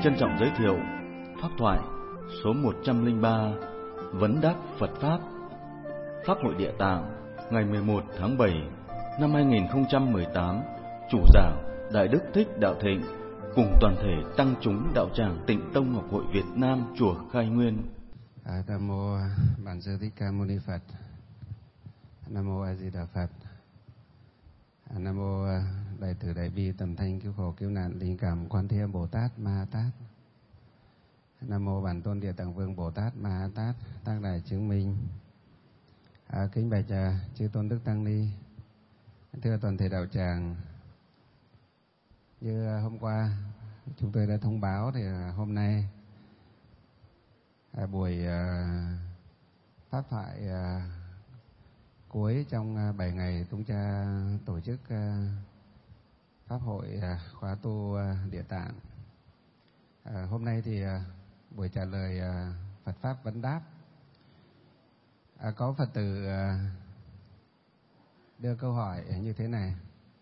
trân trọng giới thiệu pháp thoại số 103 Vấn đáp Phật Pháp, Pháp hội Địa Tạng, ngày 11 tháng 7 năm 2018. Chủ giảng Đại Đức Thích Đạo Thịnh cùng toàn thể tăng chúng đạo tràng Tịnh Tông Học hội Việt Nam chùa Khai Nguyên. Nam mô Bản Sư Thích Ca Mâu Ni Phật. Nam mô A Di Đà Phật. Nam mô Đại Từ Đại Bi Tầm Thanh Cứu Khổ Cứu Nạn Linh Cảm Quan Thế Âm Bồ Tát Ma Tát. Nam mô Bản Tôn Địa Tạng Vương Bồ Tát Ma Tát Tác Đại Chứng Minh. Kính bạch chư tôn đức tăng ni, thưa toàn thể đạo tràng, như hôm qua chúng tôi đã thông báo thì hôm nay buổi pháp thoại cuối trong 7 ngày chúng ta tổ chức pháp hội khóa tu Địa Tạng. Hôm nay thì buổi trả lời Phật Pháp vấn đáp. Có Phật tử đưa câu hỏi như thế này: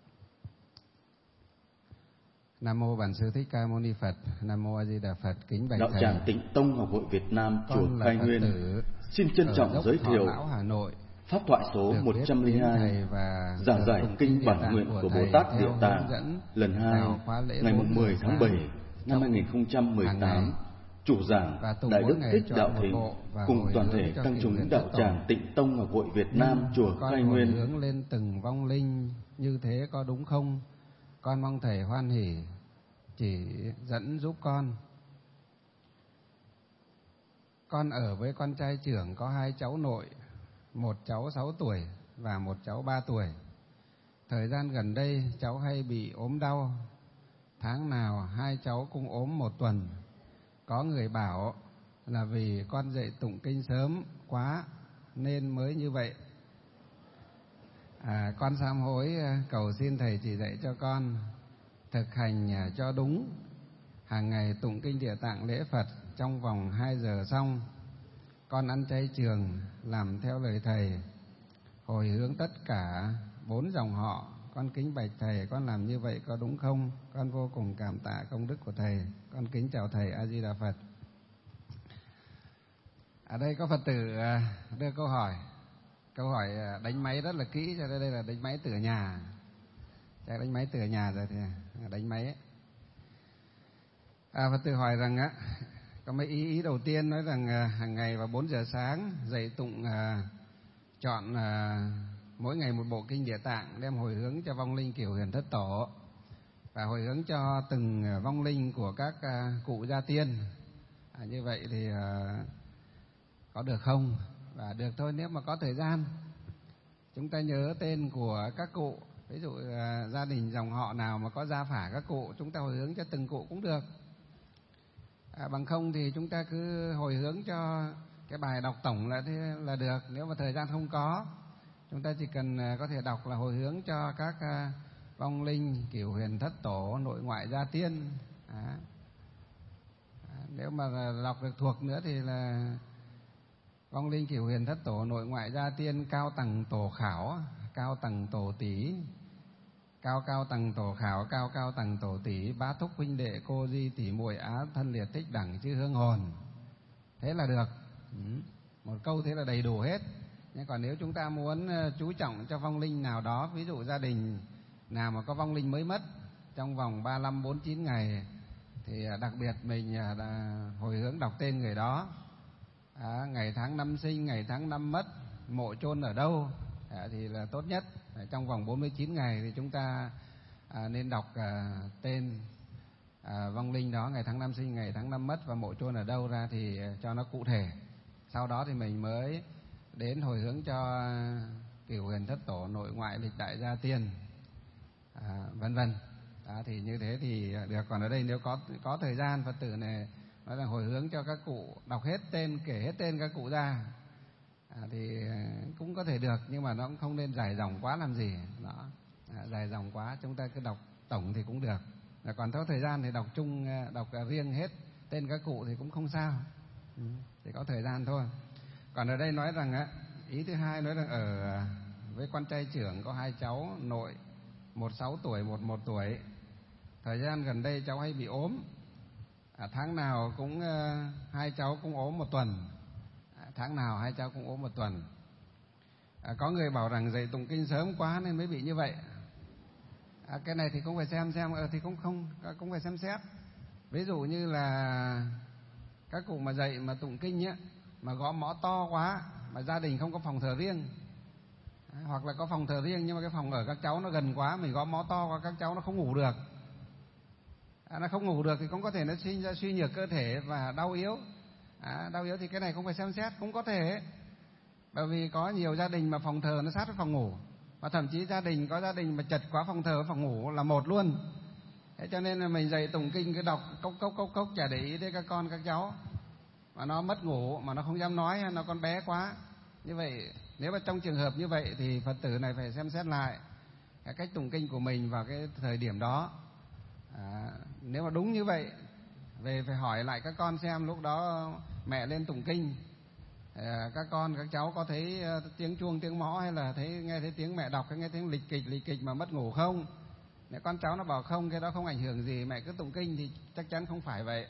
Nam mô Bản Sư Thích Ca Mâu Ni Phật. Nam mô A Di Đà Phật. Kính bạch đạo thầy, tràng Tịnh Tông Học hội Việt Nam chùa Khai Nguyên xin trân trọng giới thiệu Hà Nội, pháp thoại số 102 giảng giải kinh bản nguyện của Bồ Tát Địa Tạng lần 2 ngày 10 tháng 7 năm 2018. Chủ giảng Đại Đức Thích Đạo Thịnh cùng toàn thể tăng chúng đạo tràng Tịnh Tông Học hội Việt Nam chùa Khai Nguyên. Hướng lên từng vong linh như thế có đúng không? Con mong thầy hoan hỉ chỉ dẫn giúp con. Con ở với con trai trưởng có 2 cháu nội, một cháu 6 tuổi và một cháu 3 tuổi. Thời gian gần đây cháu hay bị ốm đau. Tháng nào 2 cháu cũng ốm 1 tuần. Có người bảo là vì con dậy tụng kinh sớm quá nên mới như vậy. Con sám hối cầu xin thầy chỉ dạy cho con thực hành cho đúng. Hàng ngày tụng kinh Địa Tạng lễ Phật trong vòng 2 giờ xong. Con ăn chay trường, làm theo lời thầy, hồi hướng tất cả 4 dòng họ. Con kính bạch thầy, con làm như vậy có đúng không? Con vô cùng cảm tạ công đức của thầy. Con kính chào thầy. A Di Đà Phật. Ở đây có Phật tử đưa câu hỏi. Câu hỏi đánh máy rất là kỹ, cho nên đây là đánh máy từ nhà. Chắc đánh máy từ nhà rồi thì đánh máy ấy. Phật tử hỏi rằng có mấy ý đầu tiên nói rằng hàng ngày vào 4 giờ sáng dậy tụng chọn mỗi ngày một bộ kinh Địa Tạng, đem hồi hướng cho vong linh Cửu Huyền Thất Tổ và hồi hướng cho từng vong linh của các cụ gia tiên. Như vậy thì có được không? Và được thôi, nếu mà có thời gian chúng ta nhớ tên của các cụ. Ví dụ gia đình dòng họ nào mà có gia phả các cụ, chúng ta hồi hướng cho từng cụ cũng được. Bằng không thì chúng ta cứ hồi hướng cho cái bài đọc tổng là được. Nếu mà thời gian không có, chúng ta chỉ cần có thể đọc là hồi hướng cho các vong linh Cửu Huyền Thất Tổ, nội ngoại gia tiên. Nếu mà đọc được thuộc nữa thì là vong linh Cửu Huyền Thất Tổ, nội ngoại gia tiên, cao tầng tổ khảo, cao tầng tổ tỷ, cao cao tầng tổ khảo, cao cao tầng tổ tỷ, bá thúc huynh đệ cô di tỷ muội á thân liệt thích đẳng chư hương hồn. Thế là được. Một câu thế là đầy đủ hết. Nhưng còn nếu chúng ta muốn chú trọng cho vong linh nào đó, ví dụ gia đình nào mà có vong linh mới mất trong vòng 35, 49 ngày thì đặc biệt mình hồi hướng đọc tên người đó, ngày tháng năm sinh, ngày tháng năm mất, mộ chôn ở đâu thì là tốt nhất. Trong vòng 49 ngày thì chúng ta nên đọc tên vong linh đó, ngày tháng năm sinh, ngày tháng năm mất và mộ chôn ở đâu ra thì cho nó cụ thể. Sau đó thì mình mới đến hồi hướng cho Cửu Huyền Thất Tổ, nội ngoại lịch đại gia tiên, vân vân. Thì như thế thì được. Còn ở đây nếu có thời gian, Phật tử này nói là hồi hướng cho các cụ, đọc hết tên, kể hết tên các cụ ra thì cũng có thể được, nhưng mà nó cũng không nên dài dòng quá làm gì. Đó, dài dòng quá chúng ta cứ đọc tổng thì cũng được. Còn có thời gian thì đọc chung, đọc riêng hết tên các cụ thì cũng không sao, chỉ có thời gian thôi. Còn ở đây nói rằng ý thứ hai nói rằng ở với con trai trưởng có 2 cháu nội, một 6 tuổi, một 1 tuổi. Thời gian gần đây cháu hay bị ốm. Tháng nào cũng hai cháu cũng ốm một tuần. Tháng nào hai cháu cũng ốm một tuần. Có người bảo rằng dậy tụng kinh sớm quá nên mới bị như vậy. Cái này thì cũng phải xem thì cũng phải xem xét. Ví dụ như là các cụ mà dậy mà tụng kinh á, mà gõ mõ to quá, mà gia đình không có phòng thờ riêng, hoặc là có phòng thờ riêng nhưng mà cái phòng ở các cháu nó gần quá, mình gõ mõ to quá, các cháu nó không ngủ được. Nó không ngủ được thì cũng có thể nó sinh ra suy nhược cơ thể và đau yếu. Đau yếu thì cái này cũng phải xem xét, cũng có thể. Bởi vì có nhiều gia đình mà phòng thờ nó sát với phòng ngủ, và thậm chí có gia đình mà chật quá phòng thờ với phòng ngủ là một luôn. Thế cho nên là mình dậy tụng kinh cứ đọc cốc chả để ý tới các con các cháu, mà nó mất ngủ mà nó không dám nói, hay nó còn bé quá. Như vậy nếu mà trong trường hợp như vậy thì Phật tử này phải xem xét lại cái cách tụng kinh của mình vào cái thời điểm đó. Nếu mà đúng như vậy, về phải hỏi lại các con xem lúc đó mẹ lên tụng kinh, các cháu có thấy tiếng chuông tiếng mõ, hay là nghe thấy tiếng mẹ đọc, hay nghe tiếng lịch kịch mà mất ngủ không. Nếu con cháu nó bảo không, cái đó không ảnh hưởng gì, mẹ cứ tụng kinh, thì chắc chắn không phải vậy.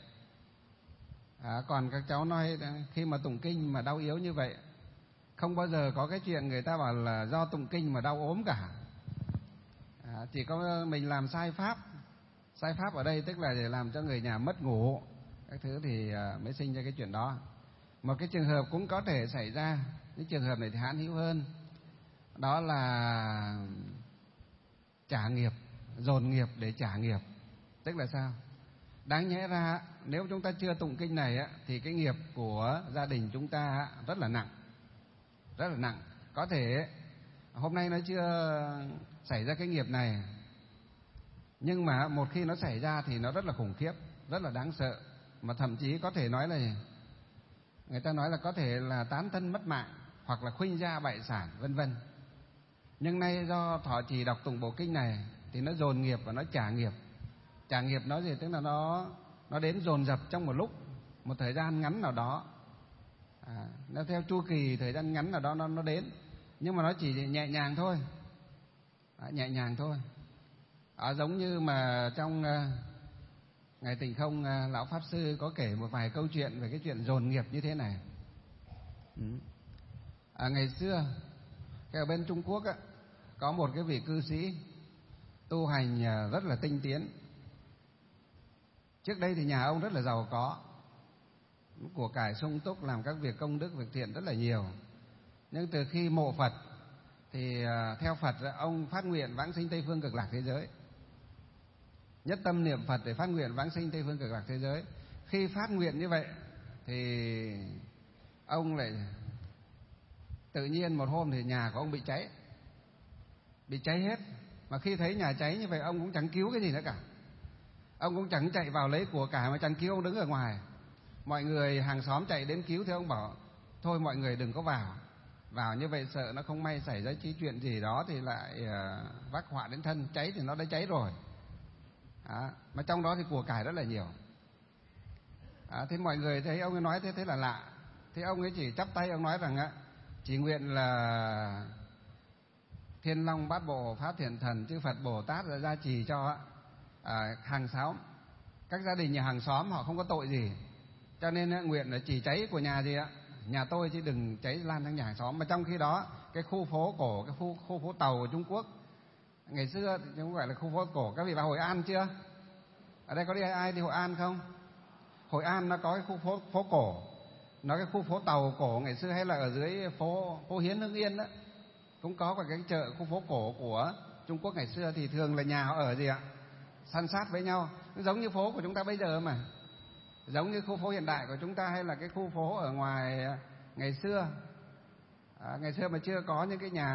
Còn các cháu nói khi mà tụng kinh mà đau yếu như vậy, không bao giờ có cái chuyện người ta bảo là do tụng kinh mà đau ốm cả. Chỉ có mình làm sai pháp ở đây tức là để làm cho người nhà mất ngủ các thứ thì mới sinh ra cái chuyện đó. Một cái trường hợp cũng có thể xảy ra, những trường hợp này thì hãn hữu hơn, đó là trả nghiệp, dồn nghiệp để trả nghiệp. Tức là sao? Đáng nhẽ ra nếu chúng ta chưa tụng kinh này thì cái nghiệp của gia đình chúng ta rất là nặng. Có thể hôm nay nó chưa xảy ra cái nghiệp này, nhưng mà một khi nó xảy ra thì nó rất là khủng khiếp, rất là đáng sợ, mà thậm chí có thể nói là, người ta nói là có thể là tán thân mất mạng, hoặc là khuynh gia bại sản, vân vân. Nhưng nay do thọ trì đọc tụng bộ kinh này thì nó dồn nghiệp và nó trả nghiệp. Trả nghiệp nó gì? Tức là nó đến dồn dập trong một lúc, một thời gian ngắn nào đó. Nó theo chu kỳ thời gian ngắn nào đó nó đến, nhưng mà nó chỉ nhẹ nhàng thôi. Nhẹ nhàng thôi. Giống như mà trong Ngày Tịnh Không, Lão Pháp Sư có kể một vài câu chuyện về cái chuyện dồn nghiệp như thế này. Ngày xưa ở bên Trung Quốc có một cái vị cư sĩ tu hành rất là tinh tiến. Trước đây thì nhà ông rất là giàu có, của cải sung túc, làm các việc công đức việc thiện rất là nhiều. Nhưng từ khi mộ Phật thì theo Phật ông phát nguyện vãng sinh Tây Phương Cực Lạc thế giới, nhất tâm niệm Phật để phát nguyện vãng sinh Tây Phương Cực Lạc thế giới. Khi phát nguyện như vậy thì ông lại tự nhiên một hôm thì nhà của ông bị cháy hết. Mà khi thấy nhà cháy như vậy, ông cũng chẳng cứu cái gì nữa cả, ông cũng chẳng chạy vào lấy của cải mà chẳng cứu, ông đứng ở ngoài. Mọi người hàng xóm chạy đến cứu thì ông bảo thôi mọi người đừng có vào như vậy sợ nó không may xảy ra chuyện gì đó thì lại vác họa đến thân. Cháy thì nó đã cháy rồi. Mà trong đó thì của cải rất là nhiều. Thế mọi người thấy ông ấy nói thế là lạ. Thế ông ấy chỉ chắp tay, ông nói rằng chỉ nguyện là Thiên Long Bát Bộ Pháp Thiện Thần chư Phật Bồ Tát đã gia trì cho hàng xóm, các gia đình nhà hàng xóm họ không có tội gì, cho nên nguyện là chỉ cháy của nhà gì nhà tôi chứ đừng cháy lan sang nhà hàng xóm. Mà trong khi đó cái khu phố cổ, cái khu phố tàu của Trung Quốc ngày xưa thì không gọi là khu phố cổ. Các vị vào Hội An chưa? Ở đây có đi ai đi Hội An không? Hội An nó có cái khu phố cổ, nó cái khu phố tàu cổ ngày xưa, hay là ở dưới phố Hiến Hưng Yên đó cũng có cái chợ khu phố cổ của Trung Quốc ngày xưa. Thì thường là nhà họ ở gì san sát với nhau, giống như phố của chúng ta bây giờ mà, giống như khu phố hiện đại của chúng ta, hay là cái khu phố ở ngoài ngày xưa. Ngày xưa mà chưa có những cái nhà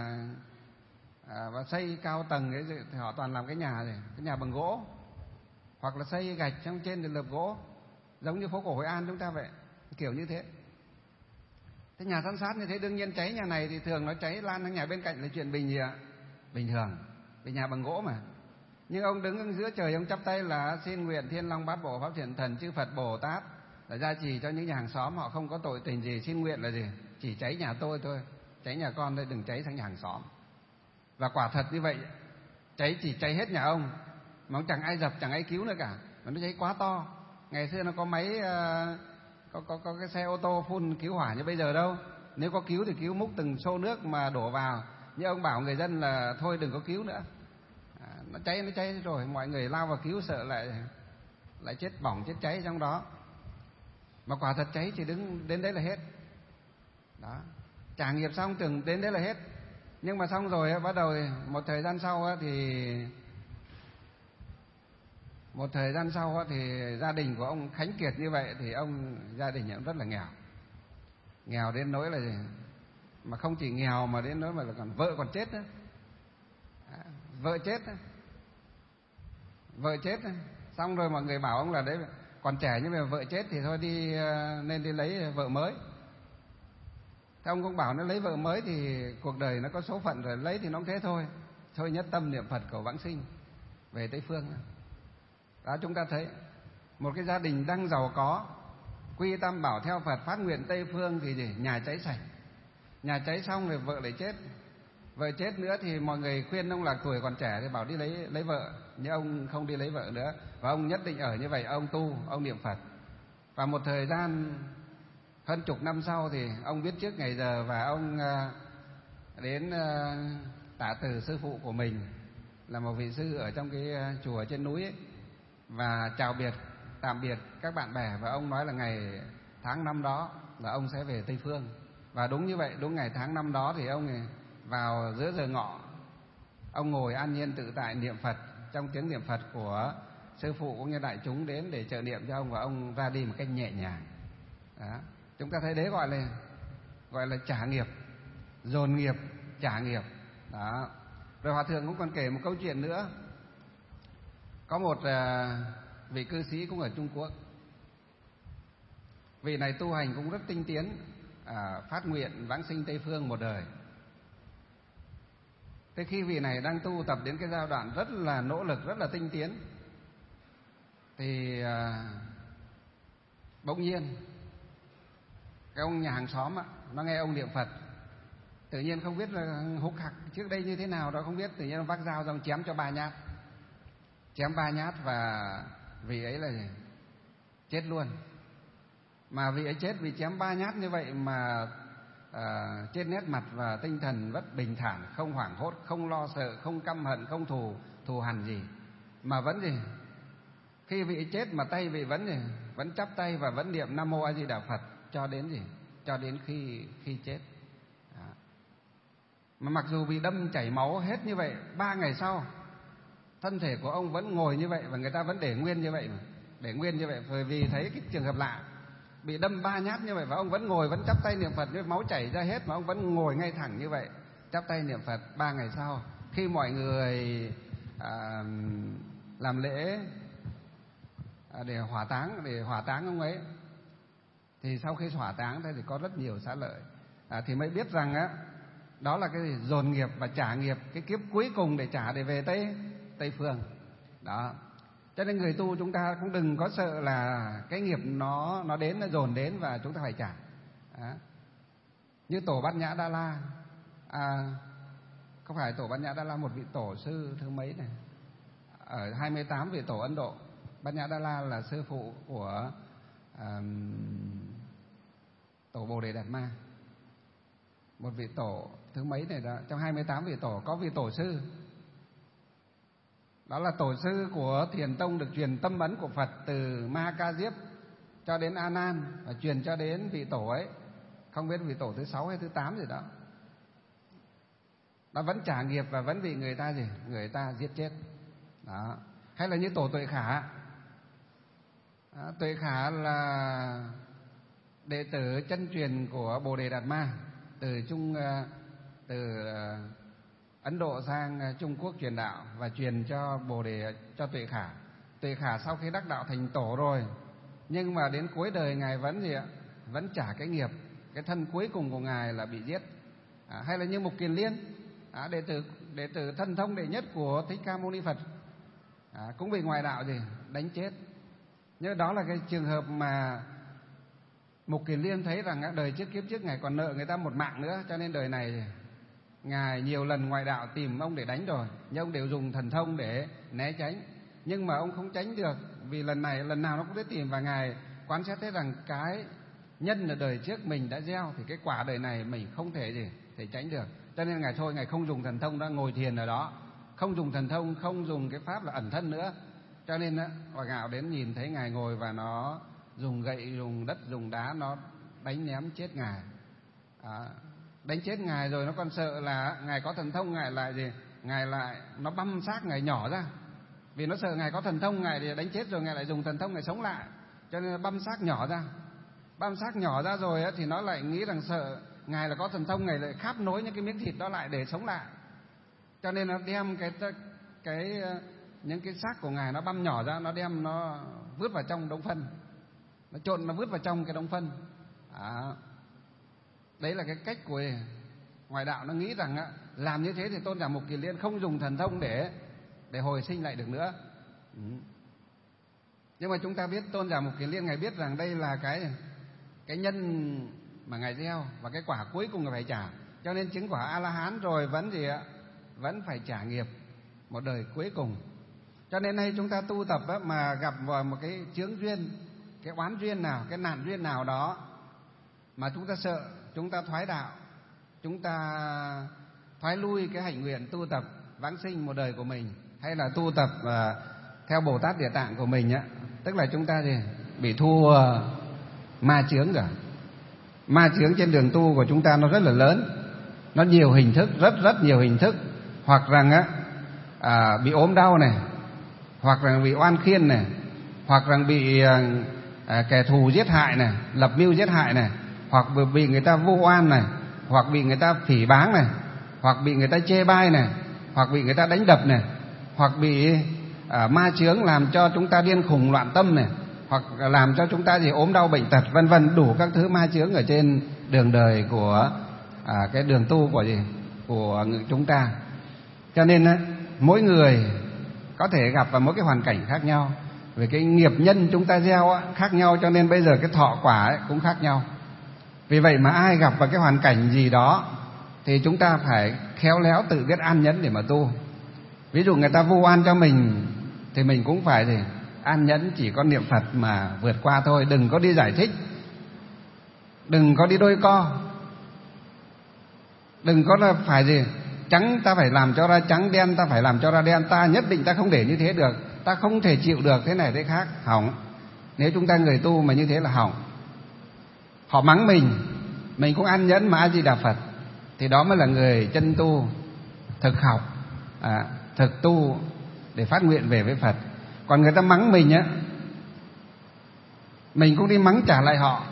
và xây cao tầng ấy, thì họ toàn làm cái nhà bằng gỗ, hoặc là xây gạch trong trên thì lợp gỗ, giống như phố cổ Hội An chúng ta vậy, kiểu như thế. Thế nhà san sát như thế, đương nhiên cháy nhà này thì thường nó cháy lan sang nhà bên cạnh là chuyện bình thường, vì nhà bằng gỗ mà. Nhưng ông đứng giữa trời, ông chắp tay là xin nguyện Thiên Long Bát Bộ Pháp Thiện Thần chư Phật Bồ Tát là gia trì cho những nhà hàng xóm họ không có tội tình gì. Xin nguyện là gì? Chỉ cháy nhà tôi thôi, cháy nhà con thôi, đừng cháy sang nhà hàng xóm. Và quả thật như vậy, cháy chỉ cháy hết nhà ông, mà ông chẳng ai dập, chẳng ai cứu nữa cả, mà nó cháy quá to. Ngày xưa nó có máy có cái xe ô tô phun cứu hỏa như bây giờ đâu. Nếu có cứu thì cứu múc từng xô nước mà đổ vào. Nhưng ông bảo người dân là thôi đừng có cứu nữa. Nó cháy rồi, mọi người lao vào cứu sợ lại chết bỏng chết cháy trong đó. Mà quả thật cháy chỉ đứng đến đấy là hết. Đó. Trả nghiệp xong tưởng đến đấy là hết. Nhưng mà xong rồi bắt đầu một thời gian sau thì gia đình của ông Khánh Kiệt như vậy thì gia đình cũng rất là nghèo. Nghèo đến nỗi là gì? Mà không chỉ nghèo mà đến nỗi mà là còn vợ còn chết nữa. Vợ chết xong rồi mọi người bảo ông là đấy còn trẻ nhưng mà vợ chết thì thôi nên đi lấy vợ mới. Thế ông cũng bảo nó lấy vợ mới thì cuộc đời nó có số phận rồi, lấy thì nó cũng thế thôi. Thôi nhất tâm niệm Phật cầu vãng sinh về Tây Phương. Đó, chúng ta thấy một cái gia đình đang giàu có, quy tam bảo theo Phật, phát nguyện Tây Phương thì gì? Nhà cháy sạch. Nhà cháy xong rồi vợ lại chết. Vợ chết nữa thì mọi người khuyên ông là tuổi còn trẻ thì bảo đi lấy vợ, nhưng ông không đi lấy vợ nữa, và ông nhất định ở như vậy, ông tu, ông niệm Phật. Và một thời gian hơn chục năm sau thì ông biết trước ngày giờ, và ông đến tạ từ sư phụ của mình là một vị sư ở trong cái chùa trên núi ấy, và chào biệt, tạm biệt các bạn bè, và ông nói là ngày tháng năm đó là ông sẽ về Tây Phương. Và đúng như vậy, đúng ngày tháng năm đó thì ông vào giữa giờ ngọ, ông ngồi an nhiên tự tại niệm Phật trong tiếng niệm Phật của sư phụ cũng như đại chúng đến để trợ niệm cho ông, và ông ra đi một cách nhẹ nhàng. Đó. Chúng ta thấy đấy gọi là trả nghiệp, dồn nghiệp, trả nghiệp. Đó. Rồi Hòa thượng cũng còn kể một câu chuyện nữa. Có một vị cư sĩ cũng ở Trung Quốc. Vị này tu hành cũng rất tinh tiến, phát nguyện vãng sinh Tây Phương một đời. Thế khi vị này đang tu tập đến cái giai đoạn rất là nỗ lực, rất là tinh tiến, thì bỗng nhiên cái ông nhà hàng xóm nó nghe ông niệm Phật, tự nhiên không biết là hục hặc trước đây như thế nào đó không biết, tự nhiên nó vác dao ra chém cho 3 nhát. Chém 3 nhát và vị ấy là chết luôn. Mà vị ấy chết vì chém 3 nhát như vậy mà trên nét mặt và tinh thần rất bình thản, không hoảng hốt, không lo sợ, không căm hận, không thù hằn gì, mà vẫn gì? Khi vị ấy chết mà tay vị vẫn chắp tay và vẫn niệm Nam Mô A Di Đà Phật cho đến gì? Cho đến khi chết. Đó. Mà mặc dù bị đâm chảy máu hết như vậy, 3 ngày sau thân thể của ông vẫn ngồi như vậy, và người ta vẫn để nguyên như vậy mà. Để nguyên như vậy bởi vì thấy cái trường hợp lạ, bị đâm 3 nhát như vậy và ông vẫn ngồi, vẫn chắp tay niệm Phật, như máu chảy ra hết mà ông vẫn ngồi ngay thẳng như vậy, chắp tay niệm Phật. 3 ngày sau, khi mọi người làm lễ để hỏa táng ông ấy, thì sau khi hỏa táng thì có rất nhiều xá lợi, thì mới biết rằng đó là cái dồn nghiệp và trả nghiệp, cái kiếp cuối cùng để trả để về Tây Phương. Đó. Cho nên người tu chúng ta cũng đừng có sợ là cái nghiệp nó đến, nó dồn đến và chúng ta phải trả. Đó. Như tổ Bát Nhã Đa La, không phải tổ Bát Nhã Đa La, một vị tổ sư thứ mấy này, ở 28 vị tổ Ấn Độ. Bát Nhã Đa La là sư phụ của tổ Bồ Đề Đạt Ma. Một vị tổ thứ mấy này đó, trong 28 vị tổ có vị tổ sư, đó là tổ sư của Thiền Tông, được truyền tâm ấn của Phật từ Ma Ca Diếp cho đến A Nan, và truyền cho đến vị tổ ấy, không biết vị tổ thứ 6 hay thứ 8 gì đó. Nó vẫn trả nghiệp và vẫn bị người ta giết chết. Đó. Hay là như tổ Tuệ Khả. Đó, Tuệ Khả là đệ tử chân truyền của Bồ Đề Đạt Ma, từ Ấn Độ sang Trung Quốc truyền đạo và truyền cho cho Tuệ Khả. Tuệ Khả sau khi đắc đạo thành tổ rồi, nhưng mà đến cuối đời ngài vẫn trả cái nghiệp, cái thân cuối cùng của ngài là bị giết. Hay là như Mục Kiền Liên, đệ tử thân thông đệ nhất của Thích Ca Mâu Ni Phật, cũng bị ngoại đạo đánh chết. Nhưng đó là cái trường hợp mà Mục Kiền Liên thấy rằng đời trước, kiếp trước ngài còn nợ người ta một mạng nữa, cho nên đời này ngài nhiều lần ngoại đạo tìm ông để đánh rồi, nhưng ông đều dùng thần thông để né tránh. Nhưng mà ông không tránh được, vì lần nào nó cũng đến tìm, và Ngài quán xét thấy rằng cái nhân ở đời trước mình đã gieo thì cái quả đời này mình không thể tránh được. Cho nên Ngài thôi, Ngài không dùng thần thông, đã ngồi thiền ở đó, không dùng thần thông, không dùng cái pháp là ẩn thân nữa. Cho nên Hòa Ngạo đến nhìn thấy Ngài ngồi và nó dùng gậy, dùng đất, dùng đá, nó đánh ném chết Ngài. Đánh chết Ngài rồi nó còn sợ là Ngài có thần thông, Ngài lại nó băm xác Ngài nhỏ ra. Vì nó sợ Ngài có thần thông, Ngài thì đánh chết rồi Ngài lại dùng thần thông Ngài sống lại, cho nên nó băm xác nhỏ ra. Băm xác nhỏ ra rồi thì nó lại nghĩ rằng sợ Ngài là có thần thông, Ngài lại kháp nối những cái miếng thịt đó lại để sống lại. Cho nên nó đem những cái xác của Ngài nó băm nhỏ ra, nó đem nó vứt vào trong đống phân, nó trộn, nó vứt vào trong cái đống phân. Đấy là cái cách của ngoại đạo, nó nghĩ rằng làm như thế thì Tôn giả Mục Kiền Liên không dùng thần thông để hồi sinh lại được nữa. Nhưng mà chúng ta biết Tôn giả Mục Kiền Liên Ngài biết rằng đây là cái nhân mà Ngài gieo, và cái quả cuối cùng Ngài phải trả. Cho nên chứng quả A-la-hán rồi vẫn phải trả nghiệp một đời cuối cùng. Cho nên nay chúng ta tu tập mà gặp vào một cái chướng duyên, cái oán duyên nào, cái nạn duyên nào đó mà chúng ta sợ, chúng ta thoái đạo, chúng ta thoái lui cái hạnh nguyện tu tập vãng sinh một đời của mình, hay là tu tập theo Bồ Tát Địa Tạng của mình tức là chúng ta bị thua ma chướng cả. Ma chướng trên đường tu của chúng ta nó rất là lớn, nó nhiều hình thức, rất nhiều hình thức. Hoặc rằng bị ốm đau này, hoặc rằng bị oan khiên này, hoặc rằng bị kẻ thù giết hại này, lập mưu giết hại này, hoặc bị người ta vu oan này, hoặc bị người ta phỉ báng này, hoặc bị người ta chê bai này, hoặc bị người ta đánh đập này, hoặc bị ma chướng làm cho chúng ta điên khùng loạn tâm này, hoặc làm cho chúng ta ốm đau bệnh tật, vân vân, đủ các thứ ma chướng ở trên đường đời của cái đường tu của chúng ta. Cho nên mỗi người có thể gặp vào mỗi cái hoàn cảnh khác nhau, về cái nghiệp nhân chúng ta gieo khác nhau, cho nên bây giờ cái thọ quả cũng khác nhau. Vì vậy mà ai gặp vào cái hoàn cảnh gì đó thì chúng ta phải khéo léo tự biết an nhẫn để mà tu. Ví dụ người ta vu oan cho mình thì mình cũng phải an nhẫn, chỉ có niệm Phật mà vượt qua thôi, đừng có đi giải thích, đừng có đi đôi co, đừng có là phải trắng ta phải làm cho ra trắng, đen ta phải làm cho ra đen, ta nhất định ta không để như thế được, ta không thể chịu được thế này thế khác, hỏng. Nếu chúng ta người tu mà như thế là hỏng. Họ mắng mình cũng an nhẫn mà A Di Đà Phật, thì đó mới là người chân tu, thực học, thực tu để phát nguyện về với Phật. Còn người ta mắng mình mình cũng đi mắng trả lại họ.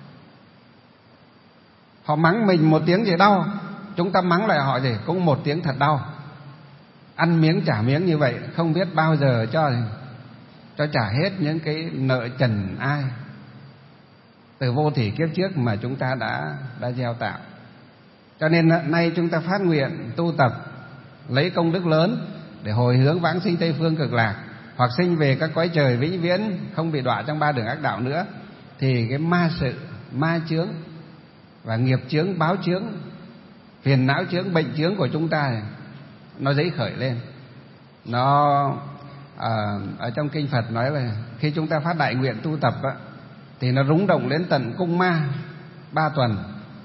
Họ mắng mình một tiếng gì đau, chúng ta mắng lại họ cũng một tiếng thật đau. Ăn miếng trả miếng như vậy, không biết bao giờ cho trả hết những cái nợ trần ai từ vô thỉ kiếp trước mà chúng ta đã gieo tạo. Cho nên nay chúng ta phát nguyện tu tập lấy công đức lớn để hồi hướng vãng sinh Tây Phương Cực Lạc, hoặc sinh về các cõi trời vĩnh viễn, không bị đọa trong ba đường ác đạo nữa, thì cái ma sự, ma chướng và nghiệp chướng, báo chướng, phiền não chướng, bệnh chướng của chúng ta nó dấy khởi lên. Nó ở trong kinh Phật nói là khi chúng ta phát đại nguyện tu tập thì nó rúng động đến tận cung ma 3 tuần.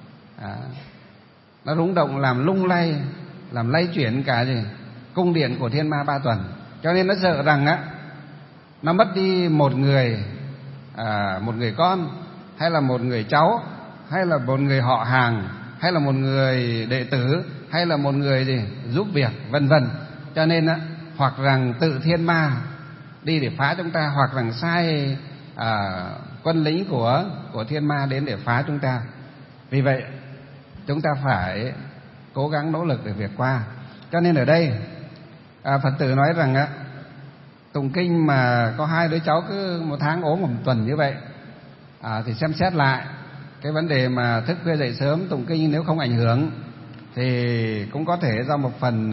Nó rúng động làm lung lay, làm lay chuyển cả cung điện của thiên ma 3 tuần. Cho nên nó sợ rằng nó mất đi một người con, hay là một người cháu, hay là một người họ hàng, hay là một người đệ tử, hay là một người giúp việc, vân vân. Cho nên hoặc rằng tự thiên ma đi để phá chúng ta, hoặc rằng sai quân lính của thiên ma đến để phá chúng ta. Vì vậy chúng ta phải cố gắng nỗ lực để vượt qua. Cho nên ở đây Phật tử nói rằng tụng kinh mà có 2 đứa cháu cứ 1 tháng ốm 1 tuần như vậy thì xem xét lại cái vấn đề mà thức khuya dậy sớm tụng kinh. Nếu không ảnh hưởng thì cũng có thể do một phần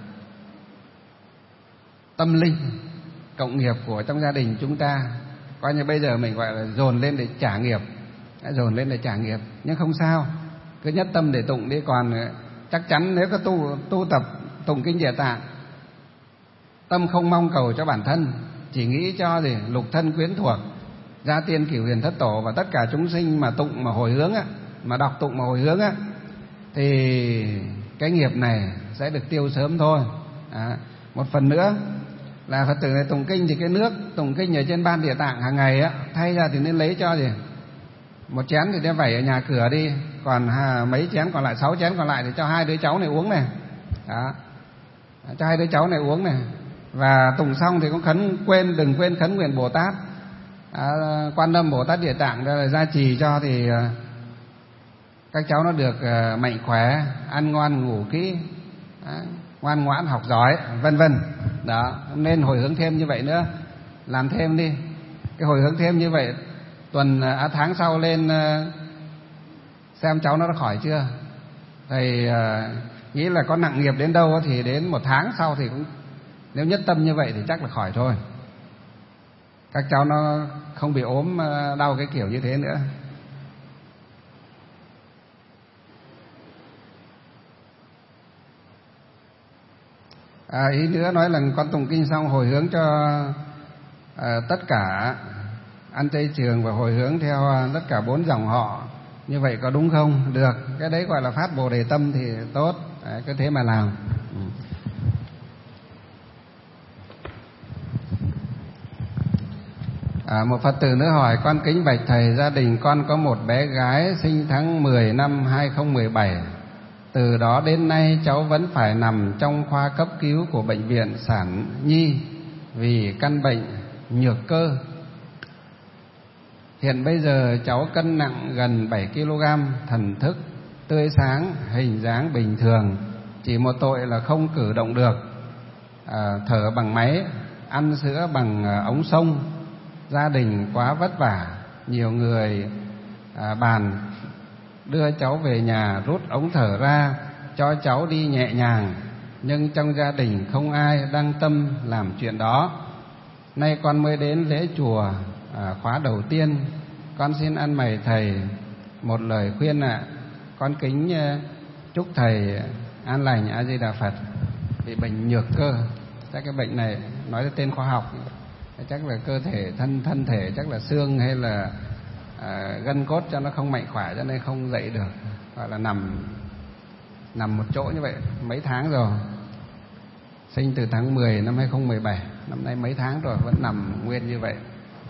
tâm linh cộng nghiệp của trong gia đình chúng ta, coi như bây giờ mình gọi là dồn lên để trả nghiệp, nhưng không sao, cứ nhất tâm để tụng đi. Còn chắc chắn nếu có tu tập tụng kinh Địa Tạng tâm không mong cầu cho bản thân, chỉ nghĩ cho gì lục thân quyến thuộc, gia tiên cửu huyền thất tổ và tất cả chúng sinh mà tụng mà hồi hướng á, mà đọc tụng mà hồi hướng á, thì cái nghiệp này sẽ được tiêu sớm thôi. Một phần nữa là Phật tử này tụng kinh thì cái nước tụng kinh ở trên ban Địa Tạng hàng ngày á, thay ra thì nên lấy cho gì một chén thì đem vẩy ở nhà cửa đi, còn mấy chén còn lại, 6 chén còn lại thì cho 2 đứa cháu này uống này. Đó, cho 2 đứa cháu này uống này. Và tụng xong thì cũng đừng quên khấn nguyện Bồ Tát, Quan Âm Bồ Tát Địa Tạng ra gia trì cho thì các cháu nó được mạnh khỏe, ăn ngon ngủ kỹ, ngoan ngoãn học giỏi, vân vân. Đó, nên hồi hướng thêm như vậy nữa, làm thêm đi. Cái hồi hướng thêm như vậy, tháng sau lên xem cháu nó đã khỏi chưa. Thầy nghĩ là có nặng nghiệp đến đâu thì đến 1 tháng sau thì cũng, nếu nhất tâm như vậy thì chắc là khỏi thôi. Các cháu nó không bị ốm đau cái kiểu như thế nữa. Ý nữa nói là con tụng kinh xong hồi hướng cho tất cả ăn chay trường và hồi hướng theo tất cả 4 dòng họ, như vậy có đúng không? Được, cái đấy gọi là phát Bồ Đề tâm thì tốt. Cứ thế mà làm. Một Phật tử nữa hỏi: con kính bạch thầy, gia đình con có một bé gái sinh tháng 10 năm 2017. Từ đó đến nay cháu vẫn phải nằm trong khoa cấp cứu của bệnh viện Sản Nhi vì căn bệnh nhược cơ. Hiện bây giờ cháu cân nặng gần 7 kg, thần thức tươi sáng, hình dáng bình thường, chỉ một tội là không cử động được, thở bằng máy, ăn sữa bằng ống sông. Gia đình quá vất vả, nhiều người bàn đưa cháu về nhà rút ống thở ra cho cháu đi nhẹ nhàng, nhưng trong gia đình không ai đăng tâm làm chuyện đó. Nay con mới đến lễ chùa khóa đầu tiên, con xin ăn mày thầy một lời khuyên ạ. Con kính chúc thầy an lành. A Di Đà Phật. Bị bệnh nhược cơ, chắc cái bệnh này nói tên khoa học chắc là cơ thể thân thể, chắc là xương hay là gân cốt cho nó không mạnh khỏe, cho nên không dậy được, gọi là nằm một chỗ như vậy mấy tháng rồi. Sinh từ tháng 10 năm 2017, năm nay mấy tháng rồi vẫn nằm nguyên như vậy.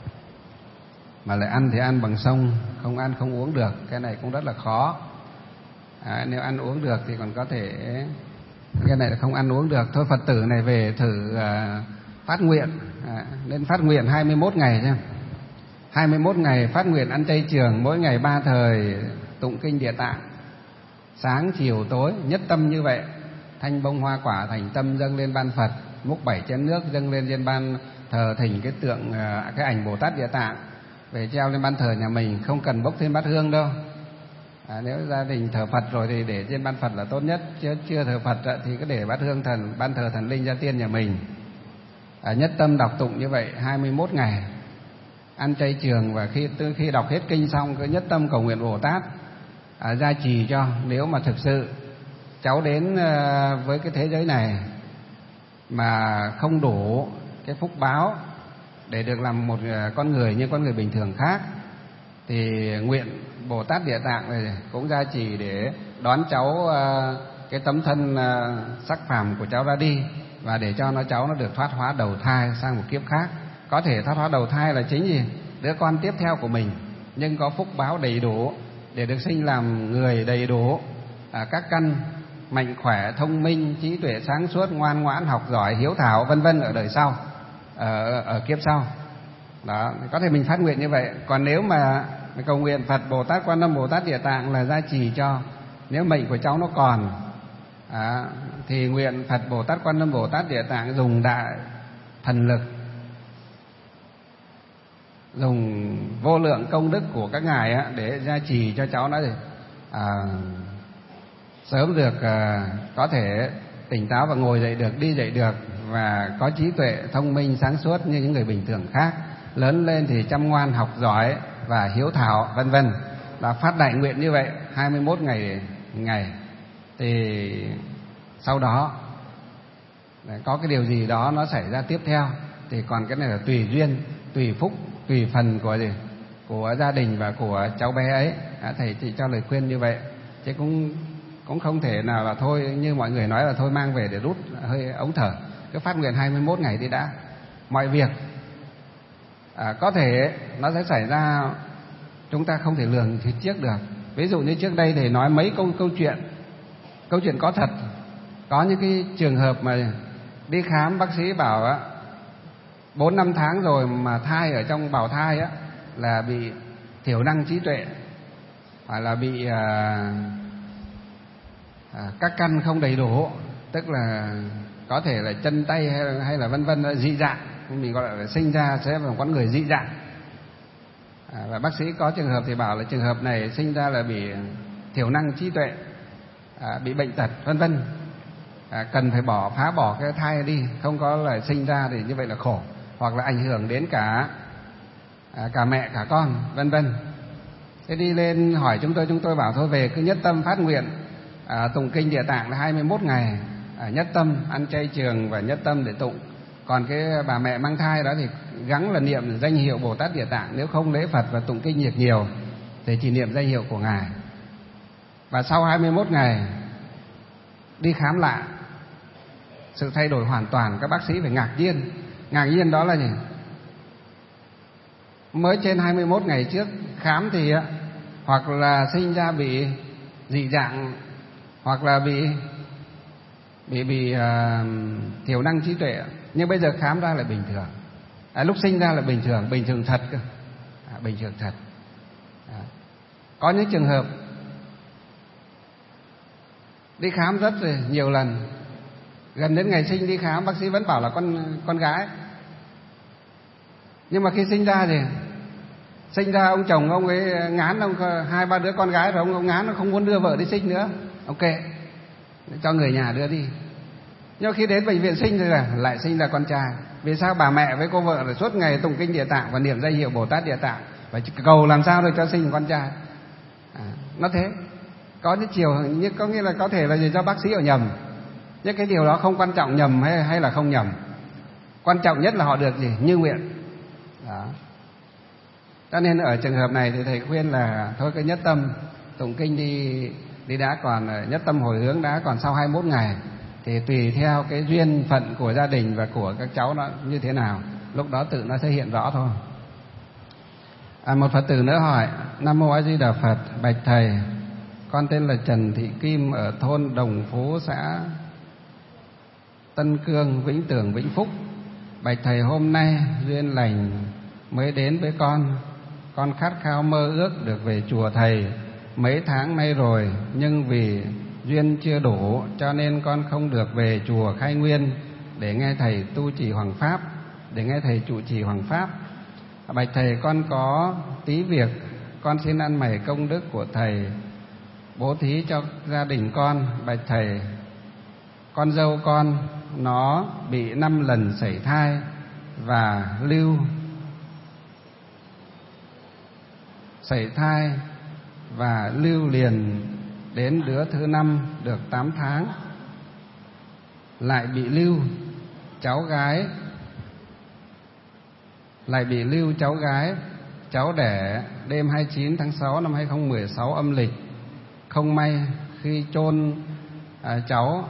Mà lại ăn thì ăn bằng sông, không ăn không uống được, cái này cũng rất là khó. Nếu ăn uống được thì còn có thể, cái này là không ăn uống được. Thôi Phật tử này về thử phát nguyện, nên phát nguyện 21 ngày nha. 21 ngày phát nguyện ăn chay trường, mỗi ngày 3 thời tụng kinh Địa Tạng, sáng chiều tối nhất tâm như vậy. Thanh bông hoa quả thành tâm dâng lên ban Phật, múc 7 chén nước dâng lên trên ban thờ thỉnh cái tượng, cái ảnh Bồ Tát Địa Tạng về treo lên ban thờ nhà mình, không cần bốc thêm bát hương đâu. Nếu gia đình thờ Phật rồi thì để trên ban Phật là tốt nhất, chứ chưa thờ Phật thì cứ để bát hương thần, ban thờ thần linh gia tiên nhà mình. Nhất tâm đọc tụng như vậy 21 ngày ăn chay trường, và khi đọc hết kinh xong cứ nhất tâm cầu nguyện Bồ Tát gia trì cho. Nếu mà thực sự cháu đến với cái thế giới này mà không đủ cái phúc báo để được làm một con người như con người bình thường khác, thì nguyện Bồ Tát Địa Tạng này cũng gia trì để đón cháu, cái tấm thân sắc phàm của cháu ra đi, và để cho cháu nó được thoát hóa đầu thai sang một kiếp khác. Có thể thoát hóa đầu thai là chính gì? Đứa con tiếp theo của mình, nhưng có phúc báo đầy đủ để được sinh làm người đầy đủ, các căn mạnh khỏe, thông minh, trí tuệ sáng suốt, ngoan ngoãn, học giỏi, hiếu thảo, vân vân ở đời sau, ở kiếp sau. Đó, có thể mình phát nguyện như vậy. Còn nếu mà cầu nguyện Phật Bồ Tát Quan Âm Bồ Tát Địa Tạng là gia trì cho, nếu mệnh của cháu nó còn thì nguyện Phật Bồ Tát Quan Âm Bồ Tát Địa Tạng dùng đại thần lực, dùng vô lượng công đức của các ngài để gia trì cho cháu nó sớm được có thể tỉnh táo và ngồi dậy được, đi dậy được, và có trí tuệ thông minh sáng suốt như những người bình thường khác. Lớn lên thì chăm ngoan, học giỏi và hiếu thảo, vân vân. Là phát đại nguyện như vậy 21 ngày. Thì sau đó có cái điều gì đó nó xảy ra tiếp theo. Thì còn cái này là tùy duyên, tùy phúc, tùy phần của gia đình và của cháu bé ấy. Thầy chỉ cho lời khuyên như vậy, chứ cũng không thể nào là thôi như mọi người nói là thôi mang về để rút hơi ống thở, cứ phát nguyện 21 ngày đi đã. Mọi việc có thể nó sẽ xảy ra, chúng ta không thể lường trước được. Ví dụ như trước đây thầy nói mấy câu chuyện có thật. Có những cái trường hợp mà đi khám, bác sĩ bảo 4-5 tháng rồi mà thai ở trong bào thai là bị thiểu năng trí tuệ, hoặc là bị các căn không đầy đủ, tức là có thể là chân tay hay là vân vân dị dạng, mình gọi là sinh ra sẽ là con người dị dạng. Và bác sĩ có trường hợp thì bảo là trường hợp này sinh ra là bị thiểu năng trí tuệ, bị bệnh tật vân vân, cần phải phá bỏ cái thai đi, không có là sinh ra thì như vậy là khổ, hoặc là ảnh hưởng đến cả mẹ cả con vân vân. Thế đi lên hỏi chúng tôi bảo thôi về cứ nhất tâm phát nguyện tụng kinh Địa Tạng là 21 ngày, nhất tâm ăn chay trường và nhất tâm để tụng. Còn cái bà mẹ mang thai đó thì gắng là niệm danh hiệu Bồ Tát Địa Tạng, nếu không lễ Phật và tụng kinh nhiệt nhiều thì chỉ niệm danh hiệu của Ngài. Và sau 21 ngày đi khám lại, sự thay đổi hoàn toàn. Các bác sĩ phải ngạc nhiên đó là gì? Mới trên 21 ngày trước khám thì hoặc là sinh ra bị dị dạng, hoặc là bị thiểu năng trí tuệ, nhưng bây giờ khám ra là bình thường. Lúc sinh ra là bình thường thật cơ, bình thường thật. Có những trường hợp đi khám rất nhiều lần, gần đến ngày sinh đi khám bác sĩ vẫn bảo là con gái, nhưng mà khi sinh ra thì ông chồng ông ấy ngán, ông 2-3 đứa con gái rồi ông ngán, nó không muốn đưa vợ đi sinh nữa, ok cho người nhà đưa đi. Nhưng khi đến bệnh viện sinh thì lại sinh ra con trai. Vì sao? Bà mẹ với cô vợ là suốt ngày tụng kinh Địa Tạng và niệm danh hiệu Bồ Tát Địa Tạng, phải cầu làm sao để cho sinh con trai. Nó thế. Có những chiều, có nghĩa là có thể là do bác sĩ họ nhầm, nhưng cái điều đó không quan trọng nhầm hay là không nhầm. Quan trọng nhất là họ được gì? Như nguyện. Đó. Cho nên ở trường hợp này thì thầy khuyên là thôi cái nhất tâm tụng kinh đi đã, còn nhất tâm hồi hướng đã, còn sau 21 ngày thì tùy theo cái duyên phận của gia đình và của các cháu nó như thế nào, lúc đó tự nó sẽ hiện rõ thôi. Một Phật tử nữa hỏi: Nam Mô A Di Đà Phật, bạch thầy, con tên là Trần Thị Kim ở thôn Đồng Phú, xã Tân Cương, Vĩnh Tường, Vĩnh Phúc. Bạch thầy, hôm nay duyên lành mới đến với con khát khao mơ ước được về chùa thầy mấy tháng nay rồi, nhưng vì duyên chưa đủ cho nên con không được về chùa Khai Nguyên để nghe thầy tu trì hoằng pháp, để nghe thầy trụ trì hoằng pháp. Bạch thầy, con có tí việc, con xin ăn mày công đức của thầy bố thí cho gia đình con. Bạch thầy, con dâu con nó bị 5 lần sảy thai và lưu liền đến đứa thứ 5 được 8 tháng, lại bị lưu cháu gái, cháu đẻ đêm 29 tháng 6 năm 2016 âm lịch. Không may khi chôn cháu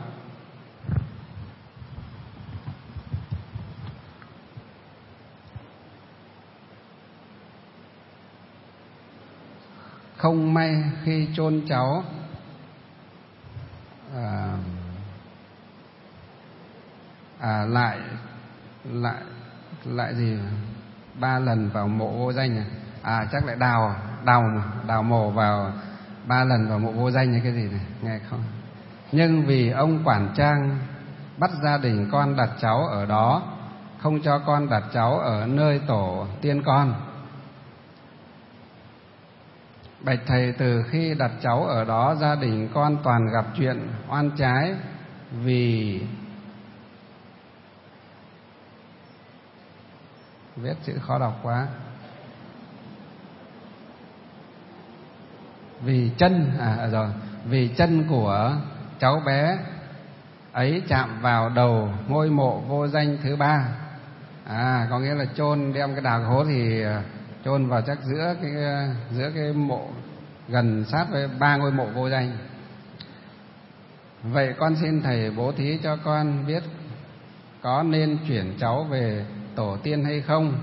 lại gì 3 lần vào mộ vô danh, chắc lại đào mộ vào 3 lần vào mộ vô danh hay cái gì này, nghe không? Nhưng vì ông quản trang bắt gia đình con đặt cháu ở đó, không cho con đặt cháu ở nơi tổ tiên con. Bạch thầy, từ khi đặt cháu ở đó, gia đình con toàn gặp chuyện oan trái, vì viết chữ khó đọc quá, vì chân của cháu bé ấy chạm vào đầu ngôi mộ vô danh thứ ba. Có nghĩa là chôn, đem cái đào hố thì chôn vào chắc giữa cái mộ, gần sát với 3 ngôi mộ vô danh. Vậy con xin thầy bố thí cho con biết có nên chuyển cháu về tổ tiên hay không?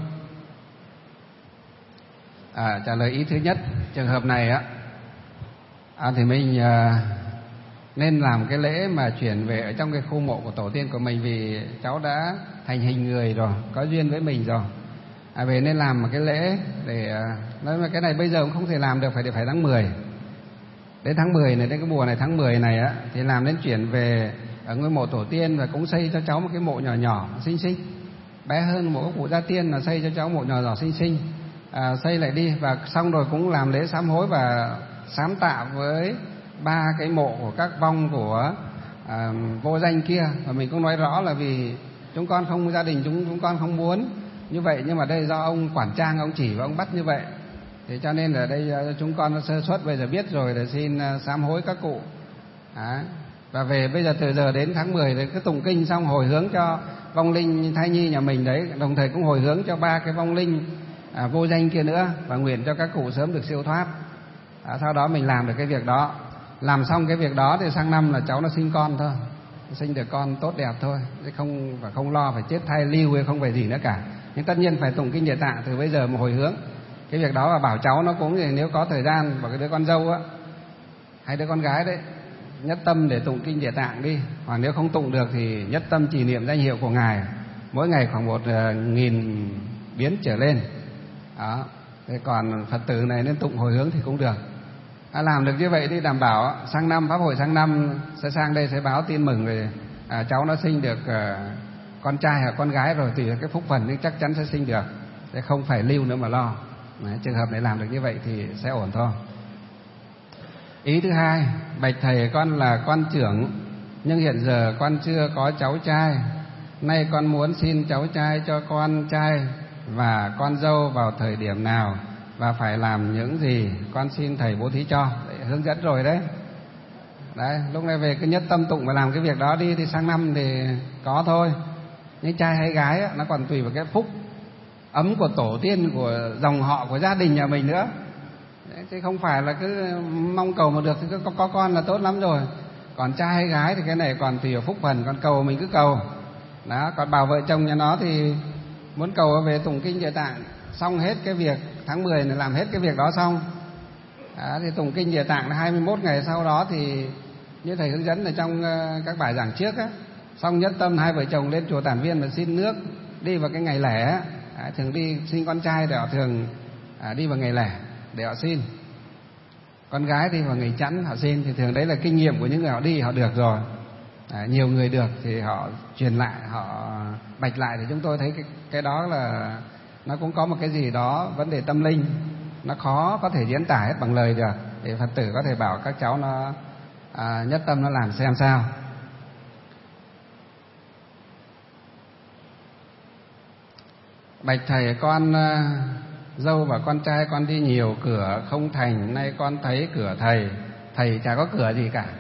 Trả lời ý thứ nhất, trường hợp này thì mình nên làm cái lễ mà chuyển về ở trong cái khu mộ của tổ tiên của mình, vì cháu đã thành hình người rồi, có duyên với mình rồi. Về nên làm một cái lễ để nói mà cái này bây giờ cũng không thể làm được, phải tháng 10. Đến tháng 10 này, đến cái mùa này tháng 10 này thì làm đến chuyển về ở ngôi mộ tổ tiên, và cũng xây cho cháu một cái mộ nhỏ nhỏ xinh xinh, bé hơn mộ các cụ gia tiên, là xây cho cháu mộ nhỏ nhỏ xinh xinh. Xây lại đi, và xong rồi cũng làm lễ sám hối và sám tạ với 3 cái mộ của các vong của vô danh kia. Và mình cũng nói rõ là vì chúng con không, gia đình chúng con không muốn như vậy, nhưng mà đây do ông quản trang ông chỉ và ông bắt như vậy, thì cho nên là đây chúng con sơ suất, bây giờ biết rồi để xin sám hối các cụ. Và về bây giờ từ giờ đến tháng 10 thì cứ tụng kinh xong hồi hướng cho vong linh thai nhi nhà mình đấy, đồng thời cũng hồi hướng cho 3 cái vong linh vô danh kia nữa, và nguyện cho các cụ sớm được siêu thoát. Sau đó mình làm được cái việc đó. Làm xong cái việc đó thì sang năm là cháu nó sinh con thôi, sinh được con tốt đẹp thôi, chứ không lo phải chết thai lưu hay không phải gì nữa cả. Nhưng tất nhiên phải tụng kinh Địa Tạng từ bây giờ mà hồi hướng cái việc đó, và bảo cháu nó cũng nếu có thời gian, bảo cái đứa con dâu hay đứa con gái đấy, nhất tâm để tụng kinh Địa Tạng đi. Hoặc nếu không tụng được thì nhất tâm trì niệm danh hiệu của Ngài, mỗi ngày khoảng 1.000 biến trở lên. Đó. Thế còn Phật tử này nên tụng hồi hướng thì cũng được. Làm được như vậy thì đảm bảo sang năm, pháp hội sang năm sẽ sang đây sẽ báo tin mừng về cháu nó sinh được con trai hoặc con gái rồi, tùy cái phúc phần nhưng chắc chắn sẽ sinh được, sẽ không phải lưu nữa mà lo. Đấy, trường hợp này làm được như vậy thì sẽ ổn thôi. Ý thứ hai, bạch thầy, con là con trưởng nhưng hiện giờ con chưa có cháu trai, nay con muốn xin cháu trai cho con trai và con dâu vào thời điểm nào và phải làm những gì, con xin thầy bố thí cho. Đấy, hướng dẫn rồi đấy. Đấy, lúc này về cứ nhất tâm tụng và làm cái việc đó đi, thì sang năm thì có thôi. Nhưng trai hay gái nó còn tùy vào cái phúc ấm của tổ tiên, của dòng họ, của gia đình nhà mình nữa. Đấy, chứ không phải là cứ mong cầu mà được thì cứ có con là tốt lắm rồi. Còn trai hay gái thì cái này còn tùy vào phúc phần, còn cầu mình cứ cầu. Đó, còn bảo vợ chồng nhà nó thì muốn cầu về tụng kinh Địa Tạng, xong hết cái việc tháng 10 này, làm hết cái việc đó xong. Thì tụng kinh Địa Tạng là 21 ngày sau đó thì như thầy hướng dẫn ở trong các bài giảng trước xong nhất tâm hai vợ chồng lên chùa Tản Viên và xin nước đi vào cái ngày lẻ. Thường đi sinh con trai thì họ thường đi vào ngày lẻ để họ xin, con gái đi vào ngày chẵn họ xin. Thì thường đấy là kinh nghiệm của những người họ đi họ được rồi. Nhiều người được thì họ truyền lại, họ bạch lại, thì chúng tôi thấy cái đó là nó cũng có một cái gì đó vấn đề tâm linh, nó khó có thể diễn tả hết bằng lời được, để Phật tử có thể bảo các cháu nó nhất tâm nó làm xem sao. Bạch thầy, con dâu và con trai con đi nhiều cửa không thành, nay con thấy cửa thầy chả có cửa gì cả.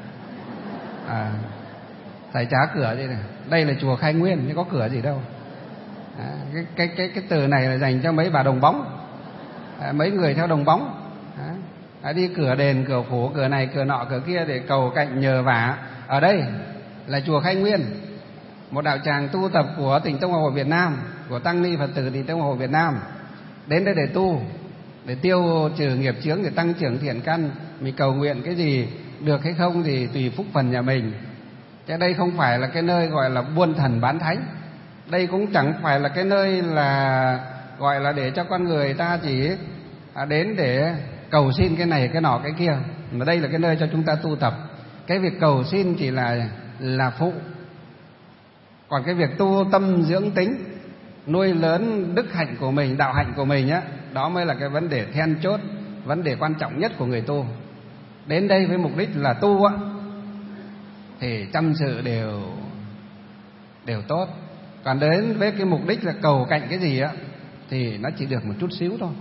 Thầy chả cửa gì này. Đây là chùa Khai Nguyên nhưng có cửa gì đâu. Cái từ này là dành cho mấy bà đồng bóng, mấy người theo đồng bóng. Đi cửa đền, cửa phủ, cửa này, cửa nọ, cửa kia để cầu cạnh nhờ vả. Ở đây là chùa Khai Nguyên, một đạo tràng tu tập của tỉnh Tông Hòa Hội Việt Nam, của tăng ni Phật tử tỉnh Tông Hòa Hội Việt Nam. Đến đây để tu, để tiêu trừ nghiệp chướng, để tăng trưởng thiện căn. Mình cầu nguyện cái gì được hay không thì tùy phúc phần nhà mình. Chứ đây không phải là cái nơi gọi là buôn thần bán thánh. Đây cũng chẳng phải là cái nơi là gọi là để cho con người ta chỉ đến để cầu xin cái này, cái nọ, cái kia. Mà đây là cái nơi cho chúng ta tu tập. Cái việc cầu xin chỉ là phụ. Còn cái việc tu tâm dưỡng tính, nuôi lớn đức hạnh của mình, đạo hạnh của mình đó mới là cái vấn đề then chốt, vấn đề quan trọng nhất của người tu. Đến đây với mục đích là tu thì trăm sự đều tốt. Còn đến với cái mục đích là cầu cạnh cái gì thì nó chỉ được một chút xíu thôi,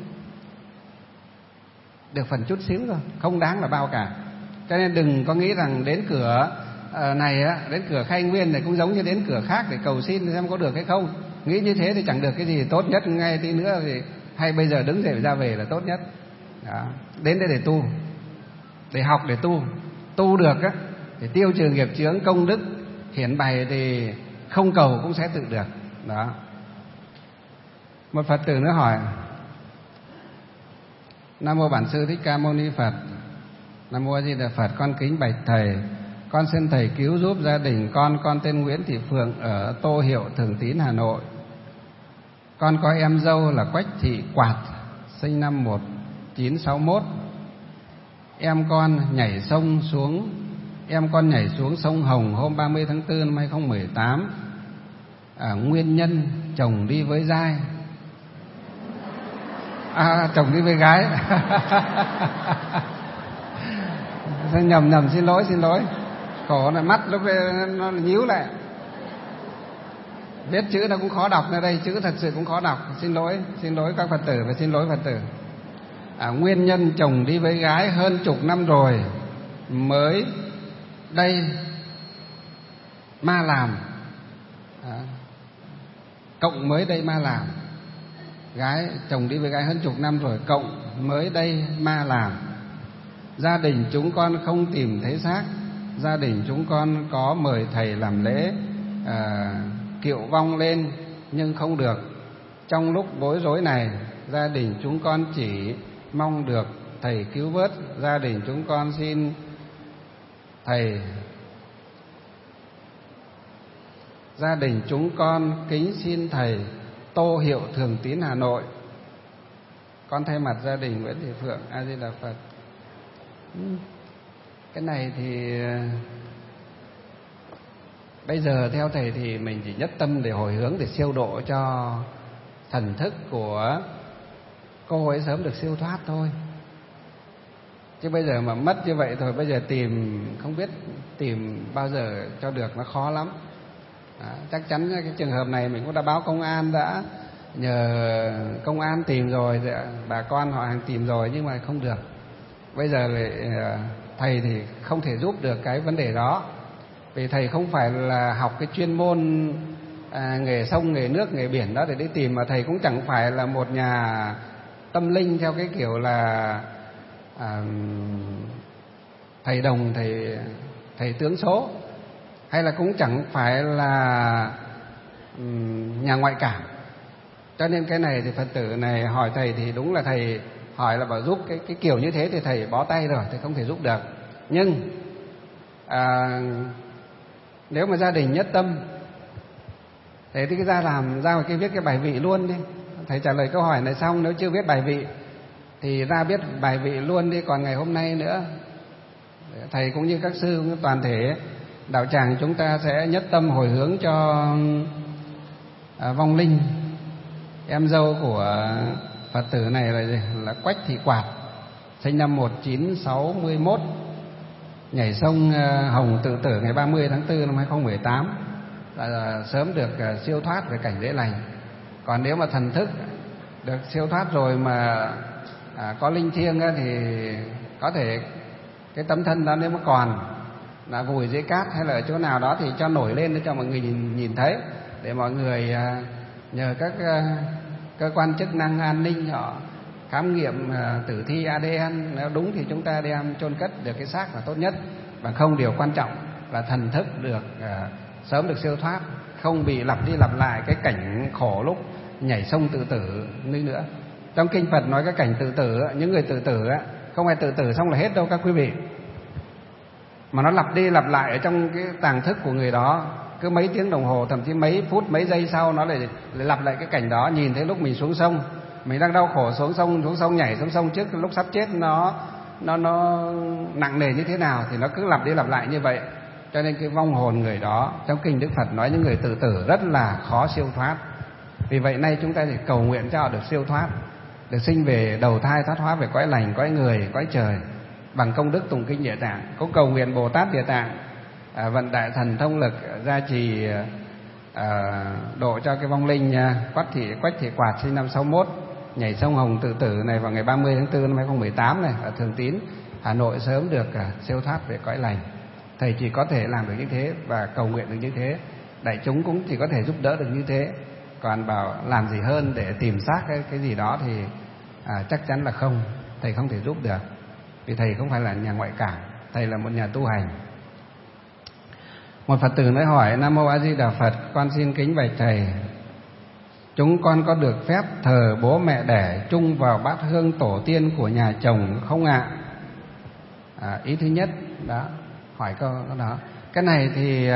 được phần chút xíu thôi, không đáng là bao cả. Cho nên đừng có nghĩ rằng đến cửa này á, đến cửa Khai Nguyên này cũng giống như đến cửa khác để cầu xin xem có được hay không. Nghĩ như thế thì chẳng được cái gì, tốt nhất ngay tí nữa thì hay bây giờ đứng dậy ra về là tốt nhất. Đó. Đến đây để tu, để học, để tu được á thì tiêu trừ nghiệp chướng, công đức hiển bày thì không cầu cũng sẽ tự được. Đó. Một Phật tử nữa hỏi: Nam mô Bản Sư Thích Ca Mâu Ni Phật. Nam mô A Di Đà Phật. Con kính bạch thầy, con xin thầy cứu giúp gia đình con tên Nguyễn Thị Phượng ở Tô Hiệu, Thường Tín, Hà Nội. Con có em dâu là Quách Thị Quạt, sinh năm 1961. Em con nhảy xuống sông Hồng hôm 30 tháng 4 năm 2018. Nguyên nhân chồng đi với giai. Chồng đi với gái. Nhầm, xin lỗi. Khổ là mắt lúc đây nó nhíu lại. Viết chữ nó cũng khó đọc, ở đây chữ thật sự cũng khó đọc. Xin lỗi các Phật tử và xin lỗi Phật tử. Nguyên nhân chồng đi với gái hơn chục năm rồi, mới đây ma làm. Cộng mới đây ma làm. Chồng đi với gái hơn chục năm rồi, cộng mới đây ma làm. Gia đình chúng con không tìm thấy xác. Gia đình chúng con có mời thầy làm lễ kiệu vong lên nhưng không được. Trong lúc bối rối này, gia đình chúng con chỉ mong được thầy cứu vớt. Gia đình chúng con xin thầy. Gia đình chúng con kính xin thầy. Tô Hiệu, Thường Tín, Hà Nội. Con thay mặt gia đình Nguyễn Thị Phượng. A Di Đà Phật. Cái này thì bây giờ theo thầy thì mình chỉ nhất tâm để hồi hướng, để siêu độ cho thần thức của cô ấy sớm được siêu thoát thôi. Chứ bây giờ mà mất như vậy thôi, bây giờ không biết tìm bao giờ cho được, nó khó lắm. Chắc chắn cái trường hợp này mình cũng đã báo công an, đã nhờ công an tìm rồi, bà con họ hàng tìm rồi, nhưng mà không được. Bây giờ thầy thì không thể giúp được cái vấn đề đó, vì thầy không phải là học cái chuyên môn nghề sông, nghề nước, nghề biển đó để đi tìm, mà thầy cũng chẳng phải là một nhà tâm linh theo cái kiểu là thầy đồng, thầy tướng số, hay là cũng chẳng phải là nhà ngoại cảm. Cho nên cái này thì Phật tử này hỏi thầy thì đúng là thầy hỏi là bảo giúp cái kiểu như thế thì thầy bó tay rồi, thầy không thể giúp được. Nhưng nếu mà gia đình nhất tâm, thế thì ra viết cái bài vị luôn đi. Thầy trả lời câu hỏi này xong, nếu chưa viết bài vị thì ra viết bài vị luôn đi. Còn ngày hôm nay nữa, thầy cũng như các sư, cũng toàn thể đạo tràng chúng ta sẽ nhất tâm hồi hướng cho vong linh em dâu của Phật tử này là Quách Thị Quạt, sinh năm 1961, nhảy sông Hồng tự tử ngày 30 tháng 4 năm 2018, là sớm được siêu thoát về cảnh dễ lành. Còn nếu mà thần thức được siêu thoát rồi mà có linh thiêng thì có thể cái tấm thân đó nếu mà còn là vùi dưới cát hay là ở chỗ nào đó thì cho nổi lên để cho mọi người nhìn thấy, để mọi người nhờ các cơ quan chức năng an ninh họ khám nghiệm tử thi ADN, nếu đúng thì chúng ta đem chôn cất được cái xác là tốt nhất. Và không, điều quan trọng là thần thức được sớm được siêu thoát, không bị lặp đi lặp lại cái cảnh khổ lúc nhảy sông tự tử nữa. Trong kinh Phật nói cái cảnh tự tử, những người tự tử không phải tự tử xong là hết đâu các quý vị, mà nó lặp đi lặp lại ở trong cái tàng thức của người đó. Cứ mấy tiếng đồng hồ, thậm chí mấy phút, mấy giây sau nó lại lặp lại cái cảnh đó. Nhìn thấy lúc mình xuống sông, mình đang đau khổ xuống sông nhảy xuống sông trước lúc sắp chết nó nặng nề như thế nào thì nó cứ lặp đi lặp lại như vậy. Cho nên cái vong hồn người đó, trong kinh Đức Phật nói những người tự tử rất là khó siêu thoát. Vì vậy nay chúng ta thì cầu nguyện cho họ được siêu thoát, được sinh về đầu thai thoát hóa về cõi lành, cõi người, cõi trời, bằng công đức tụng kinh Địa Tạng. Cũng cầu nguyện Bồ Tát Địa Tạng vận đại thần thông lực gia trì độ cho cái vong linh Quách Thị Quạt sinh năm 61, nhảy sông Hồng tự tử này vào ngày 30 tháng 4 năm 2018 này ở Thường Tín, Hà Nội sớm được siêu thoát về cõi lành. Thầy chỉ có thể làm được như thế và cầu nguyện được như thế, đại chúng cũng chỉ có thể giúp đỡ được như thế. Còn bảo làm gì hơn để tìm xác cái gì đó thì chắc chắn là không, thầy không thể giúp được, vì thầy không phải là nhà ngoại cảm, thầy là một nhà tu hành. Một Phật tử nói hỏi: Nam Mô A Di Đà Phật, con xin kính bạch thầy, chúng con có được phép thờ bố mẹ đẻ chung vào bát hương tổ tiên của nhà chồng không ạ? Ý thứ nhất đó, hỏi câu đó. Cái này thì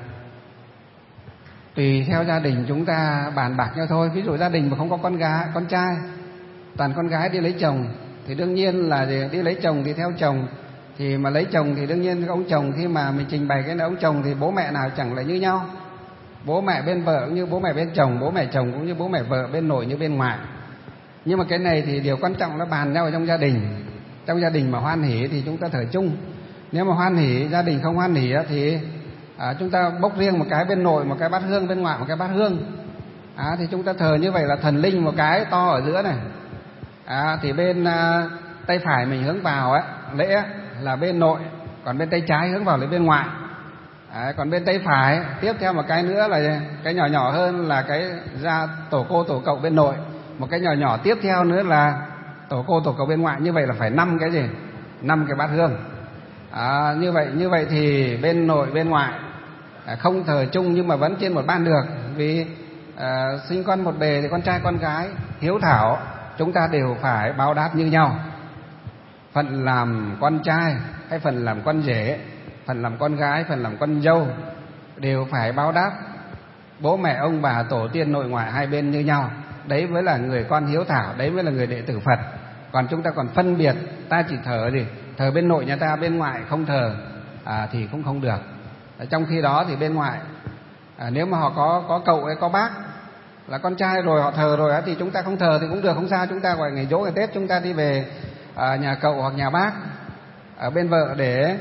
tùy theo gia đình chúng ta bàn bạc nhau thôi. Ví dụ gia đình mà không có con trai, toàn con gái đi lấy chồng thì đương nhiên là đi lấy chồng thì theo chồng, thì mà lấy chồng thì đương nhiên ông chồng khi mà mình trình bày cái là ông chồng thì bố mẹ nào chẳng lại như nhau. Bố mẹ bên vợ cũng như bố mẹ bên chồng, bố mẹ chồng cũng như bố mẹ vợ, bên nội như bên ngoại. Nhưng mà cái này thì điều quan trọng là bàn nhau ở trong gia đình. Trong gia đình mà hoan hỉ thì chúng ta thờ chung. Nếu mà hoan hỉ, gia đình không hoan hỉ thì chúng ta bốc riêng một cái bên nội, một cái bát hương, bên ngoại một cái bát hương. Thì chúng ta thờ như vậy là thần linh một cái to ở giữa này. Thì bên tay phải mình hướng vào lễ là bên nội, còn bên tay trái hướng vào là bên ngoại. Còn bên tay phải tiếp theo một cái nữa là cái nhỏ nhỏ hơn là cái ra tổ cô tổ cậu bên nội, một cái nhỏ nhỏ tiếp theo nữa là tổ cô tổ cậu bên ngoại. Như vậy là phải 5 cái gì? 5 cái bát hương. Như vậy thì bên nội bên ngoại không thờ chung nhưng mà vẫn trên một ban được. Vì sinh con một bề thì con trai con gái hiếu thảo, chúng ta đều phải báo đáp như nhau. Phận làm con trai hay phần làm con rể, phần làm con gái, phần làm con dâu đều phải báo đáp bố mẹ ông bà tổ tiên nội ngoại hai bên như nhau. Đấy mới là người con hiếu thảo, đấy mới là người đệ tử Phật. Còn chúng ta còn phân biệt, ta chỉ thờ gì? Thờ bên nội nhà ta, bên ngoại không thờ thì cũng không được. Trong khi đó thì bên ngoại nếu mà họ có cậu hay có bác là con trai rồi, họ thờ rồi thì chúng ta không thờ thì cũng được, không sao. Chúng ta gọi ngày giỗ ngày Tết chúng ta đi về nhà cậu hoặc nhà bác ở bên vợ để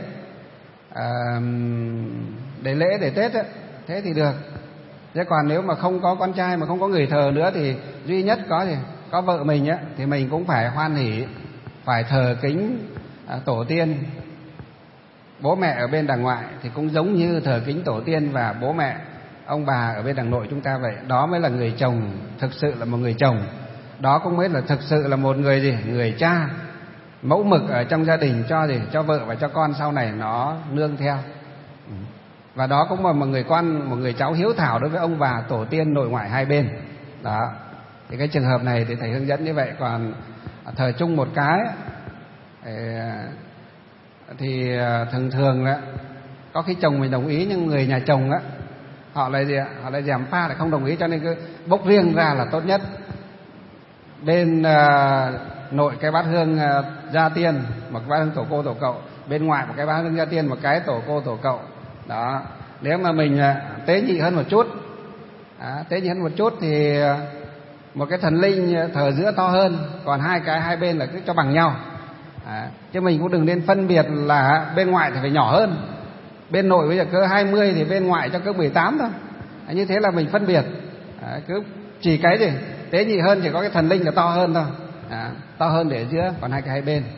lễ để Tết thế thì được. Thế còn nếu mà không có con trai mà không có người thờ nữa thì duy nhất có vợ mình thì mình cũng phải hoan hỉ, phải thờ kính tổ tiên. Bố mẹ ở bên đàng ngoại thì cũng giống như thờ kính tổ tiên và bố mẹ ông bà ở bên đàng nội chúng ta vậy. Đó mới là người chồng, thực sự là một người chồng. Đó cũng mới là thực sự là một người gì? Người cha mẫu mực ở trong gia đình cho vợ và cho con sau này nó nương theo. Và đó cũng là một người con, một người cháu hiếu thảo đối với ông bà tổ tiên nội ngoại hai bên. Đó. Thì cái trường hợp này thì thầy hướng dẫn như vậy. Còn thờ chung một cái thì thường đó, có khi chồng mình đồng ý nhưng người nhà chồng họ lại gièm pha, lại không đồng ý, cho nên cứ bốc riêng ra là tốt nhất. Bên nội cái bát hương gia tiên, một cái bát hương tổ cô tổ cậu, bên ngoại một cái bát hương gia tiên, một cái tổ cô tổ cậu. Đó. Nếu mà mình tế nhị hơn một chút thì một cái thần linh thờ giữa to hơn, còn hai cái hai bên là cứ cho bằng nhau. Chứ mình cũng đừng nên phân biệt là bên ngoại thì phải nhỏ hơn, bên nội bây giờ cỡ 20 thì bên ngoại cho cỡ 18 thôi. Như thế là mình phân biệt. Cứ chỉ cái gì tế nhị hơn, chỉ có cái thần linh là to hơn thôi, to hơn để ở giữa, còn hai cái hai bên.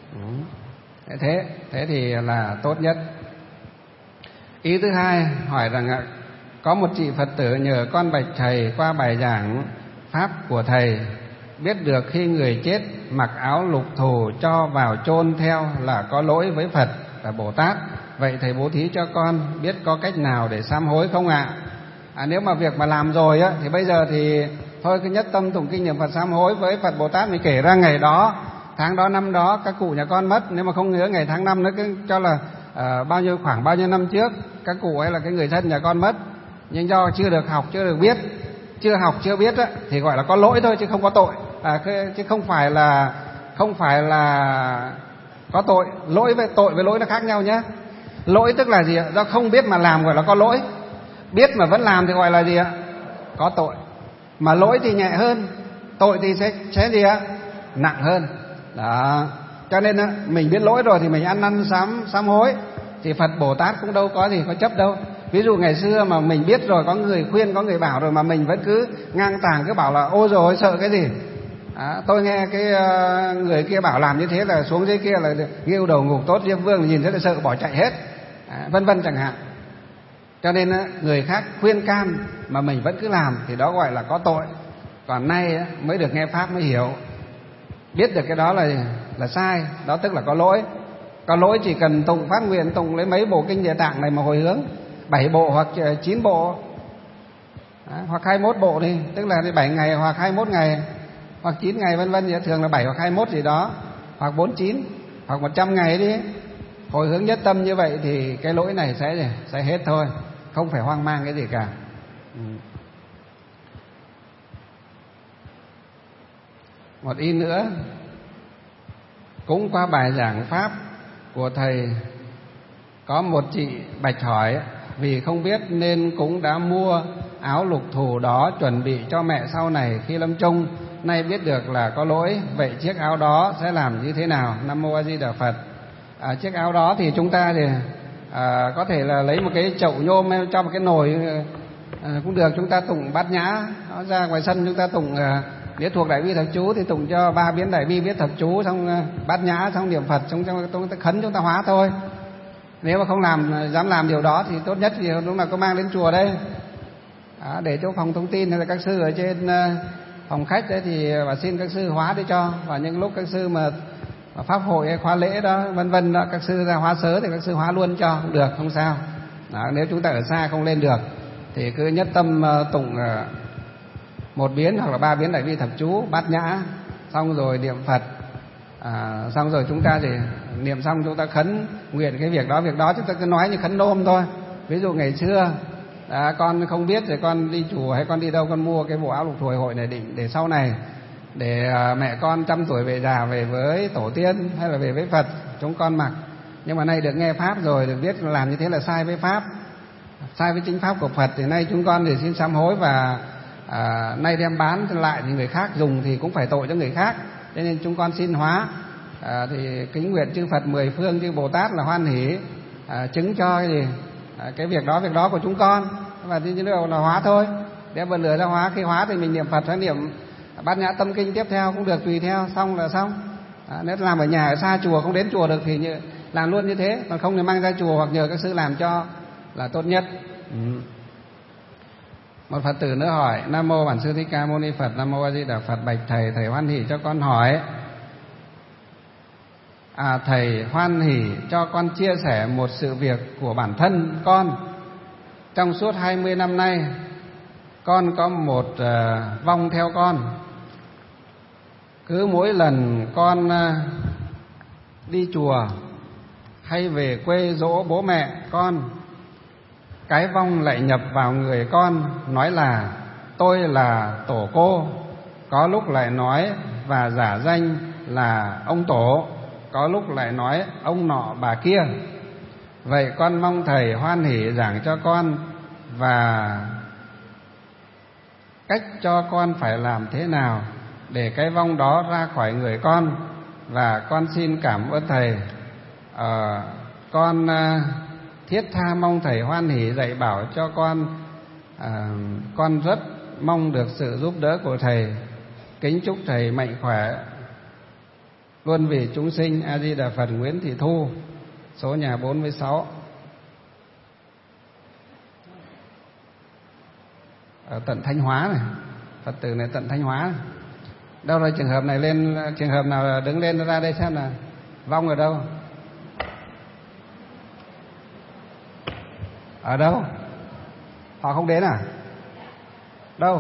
Thế thì là tốt nhất. Ý thứ hai hỏi rằng có một chị Phật tử nhờ con bạch thầy qua bài giảng pháp của thầy, biết được khi người chết mặc áo lục thù cho vào chôn theo là có lỗi với Phật và Bồ Tát. Vậy thầy bố thí cho con, biết có cách nào để sám hối không ạ? Nếu mà việc mà làm rồi thì bây giờ thì thôi cứ nhất tâm tụng kinh niệm Phật sám hối với Phật Bồ Tát. Mình kể ra ngày đó, tháng đó, năm đó các cụ nhà con mất, nếu mà không nhớ ngày tháng năm nữa cứ cho là khoảng bao nhiêu năm trước các cụ ấy là cái người thân nhà con mất, nhưng do chưa được học, chưa được biết, chưa học chưa biết thì gọi là có lỗi thôi chứ không có tội. Chứ không phải là có tội. Lỗi với tội với lỗi nó khác nhau nhé. Lỗi tức là gì ạ? Do không biết mà làm gọi là có lỗi, biết mà vẫn làm thì gọi là gì ạ? Có tội. Mà lỗi thì nhẹ hơn, tội thì sẽ gì ạ? Nặng hơn. Đó. Cho nên mình biết lỗi rồi thì mình ăn năn sám hối, thì Phật Bồ Tát cũng đâu có gì có chấp đâu. Ví dụ ngày xưa mà mình biết rồi, có người khuyên, có người bảo rồi mà mình vẫn cứ ngang tàng, cứ bảo là ôi rồi sợ cái gì. Tôi nghe cái người kia bảo làm như thế là xuống dưới kia là nghiêu đầu ngục tốt Diêm Vương, nhìn thấy là sợ bỏ chạy hết. vân vân chẳng hạn. Cho nên người khác khuyên can mà mình vẫn cứ làm thì đó gọi là có tội. Còn nay mới được nghe pháp mới hiểu, biết được cái đó là sai, đó tức là có lỗi. Có lỗi chỉ cần tụng phát nguyện, tụng lấy mấy bộ kinh Địa Tạng này mà hồi hướng, 7 bộ hoặc 9 bộ, hoặc 21 bộ đi, tức là 7 ngày hoặc 21 ngày hoặc 9 ngày vân vân, thường là 7 hoặc 21 gì đó, hoặc 49 hoặc 100 ngày đi, hồi hướng nhất tâm như vậy thì cái lỗi này sẽ hết thôi, không phải hoang mang cái gì cả. Một ý nữa, cũng qua bài giảng pháp của thầy, có một chị bạch hỏi vì không biết nên cũng đã mua áo lục thù đó chuẩn bị cho mẹ sau này khi lâm chung, nay biết được là có lỗi, vậy chiếc áo đó sẽ làm như thế nào? Nam Mô A Di Đà Phật. Chiếc áo đó thì chúng ta thì có thể là lấy một cái chậu nhôm cho một cái nồi cũng được, chúng ta tụng bát nhã, nó ra ngoài sân chúng ta tụng nếu thuộc Đại Bi Thập Chú thì tụng cho 3 biến Đại Bi viết Thập Chú, xong bát nhã, xong niệm Phật, xong chúng ta khấn, chúng ta hóa thôi. Nếu mà không dám làm điều đó thì tốt nhất thì lúc nào có mang đến chùa đây, để chỗ phòng thông tin hay là các sư ở trên phòng khách đấy thì và xin các sư hóa để cho. Và những lúc các sư mà pháp hội hay khóa lễ đó vân vân đó, các sư ra hóa sớ thì các sư hóa luôn cho cũng được, không sao. Nếu chúng ta ở xa không lên được thì cứ nhất tâm tụng 1 biến hoặc là 3 biến Đại Bi Thập Chú, bát nhã, xong rồi niệm Phật, xong rồi chúng ta thì niệm xong chúng ta khấn nguyện cái việc đó chúng ta cứ nói như khấn nôm thôi. Ví dụ ngày xưa con không biết rồi con đi chùa hay con đi đâu, con mua cái bộ áo lục thù hội này định để sau này để mẹ con 100 tuổi về già về với tổ tiên hay là về với Phật chúng con mặc. Nhưng mà nay được nghe pháp rồi, được biết làm như thế là sai với pháp, sai với chính pháp của Phật, thì nay chúng con thì xin sám hối và nay đem bán lại thì người khác dùng thì cũng phải tội cho người khác, cho nên chúng con xin hóa. Thì kính nguyện chư Phật 10 phương, chư Bồ Tát là hoan hỷ chứng cho cái gì cái việc đó của chúng con, và thì như là hóa thôi. Để bật lửa ra hóa, khi hóa thì mình niệm Phật hay niệm bát nhã tâm kinh tiếp theo cũng được, tùy theo, xong là xong. Nếu làm ở nhà ở xa chùa không đến chùa được thì làm luôn như thế, còn không thì mang ra chùa hoặc nhờ các sư làm cho là tốt nhất. Một Phật tử nữa hỏi: Nam mô Bản Sư Thích Ca Mâu Ni Phật. Nam mô A Di Đà Phật. Bạch thầy, thầy hoan hỷ cho con hỏi. Thầy hoan hỷ cho con chia sẻ một sự việc của bản thân con. Trong suốt 20 năm nay, con có một vong theo con. Cứ mỗi lần con đi chùa hay về quê dỗ bố mẹ con, cái vong lại nhập vào người con, nói là tôi là tổ cô, có lúc lại nói và giả danh là ông tổ, có lúc lại nói ông nọ bà kia. Vậy con mong thầy hoan hỷ giảng cho con và cách cho con phải làm thế nào để cái vong đó ra khỏi người con. Và con xin cảm ơn thầy. Con thiết tha mong thầy hoan hỷ dạy bảo cho con rất mong được sự giúp đỡ của thầy. Kính chúc thầy mạnh khỏe luôn vì chúng sinh. A Di Đà Phật. Nguyễn Thị Thu, số nhà 46, ở tận Thanh Hóa này. Phật tử này tận Thanh Hóa này. Đâu rồi trường hợp này lên, trường hợp nào đứng lên ra đây xem là vong ở đâu? Ở đâu? Họ không đến à? Đâu?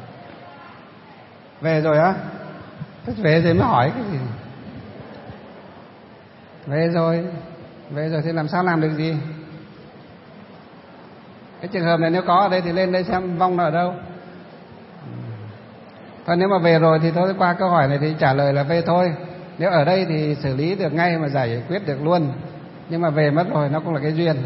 Về rồi á? Thế về rồi mới hỏi cái gì? Về rồi thì làm sao làm được gì? Cái trường hợp này nếu có ở đây thì lên đây xem vong nó ở đâu. Thôi nếu mà về rồi thì thôi, qua câu hỏi này thì trả lời là về thôi. Nếu ở đây thì xử lý được ngay mà giải quyết được luôn. Nhưng mà về mất rồi nó cũng là cái duyên.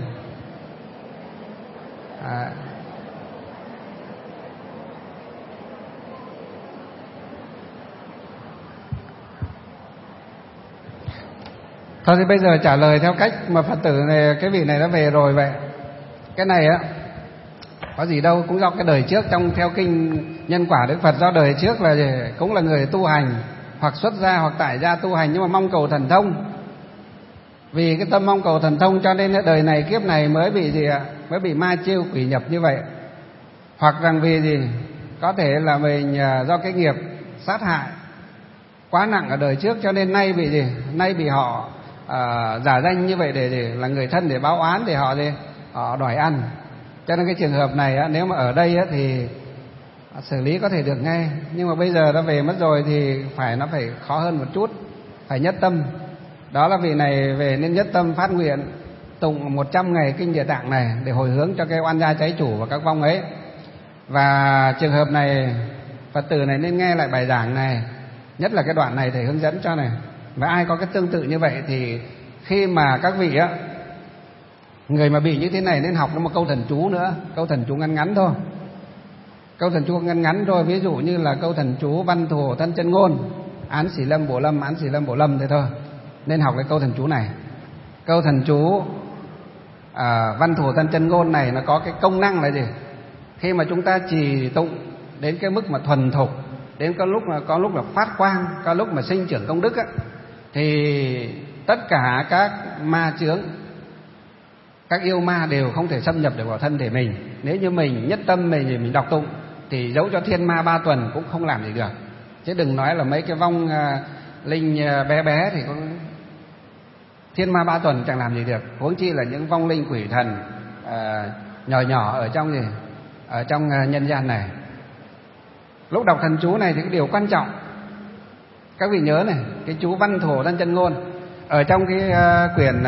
Thôi thì bây giờ trả lời theo cách mà Phật tử này, cái vị này đã về rồi vậy. Cái này á có gì đâu, cũng do cái đời trước, trong theo kinh nhân quả Đức Phật, do đời trước là cũng là người tu hành, hoặc xuất gia hoặc tại gia tu hành, nhưng mà mong cầu thần thông. Vì cái tâm mong cầu thần thông cho nên đời này kiếp này mới bị gì ạ? Mới bị ma chiêu quỷ nhập như vậy. Hoặc rằng vì gì? Có thể là mình do cái nghiệp sát hại quá nặng ở đời trước cho nên nay bị gì? Nay bị họ giả danh như vậy để là người thân để báo oán, để họ gì? Họ đòi ăn. Cho nên cái trường hợp này á, nếu mà ở đây á, thì xử lý có thể được ngay, nhưng mà bây giờ nó về mất rồi thì nó phải khó hơn một chút, phải nhất tâm. Đó là vị này về nên nhất tâm phát nguyện tụng 100 ngày kinh Địa Tạng này để hồi hướng cho cái oan gia trái chủ và các vong ấy. Và trường hợp này Phật tử này nên nghe lại bài giảng này, nhất là cái đoạn này thầy hướng dẫn cho này. Và ai có cái tương tự như vậy thì khi mà các vị á, người mà bị như thế này nên học nó một câu thần chú nữa, câu thần chú ngắn ngắn thôi. Câu thần chú ngắn ngắn thôi, ví dụ như là câu thần chú Văn Thù Thân Chân Ngôn, Án Xỉ Lâm Bổ Lâm, Án Xỉ Lâm Bổ Lâm thế thôi. Nên học cái câu thần chú này. Câu thần chú Văn Thù Thân Chân Ngôn này nó có cái công năng là gì? Khi mà chúng ta trì tụng đến cái mức mà thuần thục, đến có lúc là phát quang, có lúc mà sinh trưởng công đức á, thì tất cả các ma chướng, các yêu ma đều không thể xâm nhập được vào thân thể mình. Nếu như mình nhất tâm mình đọc tụng thì dẫu cho thiên ma 3 tuần cũng không làm gì được. Chứ đừng nói là mấy cái vong linh bé bé thì cũng thiên ma 3 tuần chẳng làm gì được, huống chi là những vong linh quỷ thần nhỏ nhỏ ở trong gì, ở trong nhân gian này. Lúc đọc thần chú này thì cái điều quan trọng các vị nhớ này, cái chú Văn Thù Thân Chân Ngôn ở trong cái quyển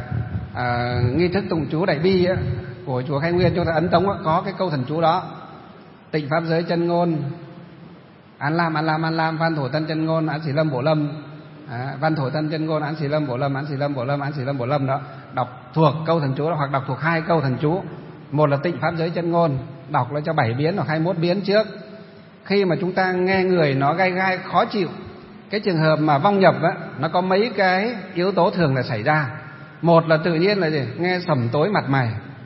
nghi thức tụng chú Đại Bi á, của chùa Khai Nguyên chúng ta ấn tống á, có cái câu thần chú đó: Tịnh Pháp Giới Chân Ngôn, An Lam An Lam An Lam, Văn Thù Thân Chân Ngôn, Án Xỉ Lâm Bổ Lâm, Văn Thù Thân Chân Ngôn, Án Xỉ Lâm Bổ Lâm, Án Xỉ Lâm Bổ Lâm, Án Xỉ Lâm Bổ Lâm. Đó, đọc thuộc câu thần chú đó, hoặc đọc thuộc 2 câu thần chú. Một là Tịnh Pháp Giới Chân Ngôn, đọc nó cho 7 biến hoặc 21 biến trước. Khi mà chúng ta nghe người nó gai gai khó chịu, cái trường hợp mà vong nhập á, nó có mấy cái yếu tố thường là xảy ra. Một là tự nhiên là gì? Nghe sầm tối mặt mày.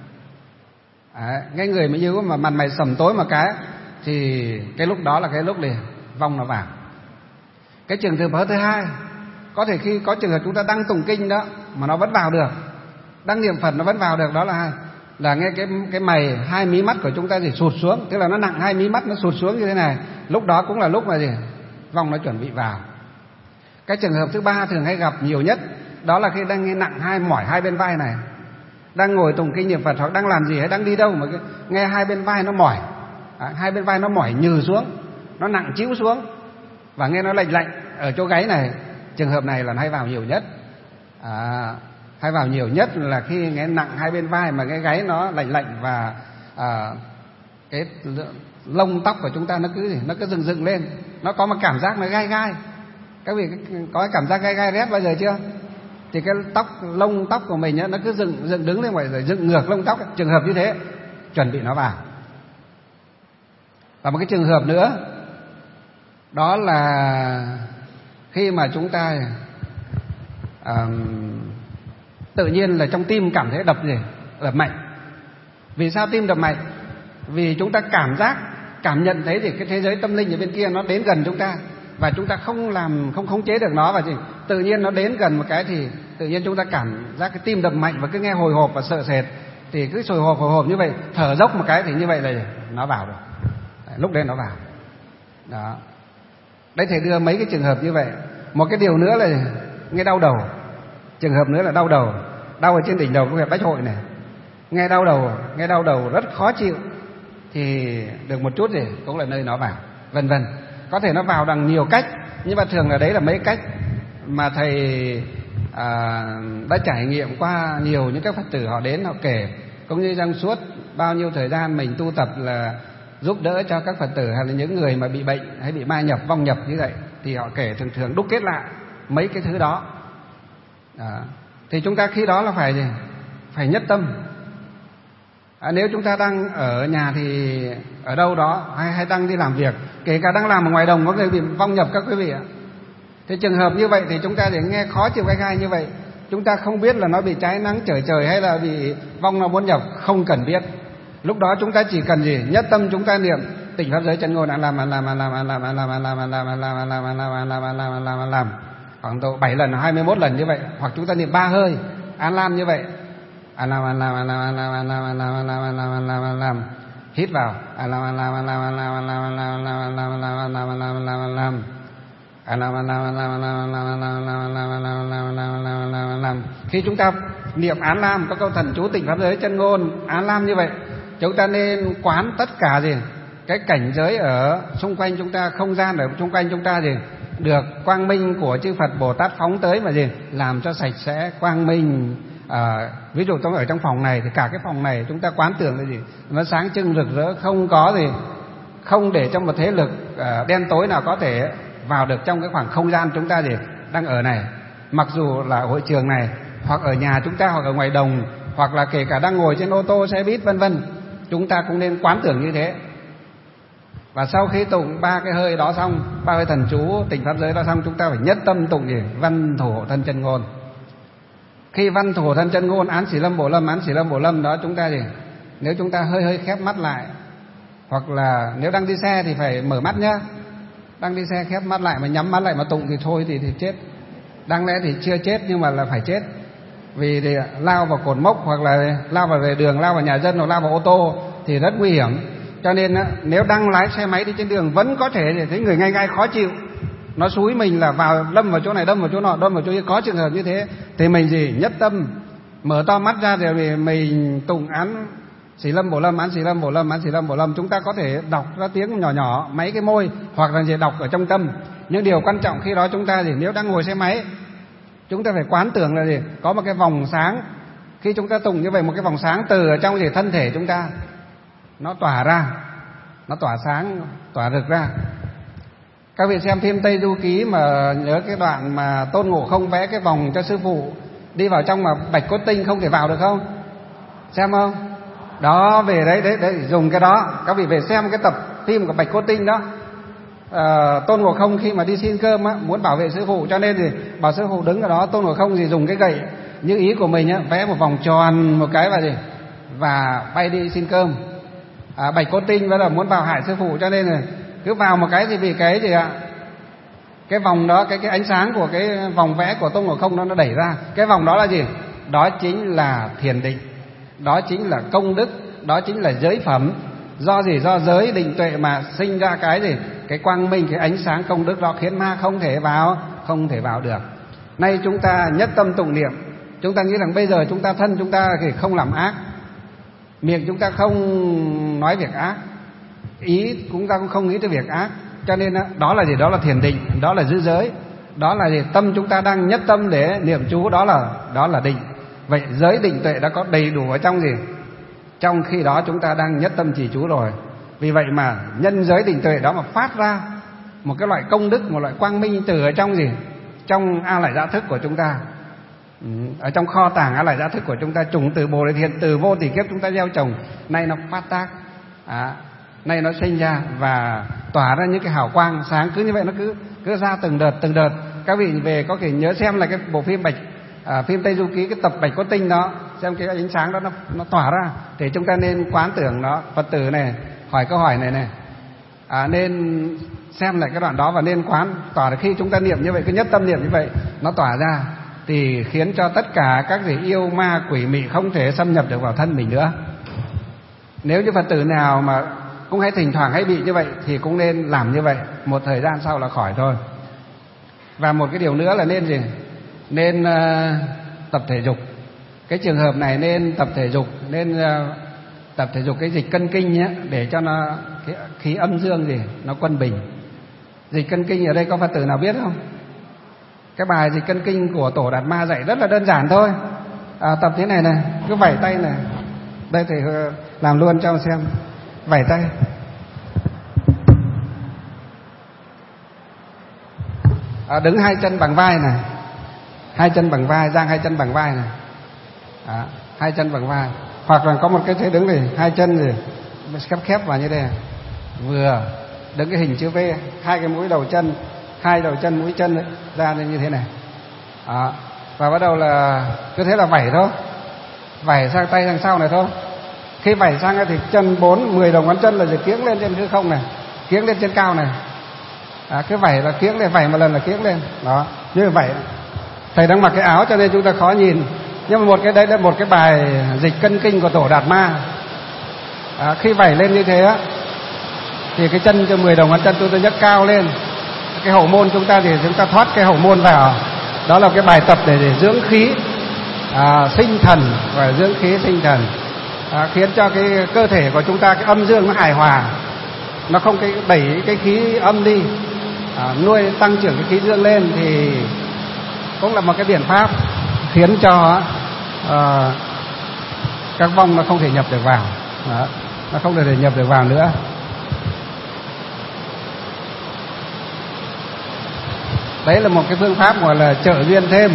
Nghe người mới yếu mà mặt mày sầm tối một cái thì cái lúc đó là cái lúc này vong nó vào. Cái trường hợp thứ hai, có thể khi có trường hợp chúng ta đang tụng kinh đó mà nó vẫn vào được, đang niệm Phật nó vẫn vào được, đó là nghe cái mày, 2 mí mắt của chúng ta gì sụt xuống, tức là nó nặng 2 mí mắt nó sụt xuống như thế này. Lúc đó cũng là lúc mà gì vong nó chuẩn bị vào. Cái trường hợp thứ ba thường hay gặp nhiều nhất, đó là khi đang nghe nặng mỏi 2 bên vai này, đang ngồi tụng kinh niệm Phật hoặc đang làm gì hay đang đi đâu mà nghe 2 bên vai nó mỏi, 2 bên vai nó mỏi nhừ xuống, nó nặng chịu xuống và nghe nó lạnh lạnh ở chỗ gáy này. Trường hợp này là hay vào nhiều nhất. Hay vào nhiều nhất là khi nghe nặng 2 bên vai mà cái gáy nó lạnh lạnh và cái lông tóc của chúng ta nó cứ dựng dựng lên, nó có một cảm giác nó gai gai. Các vị có cái cảm giác gai gai rét bao giờ chưa? Thì cái lông tóc của mình nó cứ dựng đứng lên ngoài rồi dựng ngược lông tóc. Trường hợp như thế chuẩn bị nó vào. Và một cái trường hợp nữa, đó là khi mà chúng ta tự nhiên là trong tim cảm thấy đập mạnh. Vì sao tim đập mạnh? Vì chúng ta cảm nhận thấy thì cái thế giới tâm linh ở bên kia nó đến gần chúng ta, và chúng ta không khống chế được nó, và tự nhiên nó đến gần một cái thì tự nhiên chúng ta cảm giác cái tim đập mạnh và cứ nghe hồi hộp và sợ sệt, thì cứ hồi hộp như vậy, thở dốc một cái thì như vậy là nó vào rồi. Lúc đấy nó vào. Đó. Đấy, thầy đưa mấy cái trường hợp như vậy. Một cái điều nữa là nghe đau đầu. Trường hợp nữa là đau đầu, đau ở trên đỉnh đầu của huyệt bách hội này. Nghe đau đầu rất khó chịu thì được một chút thì cũng là nơi nó vào, vân vân. Có thể nó vào bằng nhiều cách, nhưng mà thường là đấy là mấy cách mà thầy đã trải nghiệm qua nhiều những các Phật tử họ đến họ kể, cũng như trong suốt bao nhiêu thời gian mình tu tập là giúp đỡ cho các Phật tử hay là những người mà bị bệnh hay bị ma nhập, vong nhập như vậy, thì họ kể thường đúc kết lại mấy cái thứ đó. Thì chúng ta khi đó là phải nhất tâm. Nếu chúng ta đang ở nhà thì ở đâu đó hay đang đi làm việc, kể cả đang làm ở ngoài đồng có người bị vong nhập các quý vị ạ. Thì trường hợp như vậy thì chúng ta để nghe khó chịu gai gai như vậy, chúng ta không biết là nó bị trái nắng trở trời hay là bị vong nó muốn nhập, không cần biết. Lúc đó chúng ta chỉ cần gì? Nhất tâm chúng ta niệm Tịnh Pháp Giới Chân Ngôn, làm. khoảng độ 7 lần, 21 lần như vậy, hoặc chúng ta niệm 3 hơi An Lam như vậy. An Lam, An Lam, An Lam, An Lam, An Lam, An Lam, An Lam, An Lam, An Lam, An Lam. Hít vào. An Lam, An Lam, An Lam, An Lam, An Lam, An Lam, An Lam, An Lam, An Lam, An Lam, An Lam, An Lam, An Lam. An Lam, An Lam, An Lam, An Lam, An Lam, An Lam, An Lam, An Lam, An Lam, An Lam, An Lam, An Lam, An Lam, An Lam. Khi chúng ta niệm An Lam, có câu thần chú tịnh pháp giới chân ngôn An Lam như vậy, chúng ta nên quán tất cả gì? Cái cảnh giới ở xung quanh chúng ta, không gian ở xung quanh chúng ta gì? Được quang minh của chư Phật Bồ Tát phóng tới mà gì? Làm cho sạch sẽ quang minh. Ví dụ ở trong phòng này thì cả cái phòng này chúng ta quán tưởng là gì? Nó sáng trưng rực rỡ, không có gì, không để cho một thế lực đen tối nào có thể vào được trong cái khoảng không gian chúng ta gì đang ở này. Mặc dù là hội trường này, hoặc ở nhà chúng ta, hoặc ở ngoài đồng, hoặc là kể cả đang ngồi trên ô tô, xe buýt vân vân, chúng ta cũng nên quán tưởng như thế. Và sau khi tụng 3 cái hơi đó xong, 3 hơi thần chú tịnh pháp giới đó xong, chúng ta phải nhất tâm tụng gì? Văn thủ hộ thân chân ngôn. Khi văn thủ hộ thân chân ngôn, án xỉ lâm bổ lâm, án xỉ lâm bổ lâm đó, chúng ta gì? Nếu chúng ta hơi hơi khép mắt lại, hoặc là nếu đang đi xe thì phải mở mắt nhá. Đang đi xe khép mắt lại mà nhắm mắt lại mà tụng thì thôi thì chết. Đáng lẽ thì chưa chết nhưng mà là phải chết. Vì thì lao vào cột mốc, hoặc là lao vào lề đường, lao vào nhà dân, hoặc lao vào ô tô thì rất nguy hiểm. Cho nên nếu đang lái xe máy đi trên đường vẫn có thể thấy người ngay ngay khó chịu, nó xúi mình là vào lâm vào chỗ này, đâm vào chỗ nọ, đâm vào chỗ kia, có trường hợp như thế thì mình gì? Nhất tâm mở to mắt ra rồi mình tụng án xỉ lâm bổ lâm, án xỉ lâm bổ lâm, án xỉ lâm bổ lâm. Chúng ta có thể đọc ra tiếng nhỏ nhỏ mấy cái môi, hoặc là gì đọc ở trong tâm. Nhưng điều quan trọng khi đó chúng ta gì? Nếu đang ngồi xe máy, chúng ta phải quán tưởng là gì? Có một cái vòng sáng. Khi chúng ta tụng như vậy, một cái vòng sáng từ ở trong gì thân thể chúng ta nó tỏa ra, nó tỏa sáng, tỏa rực ra. Các vị xem phim Tây Du Ký mà nhớ cái đoạn mà Tôn Ngộ Không vẽ cái vòng cho sư phụ đi vào trong mà bạch cốt tinh không thể vào được không? Xem không? Đó, về đấy dùng cái đó. Các vị về xem cái tập phim của bạch cốt tinh đó. Tôn Ngộ Không khi mà đi xin cơm á, muốn bảo vệ sư phụ, cho nên thì bảo sư phụ đứng ở đó. Tôn Ngộ Không thì dùng cái gậy như ý của mình á, vẽ một vòng tròn một cái vào gì và bay đi xin cơm. Bạch cốt tinh vẫn là muốn vào hại sư phụ, cho nên là cứ vào một cái thì vì cái gì ạ? Cái vòng đó, cái ánh sáng của cái vòng vẽ của Tôn Ngộ Không nó đẩy ra. Cái vòng đó là gì? Đó chính là thiền định, đó chính là công đức, đó chính là giới phẩm. Do gì? Do giới định tuệ mà sinh ra cái gì? Cái quang minh, cái ánh sáng công đức đó khiến ma không thể vào được. Nay chúng ta nhất tâm tụng niệm, chúng ta nghĩ rằng bây giờ chúng ta thân chúng ta thì không làm ác, miệng chúng ta không nói việc ác, ý chúng ta cũng không nghĩ tới việc ác, cho nên đó là gì? Đó là thiền định, đó là giữ giới, đó là gì? Tâm chúng ta đang nhất tâm để niệm chú, đó là định. Vậy giới định tuệ đã có đầy đủ ở trong gì? Trong khi đó chúng ta đang nhất tâm trì chú rồi. Vì vậy mà nhân giới định tuệ đó mà phát ra một cái loại công đức, một loại quang minh từ ở trong gì? Trong A Lại Dạ Thức của chúng ta. Ở trong kho tàng A Lại Dạ Thức của chúng ta, chủng từ Bồ Đề Thiện từ vô tỷ kiếp chúng ta gieo trồng, nay nó phát tác, nay nó sinh ra và tỏa ra những cái hào quang sáng. Cứ như vậy nó cứ ra từng đợt. Các vị về có thể nhớ xem là cái bộ phim phim Tây Du Ký, cái tập Bạch Cốt Tinh đó, xem cái ánh sáng đó nó tỏa ra thì chúng ta nên quán tưởng nó. Phật tử này hỏi câu hỏi này nên xem lại cái đoạn đó và nên quán tỏa ra. Khi chúng ta niệm như vậy, cứ nhất tâm niệm như vậy, nó tỏa ra thì khiến cho tất cả các gì yêu ma quỷ mị không thể xâm nhập được vào thân mình nữa. Nếu như Phật tử nào mà cũng hay thỉnh thoảng hay bị như vậy thì cũng nên làm như vậy, một thời gian sau là khỏi thôi. Và một cái điều nữa là nên gì? Nên tập thể dục. Cái trường hợp này nên tập thể dục, nên tập thể dục cái dịch cân kinh nhé, để cho nó cái khí âm dương gì nó quân bình. Dịch cân kinh ở đây có Phật tử nào biết không? Cái bài dịch cân kinh của Tổ Đạt Ma dạy rất là đơn giản thôi. Tập thế này này, cứ vẩy tay này. Đây thì làm luôn cho xem. Vẩy tay. Đứng hai chân bằng vai này, hai chân bằng vai, dang hai chân bằng vai này, hai chân bằng vai. Hoặc là có một cái thế đứng này, hai chân thì khép vào như đây này. Vừa đứng cái hình chữ V, hai cái mũi đầu chân, hai đầu chân mũi chân ấy, ra như thế này. Và bắt đầu là cứ thế là vẩy thôi, vẩy sang tay sang sau này thôi. Khi vẩy sang thì chân 10 đầu ngón chân là chỉ kiếng lên trên hư không này, kiếng lên trên cao này. Cứ vẩy là kiếng lên, vẩy một lần là kiếng lên. Đó, như vậy. Thầy đang mặc cái áo cho nên chúng ta khó nhìn, nhưng mà một cái đấy là một cái bài dịch cân kinh của Tổ Đạt Ma. Khi vẩy lên như thế á, thì cái chân cho 10 đầu ngón chân chúng ta nhấc cao lên, cái hậu môn chúng ta thì chúng ta thoát cái hậu môn vào. Đó là cái bài tập để dưỡng khí sinh thần và dưỡng khí sinh thần, khiến cho cái cơ thể của chúng ta, cái âm dương nó hài hòa, nó không cái đẩy cái khí âm đi, nuôi tăng trưởng cái khí dương lên, thì cũng là một cái biện pháp khiến cho các vong nó không thể nhập được vào. Đó, nó không thể nhập được vào nữa. Đấy là một cái phương pháp gọi là trợ duyên thêm.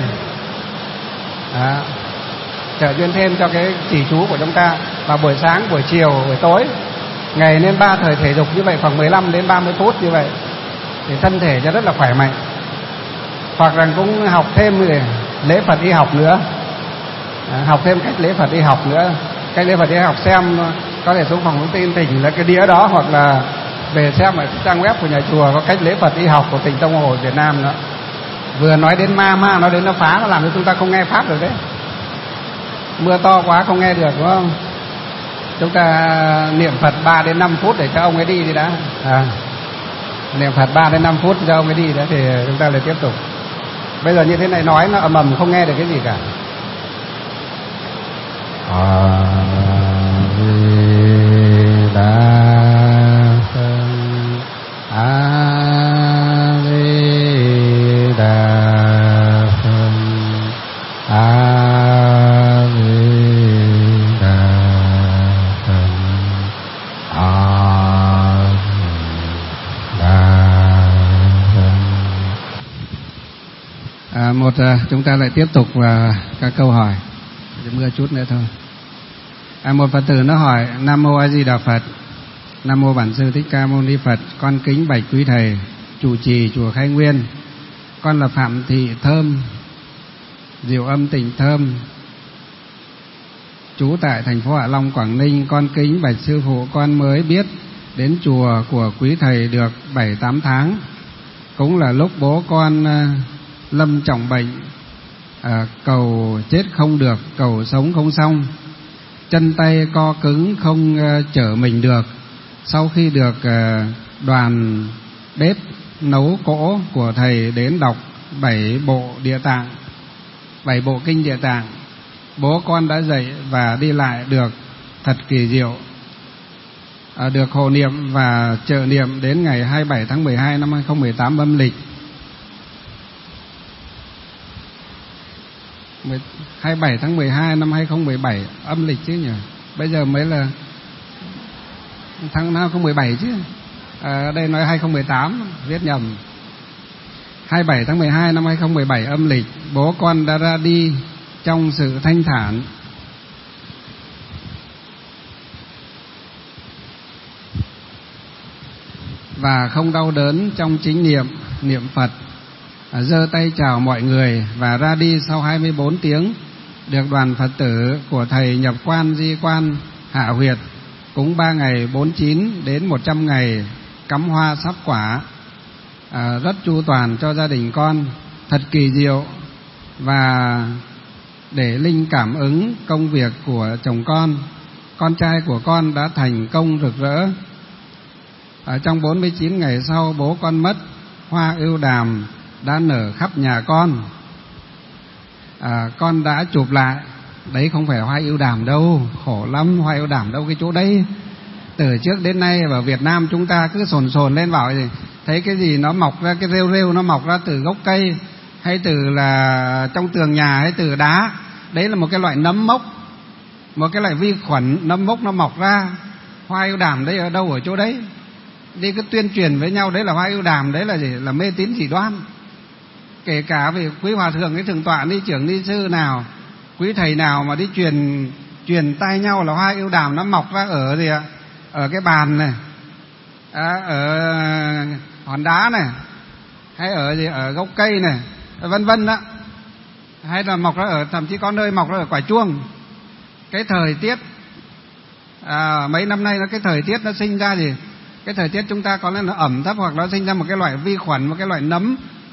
Trợ duyên thêm cho cái chỉ chú của chúng ta vào buổi sáng, buổi chiều, buổi tối. Ngày nên 3 thời thể dục như vậy, khoảng 15 đến 30 phút như vậy, thì thân thể cho rất là khỏe mạnh. Hoặc rằng cũng học thêm về lễ Phật y học nữa, học thêm cách lễ Phật y học nữa. Cách lễ Phật y học xem có thể xuống phòng thông tin tỉnh là cái đĩa đó, hoặc là về xem ở trang web của nhà chùa có cách lễ Phật y học của tỉnh Tông Hồ Việt Nam đó. Vừa nói đến ma, nói đến nó phá, nó làm cho chúng ta không nghe pháp được đấy. Mưa to quá không nghe được, đúng không? Chúng ta niệm Phật 3 đến 5 phút để cho ông ấy đi đi đã. Niệm Phật 3 đến 5 phút cho ông ấy đi đã, thì chúng ta lại tiếp tục. Bây giờ như thế này nói nó ầm ầm không nghe được cái gì cả. Chúng ta lại tiếp tục các câu hỏi. Mưa chút nữa thôi. Một Phật tử nó hỏi: Nam mô A Di Đà Phật. Nam mô Bản Sư Thích Ca Mâu Ni Phật. Con kính bạch quý thầy chủ trì chùa Khai Nguyên. Con là Phạm Thị Thơm, Diệu Âm tỉnh Thơm, trú tại thành phố Hạ Long, Quảng Ninh. Con kính bạch sư phụ, con mới biết đến chùa của quý thầy được 7-8 tháng. Cũng là lúc bố con lâm trọng bệnh, cầu chết không được, cầu sống không xong, chân tay co cứng không chở mình được. Sau khi được đoàn bếp nấu cỗ của thầy đến đọc 7 bộ kinh Địa Tạng, bố con đã dậy và đi lại được thật kỳ diệu. Được hộ niệm và trợ niệm đến ngày 27 tháng 12 năm 2018 âm lịch. 27 tháng 12 năm 2017 âm lịch chứ nhỉ? Bây giờ mới là tháng 2017 chứ. Đây nói 2018, viết nhầm. 27 tháng 12 năm 2017 âm lịch, bố con đã ra đi trong sự thanh thản. Và không đau đớn trong chính niệm Phật, giơ tay chào mọi người và ra đi sau 24 tiếng. Được đoàn Phật tử của thầy nhập quan di quan hạ huyệt, cúng 3 ngày 49 đến 100 ngày, cắm hoa sắp quả, rất chu toàn cho gia đình con, thật kỳ diệu. Và để linh cảm ứng công việc của chồng con trai của con đã thành công rực rỡ. Trong 49 ngày sau bố con mất, hoa ưu đàm đã nở khắp nhà con. Con đã chụp lại, đấy không phải hoa ưu đàm đâu, khổ lắm, hoa ưu đàm đâu cái chỗ đấy. Từ trước đến nay ở Việt Nam chúng ta cứ sồn lên bảo gì, thấy cái gì nó mọc ra, cái rêu nó mọc ra từ gốc cây, hay từ là trong tường nhà, hay từ đá, đấy là một cái loại nấm mốc, một cái loại vi khuẩn nấm mốc nó mọc ra. Hoa ưu đàm đấy ở đâu, ở chỗ đấy. Đi cứ tuyên truyền với nhau đấy là hoa ưu đàm, đấy là gì? Là mê tín dị đoan. Kể cả về quý hòa thượng, cái thượng tọa, ni trưởng, ni sư nào, quý thầy nào mà đi truyền tai nhau là hoa ưu đàm nó mọc ra ở gì ạ? Ở cái bàn này, ở hòn đá này, hay ở gì, ở gốc cây này, vân vân đó, hay là mọc ra ở, thậm chí có nơi mọc ra ở quả chuông. Cái thời tiết mấy năm nay cái thời tiết nó sinh ra gì? Cái thời tiết chúng ta có lẽ nó ẩm thấp, hoặc nó sinh ra một cái loại vi khuẩn, một cái loại nấm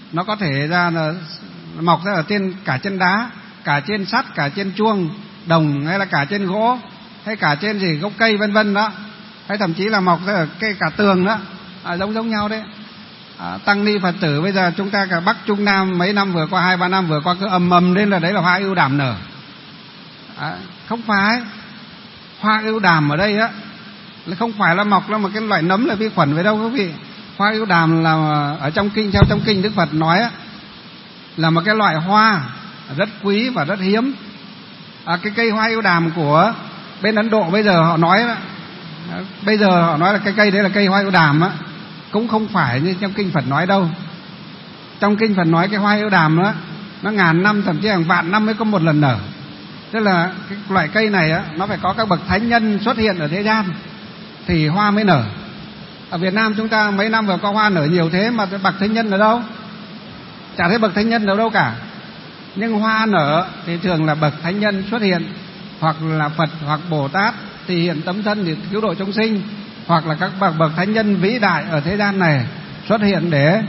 nó có thể ra là mọc ra ở cả trên đá, cả trên sắt, cả trên chuông đồng, hay là cả trên gỗ, hay cả trên gì gốc cây vân vân đó, hay thậm chí là mọc ra ở cây cả tường đó, giống nhau đấy. Tăng ni Phật tử bây giờ chúng ta cả Bắc Trung Nam mấy năm vừa qua, 2-3 năm vừa qua cứ ầm lên là đấy là hoa ưu đàm nở. Không phải. Hoa ưu đàm ở đây á là không phải là mọc ra một cái loại nấm là vi khuẩn về đâu quý vị. Hoa ưu đàm là ở trong kinh, theo trong kinh Đức Phật nói á, là một cái loại hoa rất quý và rất hiếm. Cái cây hoa ưu đàm của bên Ấn Độ bây giờ họ nói là cái cây đấy là cây hoa ưu đàm á, cũng không phải như trong kinh Phật nói đâu. Trong kinh Phật nói cái hoa ưu đàm đó, nó ngàn năm thậm chí hàng vạn năm mới có một lần nở. Tức là cái loại cây này á, nó phải có các bậc thánh nhân xuất hiện ở thế gian thì hoa mới nở. Ở Việt Nam chúng ta mấy năm vừa có hoa nở nhiều thế mà bậc thánh nhân ở đâu? Chả thấy bậc thánh nhân ở đâu cả. Nhưng hoa nở thì thường là bậc thánh nhân xuất hiện, hoặc là Phật hoặc Bồ Tát thì hiện tấm thân để cứu độ chúng sinh, hoặc là các bậc thánh nhân vĩ đại ở thế gian này xuất hiện để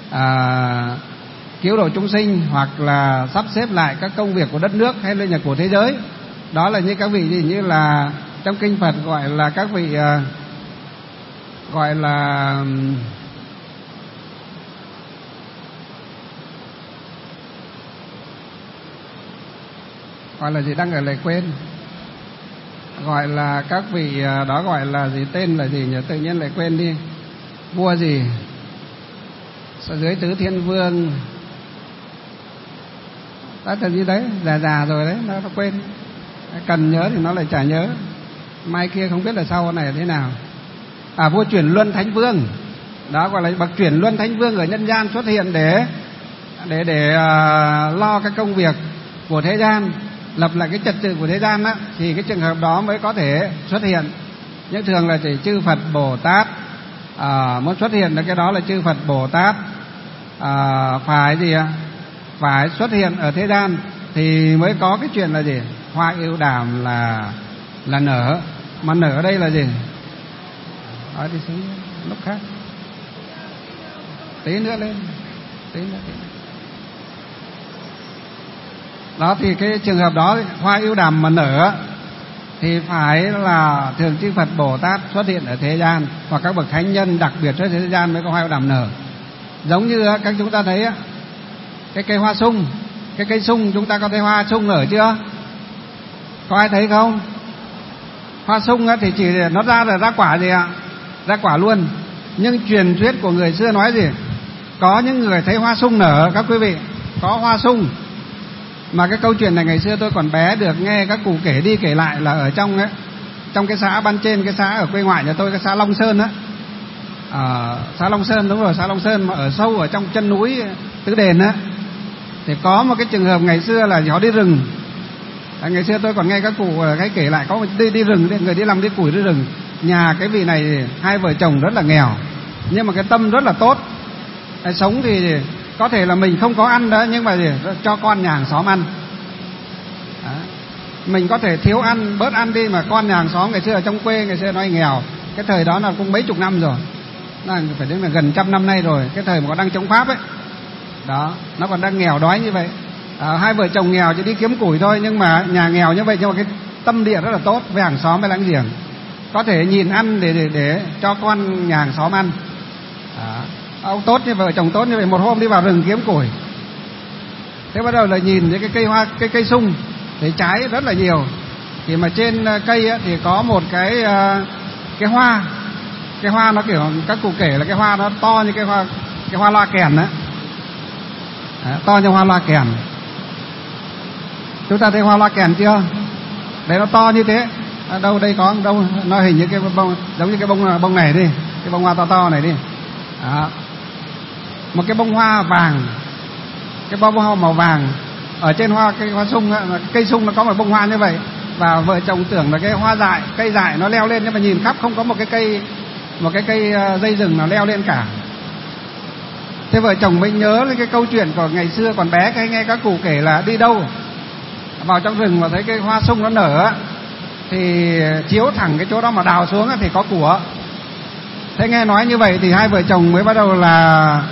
cứu độ chúng sinh, hoặc là sắp xếp lại các công việc của đất nước hay là của thế giới. Đó là như các vị gì, như là trong kinh Phật gọi là các vị gọi là gì đang ở lại quên, gọi là các vị đó gọi là gì, tên là gì nhỉ, tự nhiên lại quên đi. Vua gì dưới Tứ Thiên Vương đó là gì đấy, già rồi đấy, nó quên. Cần nhớ thì nó lại chả nhớ, mai kia không biết là sau này là thế nào. Vua Chuyển Luân Thánh Vương đó, gọi là bậc Chuyển Luân Thánh Vương ở nhân gian xuất hiện để lo cái công việc của thế gian, lập lại cái trật tự của thế gian đó, thì cái trường hợp đó mới có thể xuất hiện. Nhưng thường là chỉ chư Phật Bồ Tát muốn xuất hiện là cái đó là chư Phật Bồ Tát phải gì ạ, phải xuất hiện ở thế gian thì mới có cái chuyện là gì, hoa ưu đàm là nở. Mà nở ở đây là gì, nói đi xuống lúc khác, tí nữa lên, tí nữa. Đó thì cái trường hợp đó hoa ưu đàm mà nở thì phải là thường chư Phật Bồ Tát xuất hiện ở thế gian, hoặc các bậc thánh nhân đặc biệt xuất hiện ở thế gian mới có hoa ưu đàm nở. Giống như các chúng ta thấy cái cây hoa sung, cái cây sung chúng ta có thấy hoa sung nở chưa? Có ai thấy không? Hoa sung thì chỉ nó ra quả gì ạ? Ra quả luôn. Nhưng truyền thuyết của người xưa nói gì? Có những người thấy hoa sung nở, các quý vị, có hoa sung. Mà cái câu chuyện này ngày xưa tôi còn bé được nghe các cụ kể đi kể lại, là ở trong cái xã Ban Trên, cái xã ở quê ngoại nhà tôi, cái xã Long Sơn á. Xã Long Sơn, đúng rồi, xã Long Sơn mà ở sâu ở trong chân núi Tứ Đền á, thì có một cái trường hợp ngày xưa là họ đi rừng. Ngày xưa tôi còn nghe các cụ cái kể lại, có đi rừng, người đi làm đi củi đi rừng. Nhà cái vị này hai vợ chồng rất là nghèo, nhưng mà cái tâm rất là tốt. Sống thì có thể là mình không có ăn đó, nhưng mà cho con nhà hàng xóm ăn. Mình có thể thiếu ăn, bớt ăn đi, mà con nhà hàng xóm ngày xưa ở trong quê, ngày xưa nói nghèo, cái thời đó là cũng mấy chục năm rồi, phải đến là gần 100 năm nay rồi, cái thời mà còn đang chống Pháp ấy. Đó, nó còn đang nghèo đói như vậy. Hai vợ chồng nghèo chỉ đi kiếm củi thôi, nhưng mà nhà nghèo như vậy, nhưng mà cái tâm địa rất là tốt với hàng xóm với láng giềng, có thể nhìn ăn để cho con nhà hàng xóm ăn. Ông tốt như vợ chồng tốt như vậy, một hôm đi vào rừng kiếm củi, thế bắt đầu là nhìn thấy cái cây hoa, cái cây sung thì trái rất là nhiều, thì mà trên cây thì có một cái hoa, cái hoa nó kiểu các cụ kể là cái hoa nó to như cái hoa loa kèn đó. To như hoa loa kèn. Chúng ta thấy hoa loa kèn chưa? Đấy, nó to như thế. Đâu đây có đâu, nó hình như cái bông, giống như cái bông này đi, cái bông hoa to này đi. Một cái bông hoa vàng, cái bông hoa màu vàng ở trên cây hoa sung, cây sung nó có một bông hoa như vậy. Và vợ chồng tưởng là cái hoa dại, cây dại nó leo lên, nhưng mà nhìn khắp không có một cái cây dây rừng nào leo lên cả. Thế vợ chồng mới nhớ cái câu chuyện của ngày xưa còn bé, hay nghe các cụ kể là đi đâu vào trong rừng mà thấy cái hoa sung nó nở thì chiếu thẳng cái chỗ đó mà đào xuống thì có của. Thế nghe nói như vậy thì hai vợ chồng mới bắt đầu là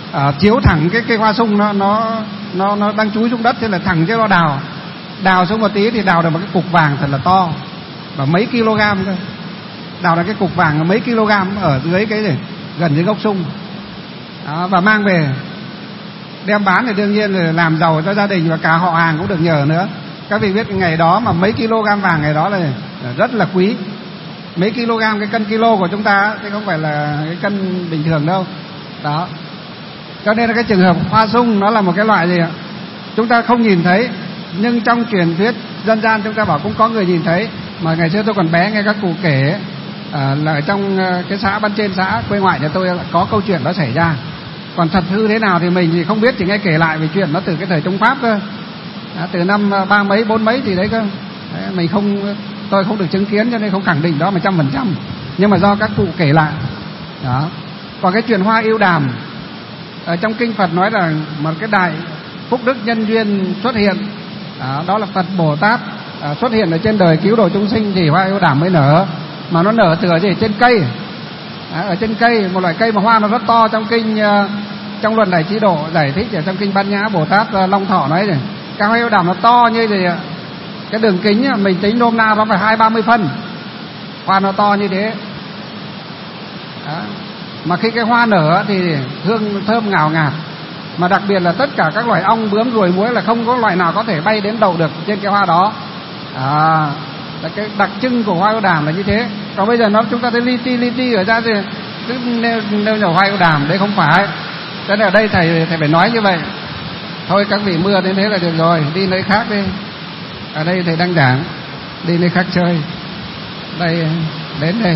chiếu thẳng cái hoa sung nó đang chúi xuống đất, thế là thẳng cho nó đào xuống một tí thì đào được một cái cục vàng thật là to, và mấy kg cơ. Đào ra cái cục vàng mấy kg ở dưới cái gì gần dưới gốc sung đó, và mang về đem bán thì đương nhiên là làm giàu cho gia đình và cả họ hàng cũng được nhờ nữa. Các vị biết cái ngày đó mà mấy kg vàng ngày đó là rất là quý. Mấy kg, cái cân kilo của chúng ta chứ không phải là cái cân bình thường đâu đó. Cho nên là cái trường hợp hoa sung nó là một cái loại gì ạ, chúng ta không nhìn thấy, nhưng trong truyền thuyết dân gian chúng ta bảo cũng có người nhìn thấy. Mà ngày xưa tôi còn bé nghe các cụ kể là ở trong cái xã bên trên, xã quê ngoại nhà tôi có câu chuyện đó xảy ra. Còn thật hư thế nào thì mình thì không biết, chỉ nghe kể lại về chuyện nó từ cái thời Trung Pháp cơ, từ năm 3 mấy 4 mấy thì đấy cơ. Đấy, tôi không được chứng kiến cho nên không khẳng định đó 100%, nhưng mà do các cụ kể lại đó. Còn cái chuyện hoa yêu đàm ở trong kinh Phật nói là một cái đại phúc đức nhân duyên xuất hiện đó là Phật Bồ Tát xuất hiện ở trên đời cứu độ chúng sinh thì hoa yêu đàm mới nở. Mà nó nở từ ở gì? Trên cây. Ở trên cây, một loại cây mà hoa nó rất to. Trong kinh trong Luận Đại Trí Độ giải thích ở trong kinh Bát Nhã, Bồ Tát Long Thọ nói này, cái hoa yêu đàm nó to như gì ạ? Cái đường kính mình tính nôm na nó phải 20-30 phân. Hoa nó to như thế đó. Mà khi cái hoa nở thì hương thơm ngào ngạt, mà đặc biệt là tất cả các loài ong bướm ruồi muỗi là không có loài nào có thể bay đến đậu được trên cái hoa đó. Là cái đặc trưng của hoa yêu đàm là như thế. Còn bây giờ chúng ta thấy li ti ở ra thì cứ nêu nhỏ hoa yêu đàm, đấy không phải. Cho nên ở đây thầy phải nói như vậy. Thôi các vị mưa đến thế là được rồi, đi nơi khác đi. Ở đây thầy đang giảng, đi nơi khác chơi. Đây, đến đây.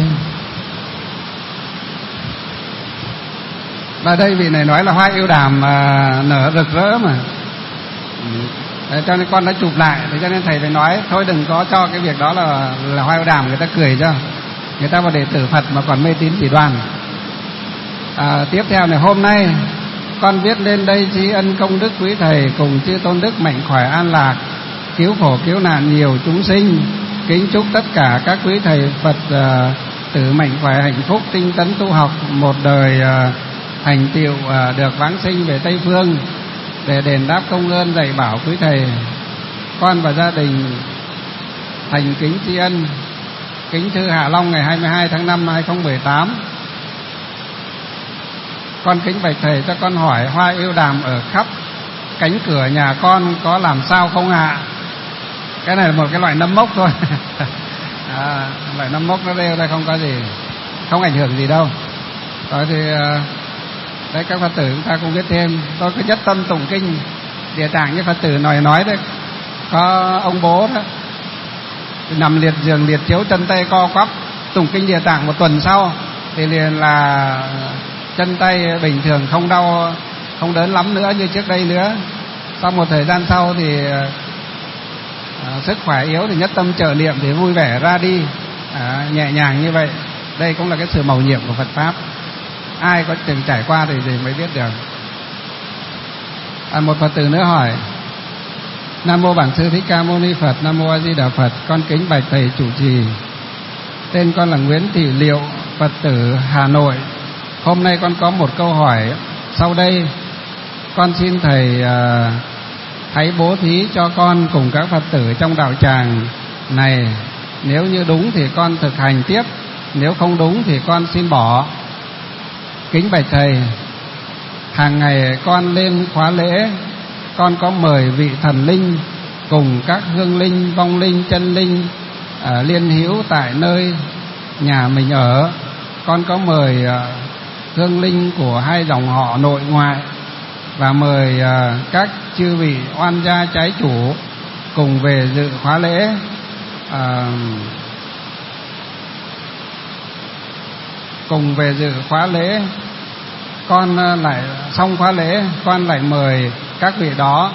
Và đây vị này nói là hoa yêu đàm nở rực rỡ mà. Cho nên con đã chụp lại, cho nên thầy phải nói thôi đừng có cho cái việc đó là hoa yêu đàm người ta cười cho. Người ta vào đệ tử Phật mà còn mê tín dị đoan. Tiếp theo này, hôm nay con viết lên đây tri ân công đức quý thầy cùng chư tôn đức mạnh khỏe an lạc, cứu khổ cứu nạn nhiều chúng sinh. Kính chúc tất cả các quý thầy Phật tử mạnh khỏe hạnh phúc, tinh tấn tu học, một đời thành tựu được vãng sinh về Tây Phương, để đền đáp công ơn dạy bảo quý thầy. Con và gia đình thành kính tri ân. Kính thư Hạ Long ngày 22 tháng 5 năm 2018. Con kính bạch thầy, cho con hỏi hoa yêu đàm ở khắp cánh cửa nhà con có làm sao không ạ? Cái này là một cái loại nấm mốc thôi. Loại nấm mốc nó đeo đây không có gì, không ảnh hưởng gì đâu. Rồi thì đấy, các Phật tử chúng ta cũng biết thêm. Tôi cứ nhất tâm tụng kinh Địa Tạng như Phật tử nói đấy. Có ông bố đó nằm liệt giường liệt chiếu, chân tay co quắp, tụng kinh Địa Tạng một tuần sau thì liền là chân tay bình thường, không đau không đớn lắm nữa như trước đây nữa. Sau một thời gian sau thì sức khỏe yếu thì nhất tâm trợ niệm thì vui vẻ ra đi, nhẹ nhàng như vậy. Đây cũng là cái sự mầu nhiệm của Phật pháp. Ai có từng trải qua thì mới biết được. Một Phật tử nữa hỏi: Nam mô Bổn Sư Thích Ca Mâu Ni Phật. Nam mô A Di Đà Phật. Con kính bạch thầy chủ trì. Tên con là Nguyễn Thị Liệu, Phật tử Hà Nội. Hôm nay con có một câu hỏi sau đây. Con xin thầy hãy bố thí cho con cùng các Phật tử trong đạo tràng này. Nếu như đúng thì con thực hành tiếp, nếu không đúng thì con xin bỏ. Kính bạch thầy, hàng ngày con lên khóa lễ, con có mời vị thần linh cùng các hương linh, vong linh, chân linh liên hữu tại nơi nhà mình ở. Con có mời hương linh của hai dòng họ nội ngoại và mời các chư vị oan gia trái chủ cùng về dự khóa lễ. Cùng về dự khóa lễ. Con lại xong khóa lễ, con lại mời các vị đó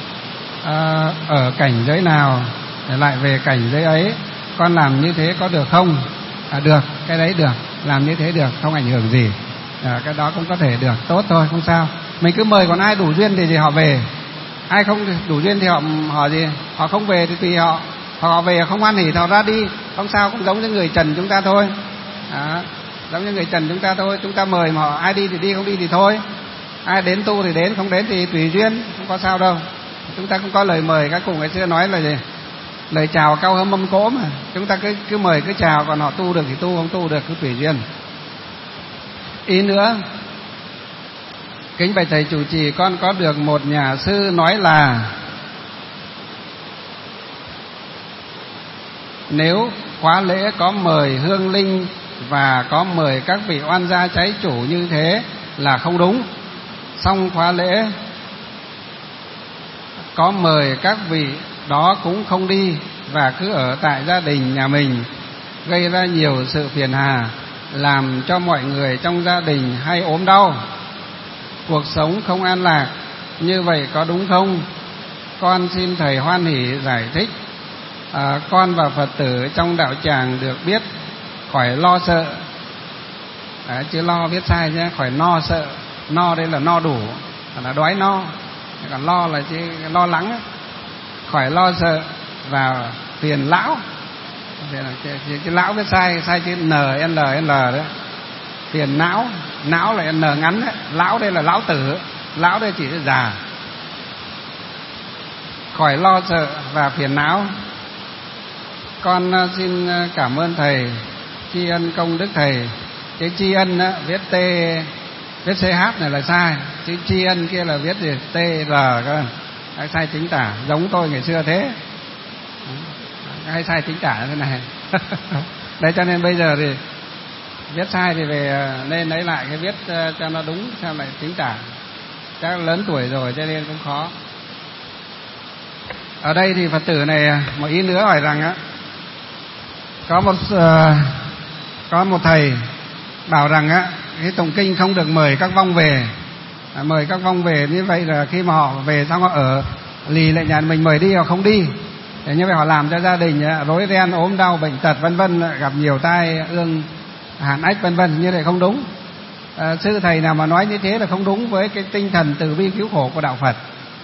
ở cảnh giới nào để lại về cảnh giới ấy. Con làm như thế có được không? Được, cái đấy được, làm như thế được, không ảnh hưởng gì. Cái đó cũng có thể được, tốt thôi, không sao. Mình cứ mời, còn ai đủ duyên thì họ về, ai không đủ duyên thì họ gì, họ không về thì tùy họ. Họ về không ăn thì họ ra đi, không sao, cũng giống như người trần chúng ta thôi. Giống như người trần chúng ta thôi, chúng ta mời mà họ ai đi thì đi, không đi thì thôi. Ai đến tu thì đến, không đến thì tùy duyên, không có sao đâu. Chúng ta cũng có lời mời, các cụ ngày xưa nói là gì? Lời chào cao hơn mâm cỗ mà. Chúng ta cứ mời, cứ chào, còn họ tu được thì tu, không tu được cứ tùy duyên. Ý nữa, kính bạch thầy chủ trì, con có được một nhà sư nói là nếu khóa lễ có mời hương linh và có mời các vị oan gia trái chủ như thế là không đúng. Xong khóa lễ có mời các vị đó cũng không đi và cứ ở tại gia đình nhà mình, gây ra nhiều sự phiền hà, làm cho mọi người trong gia đình hay ốm đau, cuộc sống không an lạc. Như vậy có đúng không? Con xin thầy hoan hỷ giải thích. Con và Phật tử trong đạo tràng được biết khỏi lo sợ. Chứ lo viết sai nhé, khỏi no sợ. No đây là no đủ, là đói no. Còn lo là chỉ lo lắng. Khỏi lo sợ và phiền lão. Cái lão viết sai chữ NL đó. Phiền não, não là N ngắn đấy. Lão đây là lão tử, lão đây chỉ là già. Khỏi lo sợ và phiền não. Con xin cảm ơn thầy, tri ân công đức thầy. Cái tri ân á, viết CH này là sai, chữ tri ân kia là viết gì? TR cơ. Sai chính tả, giống tôi ngày xưa thế. Hay sai chính tả thế này. Đấy, cho nên bây giờ thì viết sai thì về nên lấy lại cái viết cho nó đúng, xem lại chính tả. Chắc lớn tuổi rồi cho nên cũng khó. Ở đây thì Phật tử này một ý nữa hỏi rằng á, có một thầy bảo rằng á, cái tụng kinh không được mời các vong về. Mời các vong về như vậy là khi mà họ về xong họ ở lì lại nhà mình, mời đi họ không đi. Để như vậy họ làm cho gia đình rối ren, ốm đau, bệnh tật vân vân, gặp nhiều tai ương, hàn ách vân vân, như vậy không đúng. Sư thầy nào mà nói như thế là không đúng với cái tinh thần từ bi cứu khổ của đạo Phật.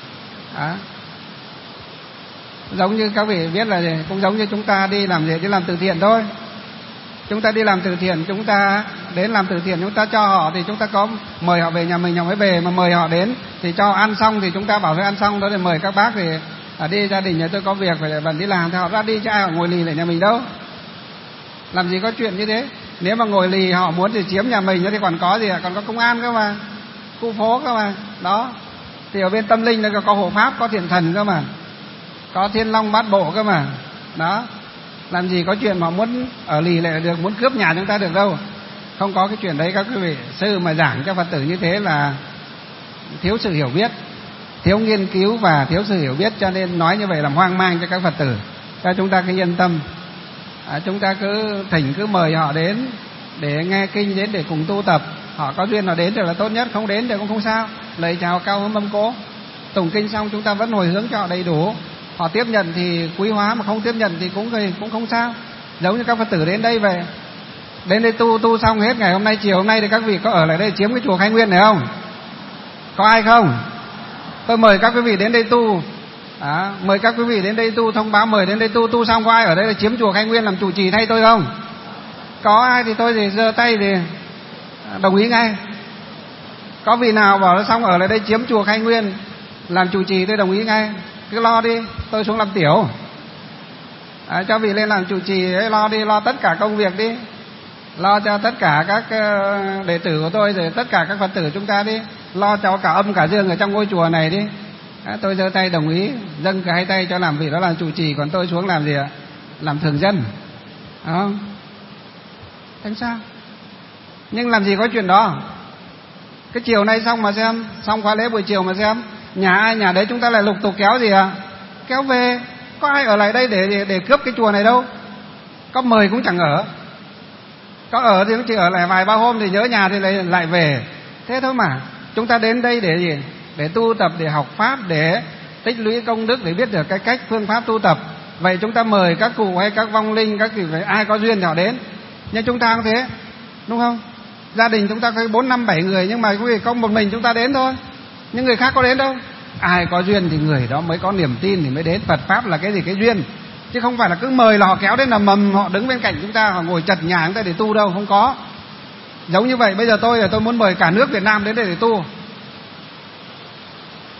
Giống như các vị biết là gì? Cũng giống như chúng ta đi làm gì? Đi làm từ thiện thôi. Chúng ta đi làm từ thiện, chúng ta đến làm từ thiện, chúng ta cho họ thì chúng ta có mời họ về nhà mình, họ mới về. Mà mời họ đến thì cho ăn xong thì chúng ta bảo thôi ăn xong đó, để mời các bác thì đi, gia đình nhà tôi có việc phải bận đi làm thì họ ra đi, chứ ai họ ngồi lì lại nhà mình đâu. Làm gì có chuyện như thế. Nếu mà ngồi lì họ muốn thì chiếm nhà mình thì còn có gì ạ? Còn có công an cơ mà, khu phố cơ mà. Đó. Thì ở bên tâm linh là có hộ pháp, có thiện thần cơ mà, có thiên long bát bộ cơ mà. Đó. Làm gì có chuyện mà muốn ở lì lại được, muốn cướp nhà chúng ta được đâu. Không có cái chuyện đấy các quý vị. Sư mà giảng cho Phật tử như thế là thiếu sự hiểu biết, thiếu nghiên cứu và thiếu sự hiểu biết, cho nên nói như vậy làm hoang mang cho các Phật tử. Cho chúng ta cứ yên tâm. Chúng ta cứ thỉnh, cứ mời họ đến để nghe kinh, đến để cùng tu tập. Họ có duyên họ đến thì là tốt nhất, không đến thì cũng không sao. Lời chào cao hơn mâm cỗ. Tụng kinh xong chúng ta vẫn hồi hướng cho họ đầy đủ. Họ tiếp nhận thì quý hóa, mà không tiếp nhận thì cũng không sao. Giống như các Phật tử đến đây về, đến đây tu xong hết ngày hôm nay, chiều hôm nay thì các vị có ở lại đây chiếm cái chùa Khai Nguyên này không? Có ai không? Tôi mời các quý vị đến đây tu. Mời các quý vị đến đây tu, thông báo mời đến đây tu xong có ai ở đây là chiếm chùa Khai Nguyên làm chủ trì thay tôi không? Có ai thì tôi thì giơ tay thì đồng ý ngay. Có vị nào bảo xong ở lại đây chiếm chùa Khai Nguyên làm chủ trì tôi đồng ý ngay. Cứ lo đi, tôi xuống làm tiểu. Cho vị lên làm chủ trì ấy, lo đi, lo tất cả công việc đi, lo cho tất cả các đệ tử của tôi, rồi tất cả các Phật tử chúng ta đi, lo cho cả âm cả dương ở trong ngôi chùa này đi. Tôi giơ tay đồng ý, dâng cả hai tay cho làm vị đó làm chủ trì, còn tôi xuống làm gì ạ? Làm thường dân. Không? Thế sao? Nhưng làm gì có chuyện đó. Cái chiều nay xong mà xem, xong khóa lễ buổi chiều mà xem, nhà ai nhà đấy chúng ta lại lục tục kéo gì ạ? Kéo về. Có ai ở lại đây để cướp cái chùa này đâu. Có mời cũng chẳng ở. Có ở thì cũng chỉ ở lại vài ba hôm thì nhớ nhà thì lại về. Thế thôi mà. Chúng ta đến đây để gì? Để tu tập, để học pháp, để tích lũy công đức, để biết được cái cách phương pháp tu tập. Vậy chúng ta mời các cụ hay các vong linh, các vị ai có duyên thì họ đến. Nhưng chúng ta không thế, đúng không? Gia đình chúng ta có 4, 5, 7 người, nhưng mà quý vị có một mình chúng ta đến thôi. Nhưng người khác có đến đâu. Ai có duyên thì người đó mới có niềm tin thì mới đến. Phật pháp là cái gì? Cái duyên. Chứ không phải là cứ mời là họ kéo đến là mầm họ đứng bên cạnh chúng ta, họ ngồi chật nhà chúng ta để tu đâu, không có. Giống như vậy bây giờ tôi muốn mời cả nước Việt Nam đến đây để tu.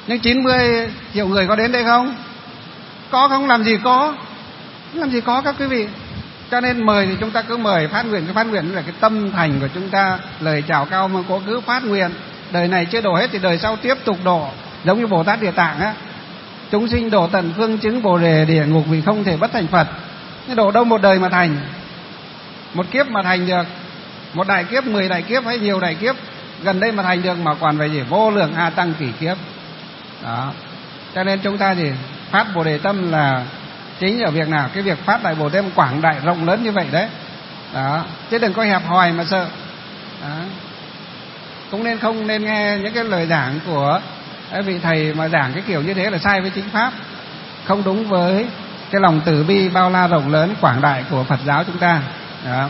Nhưng 90 triệu người có đến đây không? Có không? Làm gì có các quý vị. Cho nên mời thì chúng ta cứ mời phát nguyện. Cái phát nguyện là cái tâm thành của chúng ta, lời chào cao mà có cứ phát nguyện. Đời này chưa độ hết thì đời sau tiếp tục độ, giống như Bồ Tát Địa Tạng á. Chúng sinh độ tận phương chứng Bồ đề địa ngục vì không thể bất thành Phật. Thế độ đâu một đời mà thành, một kiếp mà thành được, một đại kiếp, 10 đại kiếp hay nhiều đại kiếp gần đây mà thành được, mà còn phải gì vô lượng a tăng kỷ kiếp. Đó. Cho nên chúng ta thì phát Bồ đề tâm là chính ở việc nào? Cái việc phát đại Bồ đề tâm quảng đại rộng lớn như vậy đấy. Đó. Chứ đừng có hẹp hòi mà sợ. Đó. Cũng nên không nên nghe những cái lời giảng của cái vị thầy mà giảng cái kiểu như thế là sai với chính pháp, không đúng với cái lòng từ bi bao la rộng lớn quảng đại của Phật giáo chúng ta. Đó.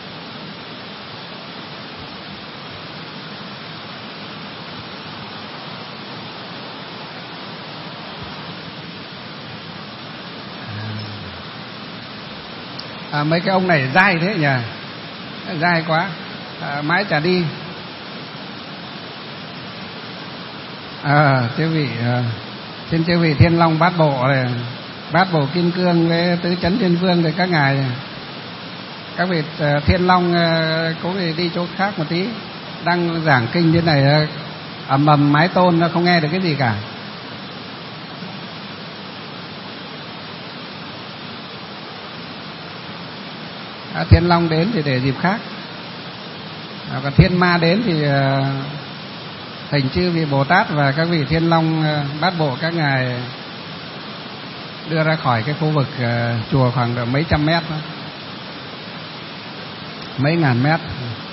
Mấy cái ông này dai thế nhỉ, dai quá, mãi chả đi. Xin chư vị Thiên Long Bát Bộ này, Bát Bộ Kim Cương với Tứ Chấn Thiên Vương thì các ngài, các vị Thiên Long cũng đi chỗ khác một tí, đang giảng kinh thế này ầm ầm mái tôn nó không nghe được cái gì cả. Thiên Long đến thì để dịp khác, còn Thiên Ma đến thì thỉnh chư vị Bồ Tát và các vị Thiên Long Bát Bộ các ngài đưa ra khỏi cái khu vực chùa khoảng mấy trăm mét, mấy ngàn mét.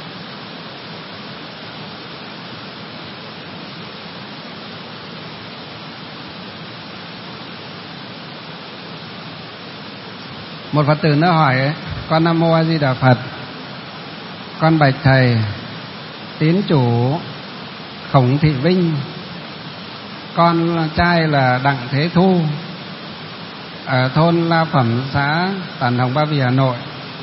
Một Phật tử nó hỏi ấy, con Nam Mô A Di Đà Phật, con bạch thầy, tín chủ Khổng Thị Vinh, con trai là Đặng Thế Thu, ở thôn La Phẩm, xã Tản Hồng, Ba Vì, Hà Nội.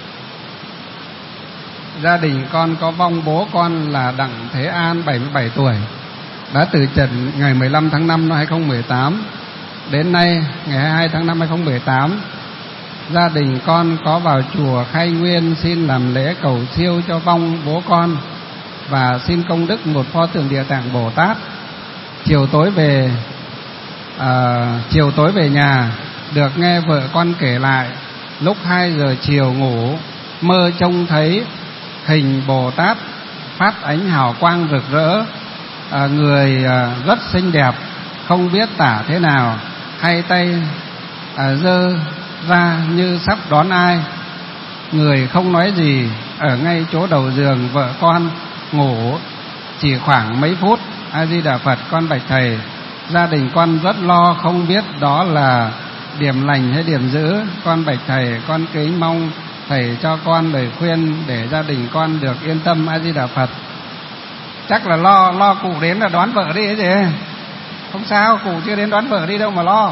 Gia đình con có vong bố con là Đặng Thế An, 77 tuổi, đã từ trần ngày 15 tháng 5 năm 2018. Đến nay, ngày 22 tháng 5 năm 2018, gia đình con có vào chùa Khai Nguyên xin làm lễ cầu siêu cho vong bố con và xin công đức một pho tượng Địa Tạng Bồ Tát. Chiều tối về nhà, được nghe vợ con kể lại, lúc 2 giờ chiều ngủ, mơ trông thấy hình Bồ Tát phát ánh hào quang rực rỡ, người rất xinh đẹp, không biết tả thế nào, hai tay giơ ra như sắp đón ai. Người không nói gì, ở ngay chỗ đầu giường vợ con ngủ chỉ khoảng mấy phút. A Di Đà Phật, con bạch thầy, gia đình con rất lo, không biết đó là điểm lành hay điểm dữ. Con bạch thầy, con kính mong thầy cho con lời khuyên để gia đình con được yên tâm. A Di Đà Phật. Chắc là lo cụ đến là đón vợ đi ấy gì. Không sao, cụ chưa đến đón vợ đi đâu mà lo.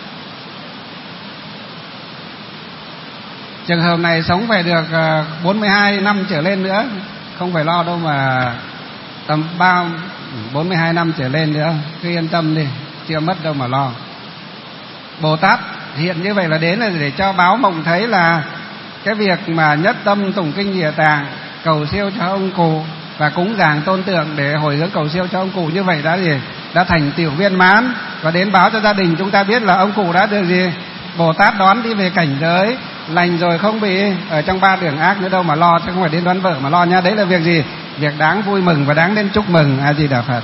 Trường hợp này sống phải được 42 năm trở lên nữa, không phải lo đâu mà tầm 42 năm trở lên nữa, cứ yên tâm đi, chưa mất đâu mà lo. Bồ Tát hiện như vậy là đến là để cho báo mộng thấy là cái việc mà nhất tâm tụng kinh Địa Tạng, cầu siêu cho ông cụ và cúng dường tôn tượng để hồi hướng cầu siêu cho ông cụ, như vậy đã thành tựu viên mãn, và đến báo cho gia đình chúng ta biết là ông cụ đã được Bồ Tát đón đi về cảnh giới lành rồi, không bị ở trong 3 đường ác nữa đâu mà lo, chứ không phải đến đón vợ mà lo nha. Đấy là việc gì? Việc đáng vui mừng và đáng nên chúc mừng. A Di Đà Phật.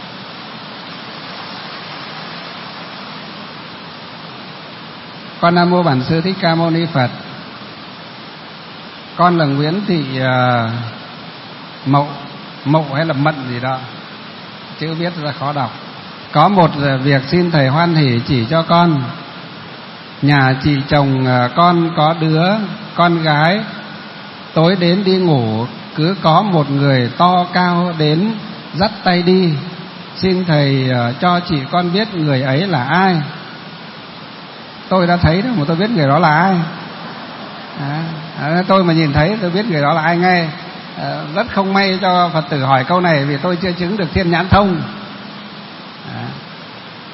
Con Nam Mô Bản Sư Thích Ca Mâu Ni Phật. Con là Nguyễn Thị Mậu hay là Mận gì đó, chữ viết ra khó đọc. Có một việc xin thầy hoan hỷ chỉ cho con. Nhà chị chồng con có đứa con gái, tối đến đi ngủ cứ có một người to cao đến dắt tay đi. Xin thầy cho chị con biết người ấy là ai. Tôi đã thấy đó mà tôi biết người đó là ai. Tôi mà nhìn thấy tôi biết người đó là ai ngay. Rất không may cho Phật tử hỏi câu này vì tôi chưa chứng được thiên nhãn thông.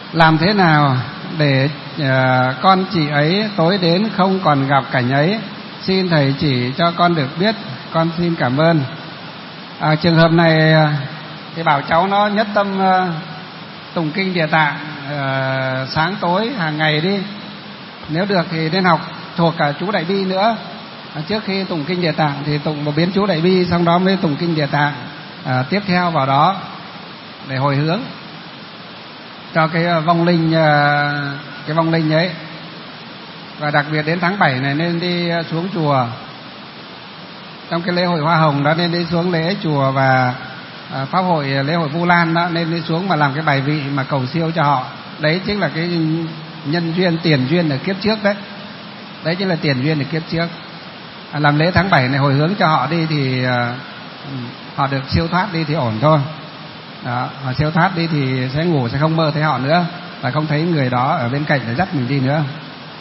làm thế nào để con chị ấy tối đến không còn gặp cảnh ấy, xin thầy chỉ cho con được biết, con xin cảm ơn. Trường hợp này thì bảo cháu nó nhất tâm tụng kinh Địa Tạng sáng tối hàng ngày đi, nếu được thì nên học thuộc cả chú Đại Bi nữa. Trước khi tụng kinh Địa Tạng thì tụng một biến chú Đại Bi, xong đó mới tụng kinh Địa Tạng tiếp theo vào đó để hồi hướng cho cái vong linh ấy. Và đặc biệt đến tháng 7 này nên đi xuống chùa, trong cái lễ hội Hoa Hồng đó nên đi xuống lễ chùa, và pháp hội lễ hội Vu Lan đó nên đi xuống mà làm cái bài vị mà cầu siêu cho họ. Đấy chính là cái nhân duyên, tiền duyên ở kiếp trước đấy. Đấy chính là tiền duyên ở kiếp trước. Làm lễ tháng 7 này hồi hướng cho họ đi thì họ được siêu thoát đi thì ổn thôi. Đó, họ siêu thoát đi thì sẽ ngủ, sẽ không mơ thấy họ nữa, và không thấy người đó ở bên cạnh để dắt mình đi nữa.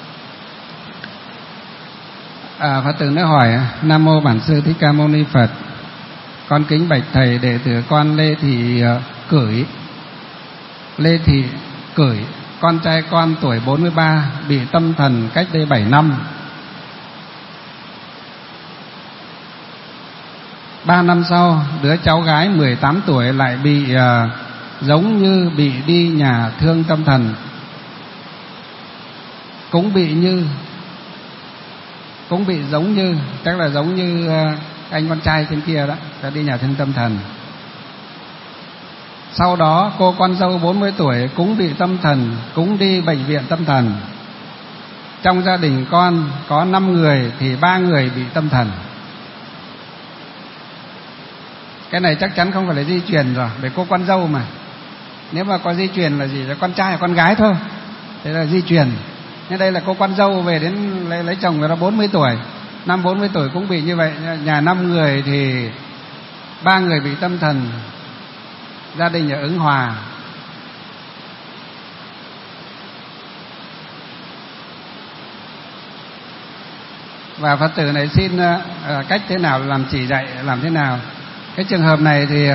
Phật tử nữa hỏi: Nam mô Bản Sư Thích Ca Mâu Ni Phật, con kính bạch thầy, đệ tử con Lê Thị Cửi, con trai con tuổi 43, bị tâm thần cách đây 7 năm. 3 năm sau, đứa cháu gái 18 tuổi lại bị giống như bị đi nhà thương tâm thần, cũng bị giống như, chắc là giống như anh con trai trên kia đó, đã đi nhà thương tâm thần. Sau đó cô con dâu 40 tuổi cũng bị tâm thần, cũng đi bệnh viện tâm thần. Trong gia đình con có 5 người thì 3 người bị tâm thần. Cái này chắc chắn không phải là di truyền rồi, bởi cô con dâu mà. Nếu mà có di truyền là gì, là con trai hay con gái thôi, thế là di truyền. Nhưng đây là cô con dâu về đến lấy chồng người ta 40 tuổi, năm 40 tuổi cũng bị như vậy. Nhà 5 người thì 3 người bị tâm thần, gia đình ở Ứng Hòa. Và Phật tử này xin cách thế nào làm chỉ dạy làm thế nào. Cái trường hợp này thì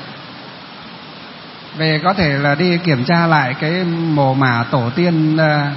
về có thể là đi kiểm tra lại cái mồ mả tổ tiên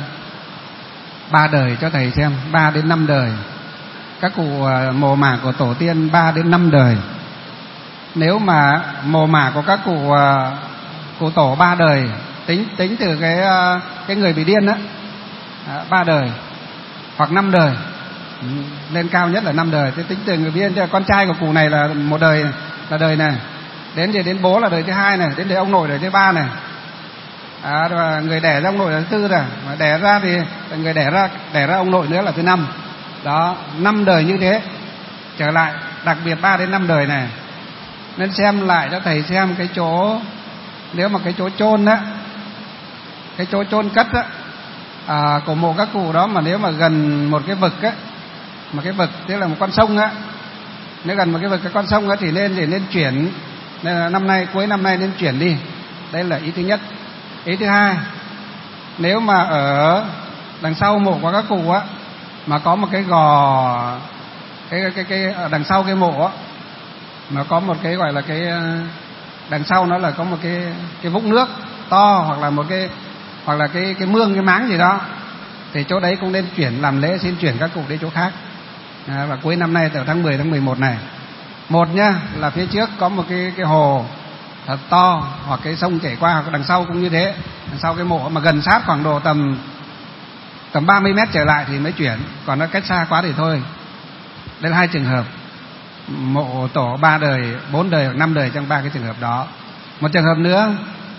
3 đời cho thầy xem, 3 đến 5 đời. Các cụ mồ mả của tổ tiên 3 đến 5 đời. Nếu mà mồ mả của các cụ tổ 3 đời, tính từ cái người bị điên đó, 3 đời hoặc 5 đời, lên cao nhất là 5 đời. Thế tính từ người bị điên, con trai của cụ này là một đời, là đời này, đến bố là đời thứ 2 này, đến đời ông nội đời thứ 3 này, và người đẻ ra ông nội là thứ 4 rồi, mà đẻ ra thì người đẻ ra ông nội nữa là thứ 5. Đó, 5 đời như thế trở lại, đặc biệt 3 đến 5 đời này. Nên xem lại cho thầy xem cái chỗ, nếu mà cái chỗ chôn á, cái chỗ chôn cất á, của mộ các cụ đó, mà nếu mà gần một cái vực á, mà cái vực tức là một con sông á, nếu gần một cái vực cái con sông á thì nên chuyển. Nên là năm nay, cuối năm nay nên chuyển đi. Đây là ý thứ nhất. Ý thứ hai, nếu mà ở đằng sau mộ của các cụ á mà có một cái gò, cái đằng sau cái mộ á mà có một cái gọi là cái đằng sau nó là có một cái vũng nước to, hoặc là cái mương, cái máng gì đó, thì chỗ đấy cũng nên chuyển làm lễ, xin chuyển các cụ đi chỗ khác. Và cuối năm nay từ tháng 10 tháng 11 này, một nhá, là phía trước có một cái hồ thật to, hoặc cái sông chảy qua, hoặc đằng sau cũng như thế. Đằng sau cái mộ mà gần sát khoảng độ tầm 30 mét trở lại thì mới chuyển, còn nó cách xa quá thì thôi. Đây là 2 trường hợp, mộ tổ 3 đời, 4 đời hoặc 5 đời trong 3 cái trường hợp đó. Một trường hợp nữa,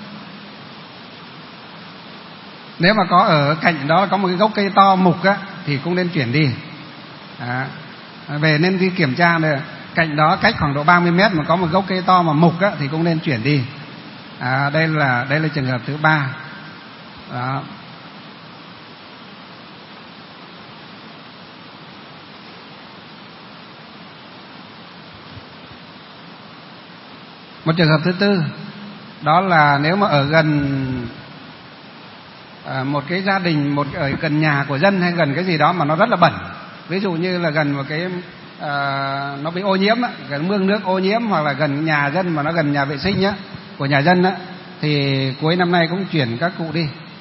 nếu mà có ở cạnh đó có một cái gốc cây to mục á thì cũng nên chuyển đi. Về nên đi kiểm tra này, cạnh đó cách khoảng độ 30 mét mà có một gốc cây to mà mục á thì cũng nên chuyển đi. Đây là trường hợp thứ 3. Đó. Một trường hợp thứ 4, đó là nếu mà ở gần một cái gia đình, ở gần nhà của dân hay gần cái gì đó mà nó rất là bẩn, ví dụ như là gần một cái nó bị ô nhiễm á, gần mương nước ô nhiễm, hoặc là gần nhà dân mà nó gần nhà vệ sinh á của nhà dân á, thì cuối năm nay cũng chuyển các cụ đi.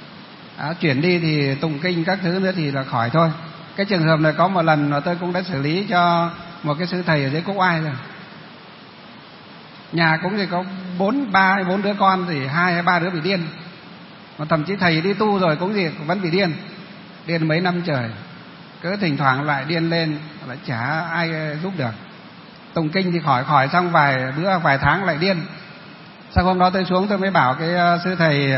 Chuyển đi thì tụng kinh các thứ nữa thì là khỏi thôi. Cái trường hợp này có một lần mà tôi cũng đã xử lý cho một cái sư thầy ở dưới Quốc Oai rồi. Nhà cũng thì có 4 đứa con thì 2 hay 3 đứa bị điên. Mà thậm chí thầy đi tu rồi cũng gì vẫn bị điên. Điên mấy năm trời. Cứ thỉnh thoảng lại điên lên, lại chả ai giúp được. Tụng kinh thì khỏi xong vài bữa vài tháng lại điên. Sau hôm đó tôi xuống tôi mới bảo cái sư thầy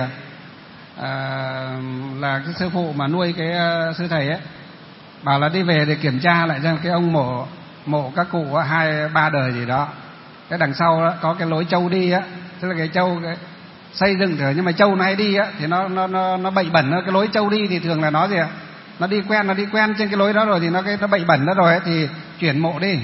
là cái sư phụ mà nuôi cái sư thầy ấy, bảo là đi về để kiểm tra lại xem cái ông mộ các cụ 2-3 đời gì đó. Cái đằng sau đó có cái lối trâu đi á, tức là cái trâu cái xây dựng thử, nhưng mà trâu nó hay đi á thì nó bậy bẩn. Cái lối trâu đi thì thường là nó gì ạ, nó đi quen trên cái lối đó rồi thì nó bậy bẩn đó rồi ấy, thì chuyển mộ đi.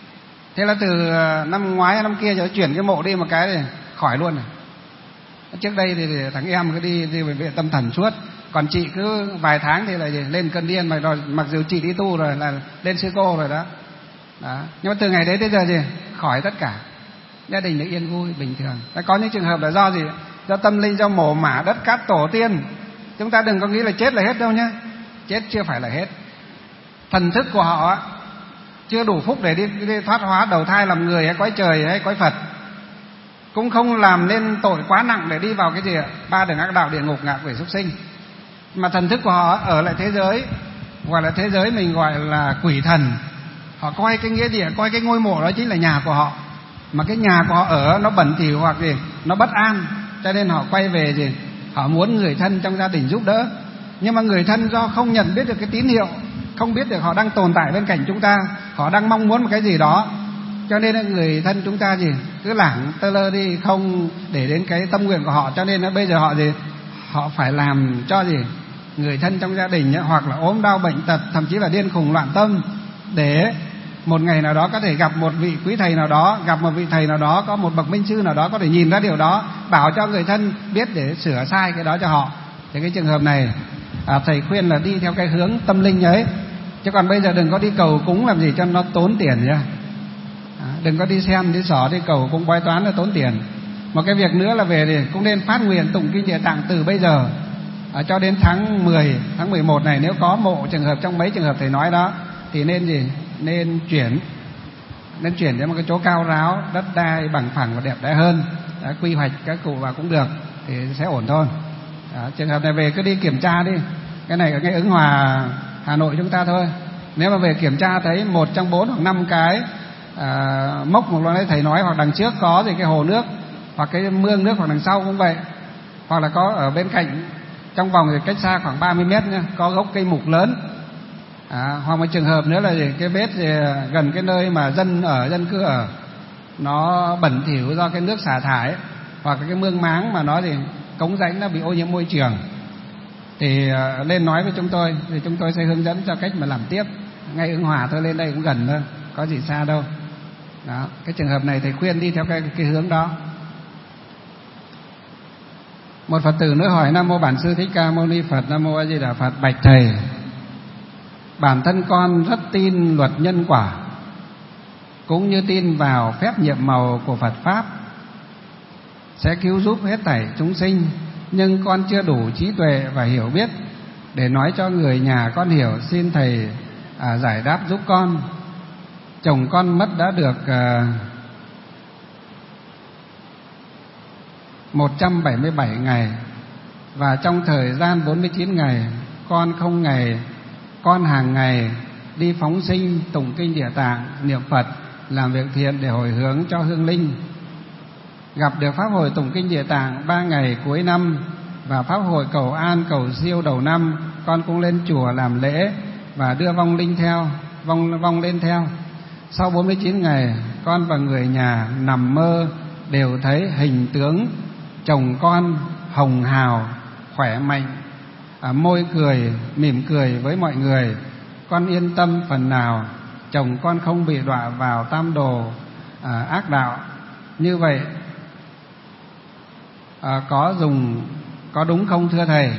Thế là từ năm ngoái năm kia cho chuyển cái mộ đi một cái thì khỏi luôn rồi. Trước đây thì thằng em cứ đi bệnh viện tâm thần suốt, còn chị cứ vài tháng thì lại lên cơn điên, mà rồi mặc dù chị đi tu rồi là lên sư cô rồi đó. Nhưng mà từ ngày đấy tới giờ gì khỏi tất cả, gia đình được yên vui bình thường. Có những trường hợp là do gì, do tâm linh, do mồ mả đất cát tổ tiên. Chúng ta đừng có nghĩ là chết là hết đâu nhé, chết chưa phải là hết. Thần thức của họ chưa đủ phúc để đi thoát hóa đầu thai làm người hay cõi trời hay cõi Phật, cũng không làm nên tội quá nặng để đi vào cái gì 3 đường ác đạo, địa ngục, ngạ quỷ, súc sinh. Mà thần thức của họ ở lại thế giới, gọi là thế giới mình gọi là quỷ thần. Họ coi cái nghĩa địa, coi cái ngôi mộ đó chính là nhà của họ. Mà cái nhà của họ ở nó bẩn thỉu hoặc gì, nó bất an, cho nên họ quay về gì, họ muốn người thân trong gia đình giúp đỡ. Nhưng mà người thân do không nhận biết được cái tín hiệu, không biết được họ đang tồn tại bên cạnh chúng ta, họ đang mong muốn một cái gì đó, cho nên người thân chúng ta gì cứ lảng tơ lơ đi, không để đến cái tâm nguyện của họ. Cho nên bây giờ họ gì, họ phải làm cho gì người thân trong gia đình hoặc là ốm đau bệnh tật, thậm chí là điên khùng loạn tâm, để một ngày nào đó có thể gặp một vị quý thầy nào đó, gặp một vị thầy nào đó, có một bậc minh sư nào đó có thể nhìn ra điều đó, bảo cho người thân biết để sửa sai cái đó cho họ. Thì cái trường hợp này thầy khuyên là đi theo cái hướng tâm linh ấy, chứ còn bây giờ đừng có đi cầu cúng làm gì cho nó tốn tiền nhá. Đừng có đi xem đi xỏ đi cầu cúng bói toán là tốn tiền. Một cái việc nữa là về thì cũng nên phát nguyện tụng kinh Địa Tạng từ bây giờ cho đến tháng 10, tháng 11 này. Nếu có mộ trường hợp trong mấy trường hợp thầy nói đó thì nên gì, nên chuyển đến một cái chỗ cao ráo, đất đai bằng phẳng và đẹp đẽ hơn. Quy hoạch các cụ vào cũng được thì sẽ ổn thôi. Trường hợp này về cứ đi kiểm tra đi. Cái này ở ngay Ứng Hòa Hà Nội chúng ta thôi. Nếu mà về kiểm tra thấy 1 trong 4 hoặc 5 cái mốc một loại thầy nói, hoặc đằng trước có thì cái hồ nước hoặc cái mương nước, hoặc đằng sau cũng vậy, hoặc là có ở bên cạnh trong vòng thì cách xa khoảng 30 mét nhá, có gốc cây mục lớn. Hoặc một trường hợp nữa là gì, cái bếp thì gần cái nơi mà dân cư ở nó bẩn thỉu do cái nước xả thải, hoặc cái mương máng mà nó thì cống rãnh nó bị ô nhiễm môi trường, thì lên nói với chúng tôi thì chúng tôi sẽ hướng dẫn cho cách mà làm tiếp. Ngay Ứng Hòa thôi, lên đây cũng gần thôi, có gì xa đâu. Đó, cái trường hợp này thầy khuyên đi theo cái hướng đó. Một Phật tử nữa hỏi: Nam mô Bản Sư Thích Ca Mâu Ni Phật. Nam mô A Di Đà Phật. Bạch thầy, bản thân con rất tin luật nhân quả, cũng như tin vào phép nhiệm màu của Phật pháp sẽ cứu giúp hết thảy chúng sinh, nhưng con chưa đủ trí tuệ và hiểu biết để nói cho người nhà con hiểu. Xin thầy giải đáp giúp con. Chồng con mất đã được 177 ngày, và trong thời gian 49 ngày con hàng ngày đi phóng sinh, tụng kinh Địa Tạng, niệm Phật, làm việc thiện để hồi hướng cho hương linh. Gặp được pháp hội tụng kinh Địa Tạng 3 ngày cuối năm và pháp hội cầu an cầu siêu đầu năm, con cũng lên chùa làm lễ và đưa vong lên theo. Sau 49 ngày, con và người nhà nằm mơ đều thấy hình tướng chồng con hồng hào, khỏe mạnh, môi cười, mỉm cười với mọi người. Con yên tâm phần nào, chồng con không bị đọa vào tam đồ ác đạo. Như vậy có đúng không thưa thầy?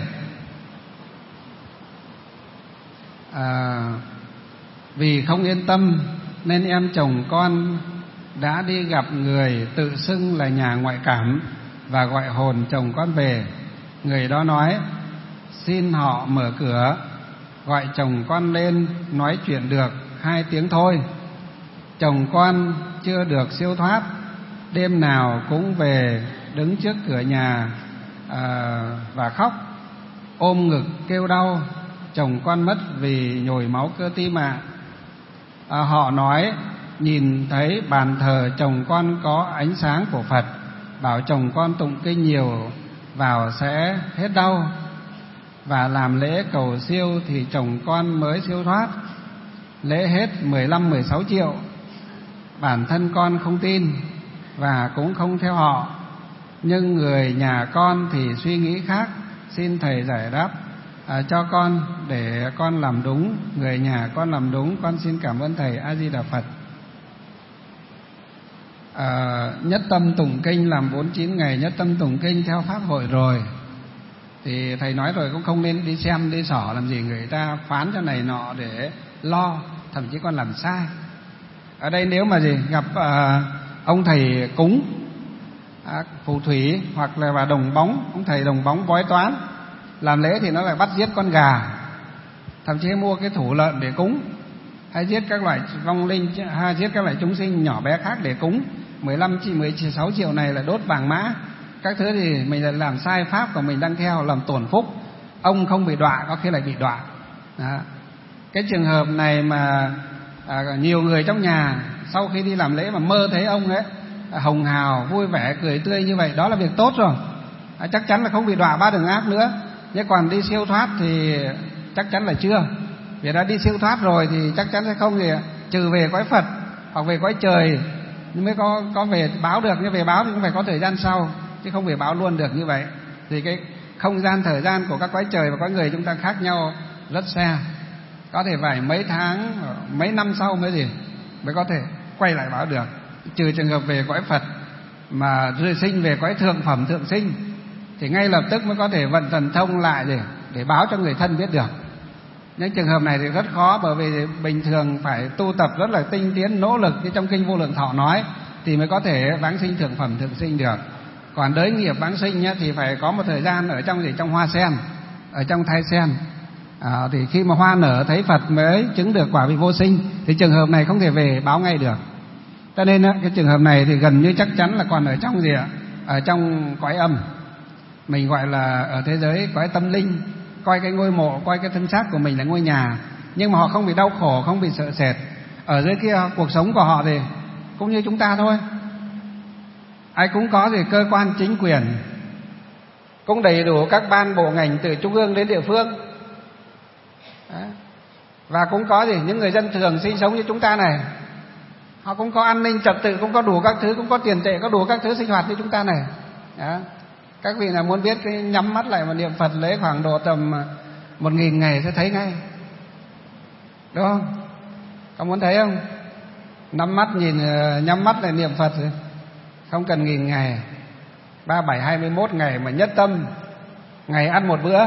Vì không yên tâm nên em chồng con đã đi gặp người tự xưng là nhà ngoại cảm và gọi hồn chồng con về. Người đó nói: xin họ mở cửa, gọi chồng con lên nói chuyện được 2 tiếng thôi. Chồng con chưa được siêu thoát, đêm nào cũng về đứng trước cửa nhà và khóc, ôm ngực kêu đau. Chồng con mất vì nhồi máu cơ tim ạ. Họ nói nhìn thấy bàn thờ chồng con có ánh sáng của Phật, bảo chồng con tụng kinh nhiều vào sẽ hết đau, và làm lễ cầu siêu thì chồng con mới siêu thoát. Lễ hết 15-16 triệu. Bản thân con không tin và cũng không theo họ, nhưng người nhà con thì suy nghĩ khác. Xin thầy giải đáp cho con để con làm đúng, người nhà con làm đúng. Con xin cảm ơn thầy. A Di Đà Phật. Nhất tâm tụng kinh làm 49 ngày nhất tâm tụng kinh theo pháp hội rồi thì thầy nói rồi, cũng không nên đi xem đi xỏ làm gì người ta phán cho này nọ để lo, thậm chí còn làm sai. Ở đây nếu mà gặp ông thầy cúng phù thủy hoặc là bà đồng bóng, ông thầy đồng bóng bói toán làm lễ thì nó lại bắt giết con gà, thậm chí mua cái thủ lợn để cúng, hay giết các loại vong linh, hay giết các loại chúng sinh nhỏ bé khác để cúng. 15-16 triệu này là đốt vàng mã các thứ, thì mình lại làm sai pháp của mình đang theo, làm tổn phúc. Ông không bị đọa, có khi lại bị đọa. Cái trường hợp này mà nhiều người trong nhà sau khi đi làm lễ mà mơ thấy ông ấy hồng hào vui vẻ cười tươi như vậy, đó là việc tốt rồi, chắc chắn là không bị đọa 3 đường ác nữa. Nhưng còn đi siêu thoát thì chắc chắn là chưa. Vì đã đi siêu thoát rồi thì chắc chắn sẽ không, thì trừ về cõi Phật hoặc về cõi trời mới có về báo được. Nhưng về báo thì cũng phải có thời gian sau, chứ không về báo luôn được như vậy. Thì cái không gian thời gian của các cõi trời và cõi người chúng ta khác nhau rất xa, có thể phải mấy tháng mấy năm sau mới có thể quay lại báo được. Trừ trường hợp về cõi Phật mà rơi sinh về cõi thượng phẩm thượng sinh thì ngay lập tức mới có thể vận thần thông lại để báo cho người thân biết được. Những trường hợp này thì rất khó, bởi vì bình thường phải tu tập rất là tinh tiến nỗ lực, như trong kinh Vô Lượng Thọ nói, thì mới có thể vãng sinh thượng phẩm thượng sinh được. Còn đới nghiệp vãng sinh thì phải có một thời gian ở trong hoa sen, ở trong thai sen. Thì khi mà hoa nở thấy Phật mới chứng được quả vị vô sinh, thì trường hợp này không thể về báo ngay được. Cho nên cái trường hợp này thì gần như chắc chắn là còn ở trong ở trong cõi âm, mình gọi là ở thế giới cõi tâm linh, coi cái ngôi mộ, coi cái thân xác của mình là ngôi nhà. Nhưng mà họ không bị đau khổ, không bị sợ sệt. Ở dưới kia cuộc sống của họ thì cũng như chúng ta thôi, ai cũng có cơ quan chính quyền, cũng đầy đủ các ban bộ ngành từ trung ương đến địa phương. Và cũng có những người dân thường sinh sống như chúng ta này, họ cũng có an ninh trật tự, cũng có đủ các thứ, cũng có tiền tệ, có đủ các thứ sinh hoạt như chúng ta này. Các vị nào muốn biết cái nhắm mắt lại mà niệm Phật lấy khoảng độ tầm 1000 ngày sẽ thấy ngay, đúng không? Có muốn thấy không? Nhắm mắt lại niệm Phật không cần 1000 ngày, 37-21 ngày mà nhất tâm, ngày ăn một bữa,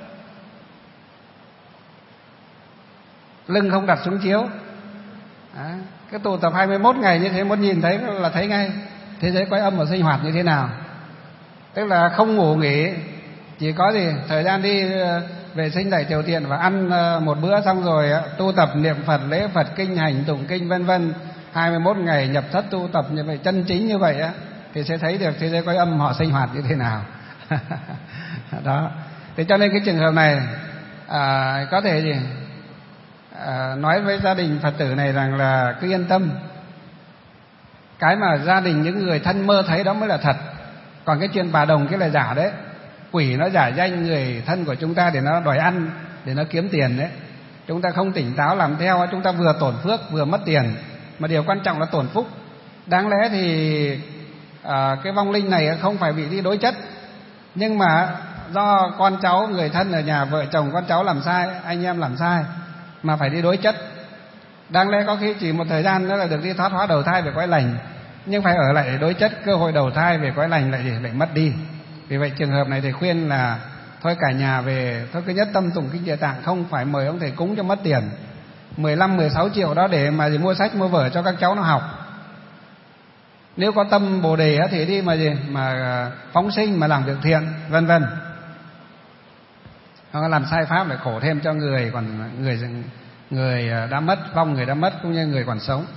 lưng không đặt xuống chiếu. Cái tụ tập 21 ngày như thế, muốn nhìn thấy là thấy ngay thế giới cõi âm và sinh hoạt như thế nào. Tức là không ngủ nghỉ, chỉ có thời gian đi vệ sinh đại triều tiện và ăn một bữa, xong rồi tu tập niệm Phật, lễ Phật, kinh hành, tụng kinh vân vân. 21 ngày nhập thất tu tập như vậy, chân chính như vậy thì sẽ thấy được thế giới cõi âm họ sinh hoạt như thế nào. Đó. Thế cho nên cái trường hợp này có thể nói với gia đình Phật tử này rằng là cứ yên tâm, cái mà gia đình những người thân mơ thấy đó mới là thật. Còn cái chuyện bà đồng cái là giả đấy. Quỷ nó giả danh người thân của chúng ta để nó đòi ăn, để nó kiếm tiền đấy. Chúng ta không tỉnh táo làm theo, chúng ta vừa tổn phước vừa mất tiền, mà điều quan trọng là tổn phúc. Đáng lẽ thì cái vong linh này không phải bị đi đối chất, nhưng mà do con cháu, người thân ở nhà, vợ chồng con cháu làm sai, anh em làm sai mà phải đi đối chất. Đáng lẽ có khi chỉ một thời gian nữa là được đi thoát hóa đầu thai về cõi lành, nhưng phải ở lại để đối chất, cơ hội đầu thai về cõi lành lại mất đi. Vì vậy trường hợp này thì khuyên là thôi cả nhà về, thôi cứ nhất tâm tụng kinh Địa Tạng, không phải mời ông thầy cúng cho mất tiền 15-16 triệu đó để mà mua sách mua vở cho các cháu nó học. Nếu có tâm Bồ Đề thì đi mà phóng sinh, mà làm việc thiện vân vân. Nó làm sai pháp lại khổ thêm cho người, còn người đã mất, vong người đã mất cũng như người còn sống.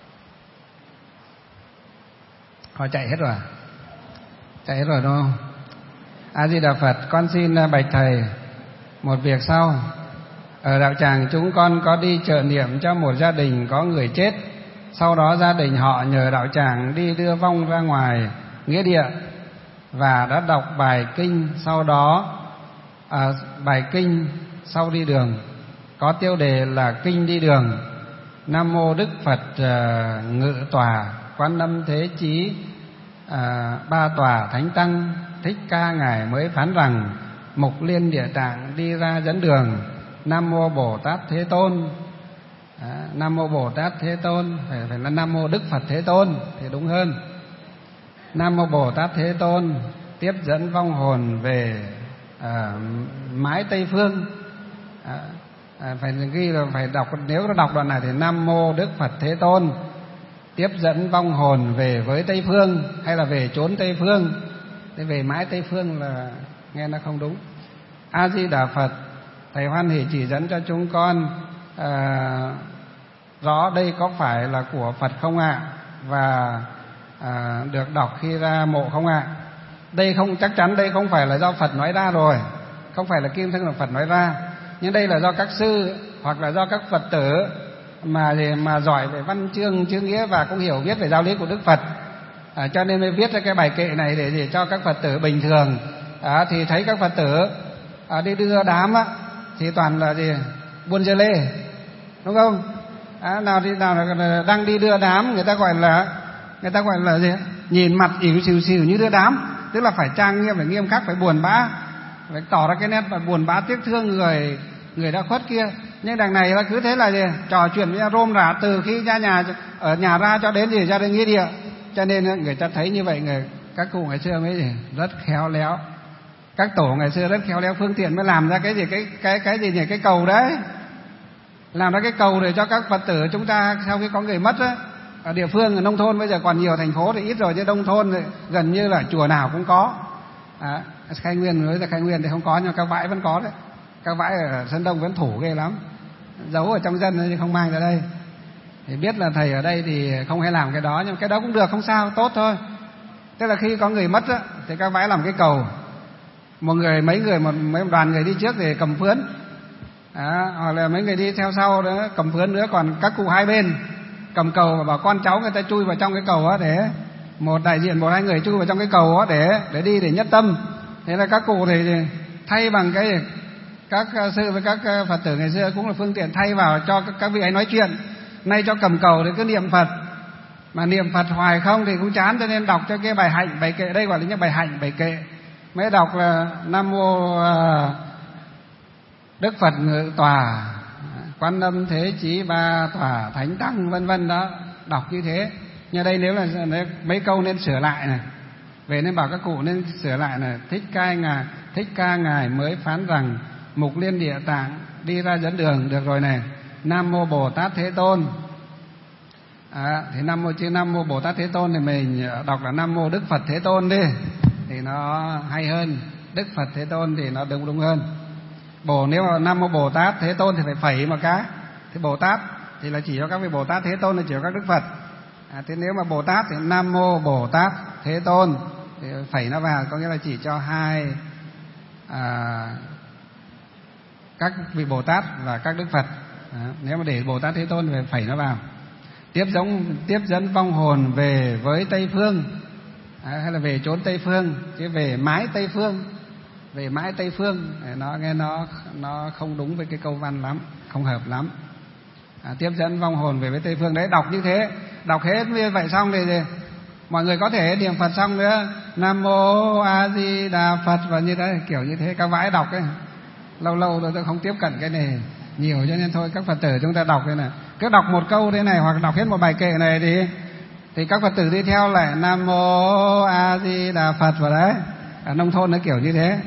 Họ chạy hết rồi, chạy hết rồi đúng không? A Di Đà Phật. Con xin bạch thầy một việc sau. Ở đạo tràng chúng con có đi trợ niệm cho một gia đình có người chết. Sau đó gia đình họ nhờ đạo tràng đi đưa vong ra ngoài nghĩa địa và đã đọc bài kinh. Sau đó bài kinh sau đi đường có tiêu đề là kinh đi đường. Nam mô Đức Phật Ngự Tòa Quan Âm Thế Chí Ba Tòa Thánh Tăng Thích Ca ngài mới phán rằng: Mục Liên Địa Tạng đi ra dẫn đường. Nam mô Bồ Tát Thế Tôn. Nam mô Bồ Tát Thế Tôn, phải là Nam mô Đức Phật Thế Tôn thì đúng hơn. Nam mô Bồ Tát Thế Tôn tiếp dẫn vong hồn về mái Tây Phương. Phải ghi là phải đọc, nếu đọc đoạn này thì Nam mô Đức Phật Thế Tôn tiếp dẫn vong hồn về với Tây Phương, hay là về chốn Tây Phương. Thế về mái Tây Phương là nghe nó không đúng. A Di Đà Phật. Thầy hoan hỷ chỉ dẫn cho chúng con rõ đây có phải là của Phật không ạ? Và được đọc khi ra mộ không ạ? Đây không, chắc chắn đây không phải là do Phật nói ra rồi, không phải là kim thân của Phật nói ra, nhưng đây là do các sư hoặc là do các Phật tử mà giỏi về văn chương chữ nghĩa và cũng hiểu biết về giáo lý của Đức Phật, cho nên mới viết ra cái bài kệ này để cho các Phật tử bình thường. Thì thấy các Phật tử đi đưa đám thì toàn là gì? Buôn dưa lê, đúng không? Nào đang đi đưa đám, người ta gọi là gì? Nhìn mặt ỉu xìu như đưa đám, tức là phải trang nghiêm, phải nghiêm khắc, phải buồn bã, phải tỏ ra cái nét và buồn bã tiếc thương người đã khuất kia. Nhưng đằng này là cứ thế là gì? Trò chuyện với rôm rả từ khi ở nhà ra cho đến gia đình nghĩa địa. Cho nên người ta thấy như vậy, các cụ ngày xưa mới rất khéo léo, các tổ ngày xưa rất khéo léo, phương tiện mới làm ra cái gì cái cầu đấy, làm ra cái cầu để cho các Phật tử chúng ta sau khi có người mất á, ở địa phương, ở nông thôn bây giờ còn nhiều, thành phố thì ít rồi, chứ nông thôn thì gần như là chùa nào cũng có. Khai Nguyên, nói ra Khai Nguyên thì không có, nhưng các bãi vẫn có đấy. Các bãi ở Sơn Đông vẫn thủ ghê lắm, giấu ở trong dân nhưng không mang ra đây. Thì biết là thầy ở đây thì không hay làm cái đó, nhưng cái đó cũng được, không sao, tốt thôi. Tức là khi có người mất á, thì các bãi làm cái cầu, mấy đoàn người đi trước thì cầm phướn, hoặc là mấy người đi theo sau đó cầm phướn nữa, còn các cụ hai bên cầm cầu và bảo con cháu người ta chui vào trong cái cầu đó, để một đại diện 1-2 người chui vào trong cái cầu đó để đi để nhất tâm. Thế là các cụ thì thay bằng các sư với các Phật tử ngày xưa cũng là phương tiện thay vào cho các vị ấy nói chuyện. Nay cho cầm cầu thì cứ niệm Phật, mà niệm Phật hoài không thì cũng chán, cho nên đọc cho cái bài hạnh, bài kệ, đây gọi là những bài hạnh, bài kệ. Mới đọc là Nam mô Đức Phật Ngự Tòa Quan Âm Thế Chí Ba Tòa Thánh Tăng vân vân đó, đọc như thế. Nhưng đây nếu là mấy câu nên sửa lại này, về nên bảo các cụ nên sửa lại này. Thích Ca ngài mới phán rằng: Mục Liên Địa Tạng đi ra dẫn đường, được rồi này. Nam mô Bồ Tát Thế Tôn. Thì Nam mô Bồ Tát Thế Tôn thì mình đọc là Nam mô Đức Phật Thế Tôn đi, thì nó hay hơn. Đức Phật Thế Tôn thì nó đúng hơn. Nếu mà Nam mô Bồ Tát Thế Tôn thì phải phẩy một cái. Thì Bồ Tát thì là chỉ cho các vị Bồ Tát, Thế Tôn là chỉ cho các Đức Phật. Thế nếu mà Bồ Tát thì Nam mô Bồ Tát Thế Tôn thì phẩy nó vào, có nghĩa là chỉ cho hai các vị Bồ Tát và các Đức Phật. Nếu mà để Bồ Tát Thế Tôn thì phải phẩy nó vào. Tiếp dẫn vong hồn về với Tây Phương, hay là về chốn Tây Phương, chứ về mái Tây Phương, về mái Tây Phương nó nghe nó không đúng với cái câu văn lắm, không hợp lắm. Tiếp dẫn vong hồn về với Tây Phương đấy, đọc như thế, đọc hết như vậy xong thì mọi người có thể niệm Phật xong nữa, Nam mô A Di Đà Phật, và như thế, kiểu như thế. Các bãi đọc ấy, lâu rồi tôi không tiếp cận cái này nhiều, cho nên thôi các Phật tử chúng ta đọc thế này, cứ đọc một câu thế này hoặc đọc hết một bài kệ này thì các Phật tử đi theo lại Nam mô A Di Đà Phật vào đấy. Ở nông thôn nó kiểu như thế.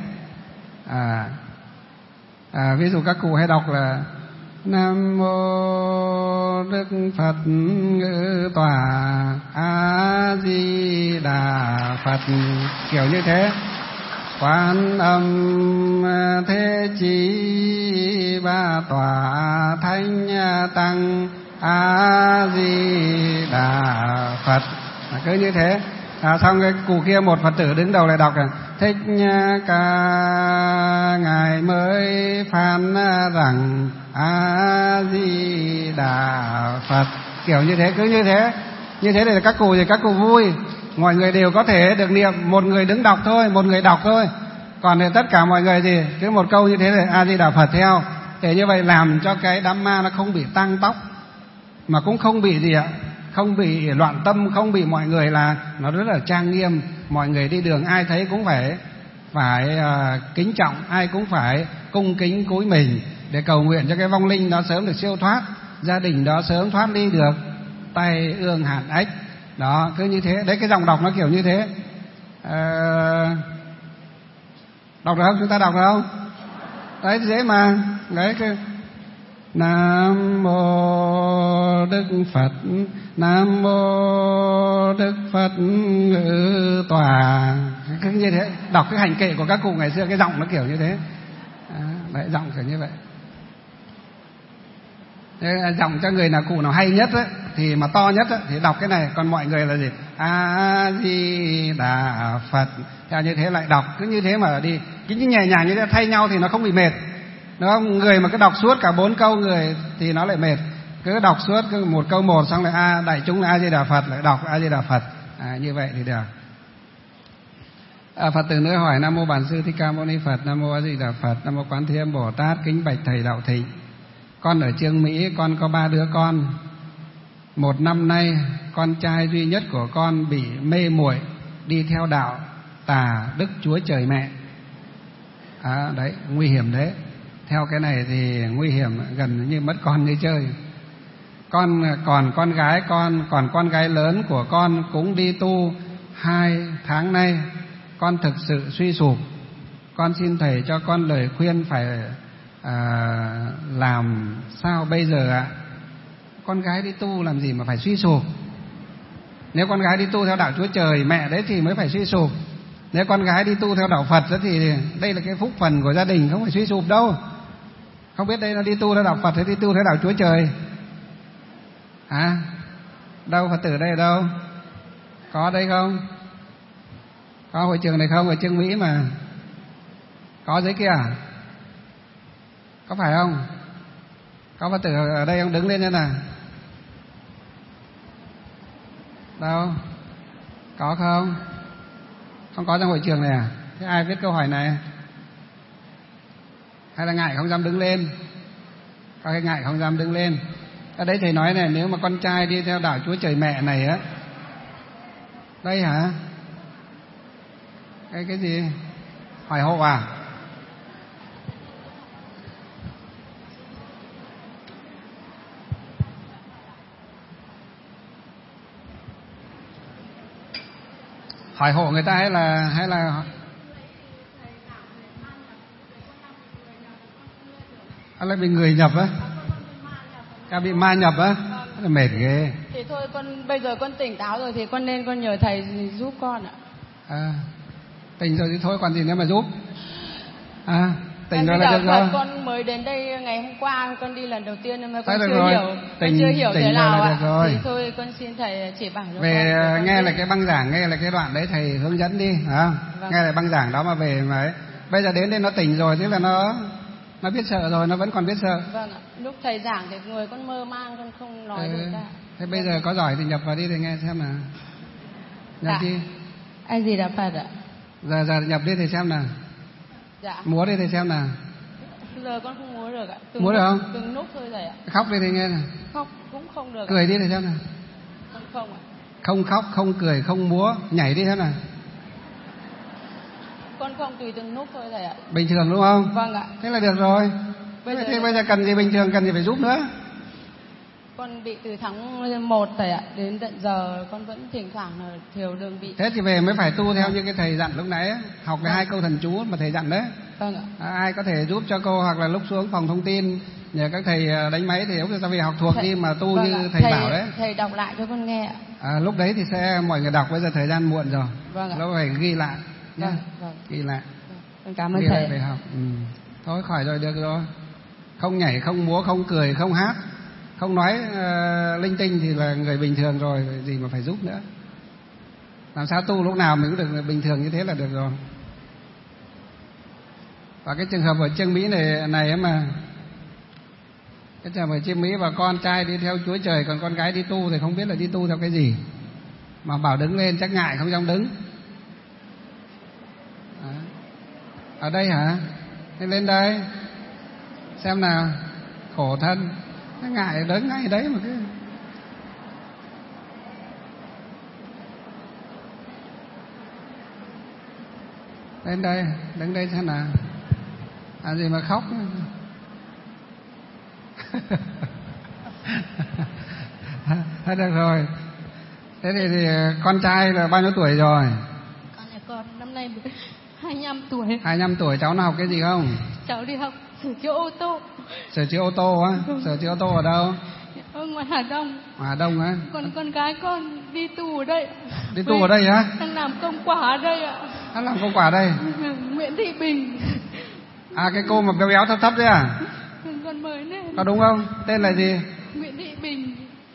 Ví dụ các cụ hay đọc là Nam mô Đức Phật Ngự Tòa A Di Đà Phật, kiểu như thế. Quan Âm Thế Chí Ba Tòa Thánh Tăng A Di Đà Phật. Cứ như thế. Xong cái cụ kia một Phật tử đứng đầu lại đọc Thích Ca ngài mới phán rằng A Di Đà Phật, kiểu như thế. Cứ như thế thì các cụ vui, mọi người đều có thể được niệm. Một người đứng đọc thôi, một người đọc thôi, còn thì tất cả mọi người gì cứ một câu như thế là A Di Đà Phật theo. Để như vậy làm cho cái đám ma nó không bị tăng tóc, mà cũng không bị gì ạ, không bị loạn tâm, không bị mọi người là nó rất là trang nghiêm. Mọi người đi đường ai thấy cũng phải kính trọng, ai cũng phải cung kính cúi mình để cầu nguyện cho cái vong linh đó sớm được siêu thoát, gia đình đó sớm thoát đi được tay ương hạn ách. Đó, cứ như thế. Đấy, cái giọng đọc nó kiểu như thế. Đọc được không? Chúng ta đọc được không? Đấy, dễ mà. Đấy, cái Nam mô Đức Phật, Nam mô Đức Phật ngự tòa. Cứ như thế. Đọc cái hành kệ của các cụ ngày xưa, cái giọng nó kiểu như thế. Đấy, giọng kiểu như vậy. Giọng cho người nào cụ nào hay nhất ấy, thì mà to nhất ấy, thì đọc cái này. Còn mọi người là gì? A Di Đà Phật. Theo như thế lại đọc. Cứ như thế mà đi. Cứ nhẹ nhàng như thế thay nhau thì nó không bị mệt. Đúng không? Người mà cứ đọc suốt cả 4 câu người thì nó lại mệt. Cứ đọc suốt cứ một câu một xong lại đại chúng là A Di Đà Phật, lại đọc A Di Đà Phật. Như vậy thì được. Phật tử nữa hỏi: Nam mô Bản Sư Thích Ca Mâu Ni Phật, Nam mô A Di Đà Phật, Nam mô Quán Thế Âm Bồ Tát, kính bạch thầy đạo thịnh. Con ở Chương Mỹ, con có 3 đứa con. Một năm nay con trai duy nhất của con bị mê muội đi theo đạo tà Đức Chúa Trời Mẹ. Đấy, nguy hiểm đấy. Theo cái này thì nguy hiểm, gần như mất con như chơi. Còn con gái lớn của con cũng đi tu 2 tháng nay. Con thực sự suy sụp. Con xin thầy cho con lời khuyên phải làm sao bây giờ ạ? Con gái đi tu làm gì mà phải suy sụp? Nếu con gái đi tu theo đạo Chúa Trời Mẹ đấy thì mới phải suy sụp. Nếu con gái đi tu theo đạo Phật đó thì đây là cái phúc phần của gia đình, không phải suy sụp đâu. Không biết đây nó đi tu theo đạo Phật hay đi tu theo đạo Chúa Trời? Đâu, Phật tử đây đâu? Có đây không? Có hội trường này không? Ở Chương Mỹ mà. Có dưới kia à? Có phải không? Có Phật tử ở đây không? Đứng lên xem nào. Đâu? Có không? Không có trong hội trường này à? Thế ai viết câu hỏi này? Hay là ngại không dám đứng lên? Có cái ngại không dám đứng lên. Ở đấy thầy nói này, nếu mà con trai đi theo đạo Chúa Trời Mẹ này á. Đây hả? Cái gì? Hỏi hộ à? Hỏi hộ người ta hay là bị người nhập á? Ca bị ma nhập á? Mệt ghê. Thì thôi bây giờ con tỉnh táo rồi thì con nên con nhờ thầy giúp con ạ. Tỉnh rồi thì thôi còn gì nữa mà giúp. Tỉnh rồi là được rồi. rồi. Con mới đến đây ngày hôm qua, con đi lần đầu tiên nên mà con chưa hiểu thế nào ạ. Rồi. Thì thôi con xin thầy chỉ bảo cho về con. Nghe là cái băng giảng, nghe là cái đoạn đấy thầy hướng dẫn đi, vâng. Nghe là băng giảng đó mà về mà ấy. Bây giờ đến đây nó tỉnh rồi, tức là nó biết sợ rồi, nó vẫn còn biết sợ. Vâng ạ. Lúc thầy giảng thì người con mơ mang, con không nói được cả. Thế bây giờ có giỏi thì nhập vào đi để nghe xem nào. Nhập đi. A Di Đà Phật ạ. Giờ nhập đi thì xem nào. Dạ. Múa đi thì xem nào. Giờ con không múa được ạ. Múa được không? Từng nốt thôi thầy ạ. Khóc đi thì nghe nào. Khóc cũng không được. Cười đi thì xem nào. Con không ạ. Không khóc, không cười, không múa, nhảy đi xem nào. Con không, tùy từng nốt thôi thầy ạ. Bình thường đúng không? Vâng ạ. Thế là được rồi. Bây giờ cần gì bình thường, cần gì phải giúp nữa? Con bị từ tháng 1 thầy ạ, đến tận giờ con vẫn thỉnh thoảng là thiểu đường bị. Thế thì về mới phải tu theo như cái thầy dặn lúc nãy ấy. Học cái 2 câu thần chú mà thầy dặn đấy. Vâng ạ. Ai có thể giúp cho cô, hoặc là lúc xuống phòng thông tin nhờ các thầy đánh máy thì ông ta về học thuộc đi mà tu như thầy bảo đấy. Thầy đọc lại cho con nghe ạ. Lúc đấy thì sẽ mọi người đọc, bây giờ thời gian muộn rồi. Vâng ạ. Nó phải ghi lại nhé. Vâng. Ghi lại. Con cảm ơn Đi lại thầy. về học. Thôi khỏi rồi, được rồi. Không nhảy, không múa, không cười, không hát, không nói linh tinh thì là người bình thường rồi, gì mà phải giúp nữa. Làm sao tu lúc nào mình cũng được bình thường như thế là được rồi. Và cái trường hợp ở Trương Mỹ này mà, cái trường hợp ở Trương Mỹ và con trai đi theo Chúa Trời, còn con gái đi tu thì không biết là đi tu theo cái gì, mà bảo đứng lên chắc ngại không dám đứng. Ở đây hả? Thế lên đây xem nào. Khổ thân, cái ngại đứng ngay đấy mà cứ. Lên đây, đứng đây xem nào. Gì mà khóc. Hết được rồi. Thế thì con trai là bao nhiêu tuổi rồi? Con năm nay 25 tuổi. 25 tuổi. Cháu nào học cái gì không? Cháu đi học sửa chữa ô tô. Sửa chữa ô tô á? Sửa chữa ô tô ở đâu? Ở ngoài Hà Đông. Hà Đông á? Còn con gái con đi tu ở đây. Đi tu ở đây á? Đang làm công quả ở đây ạ. Đang làm công quả ở đây? Nguyễn Thị Bình. Cái cô mà béo béo thấp thấp đấy à? Con mới này. Có đúng không? Tên là gì? Nguyễn Thị Bình.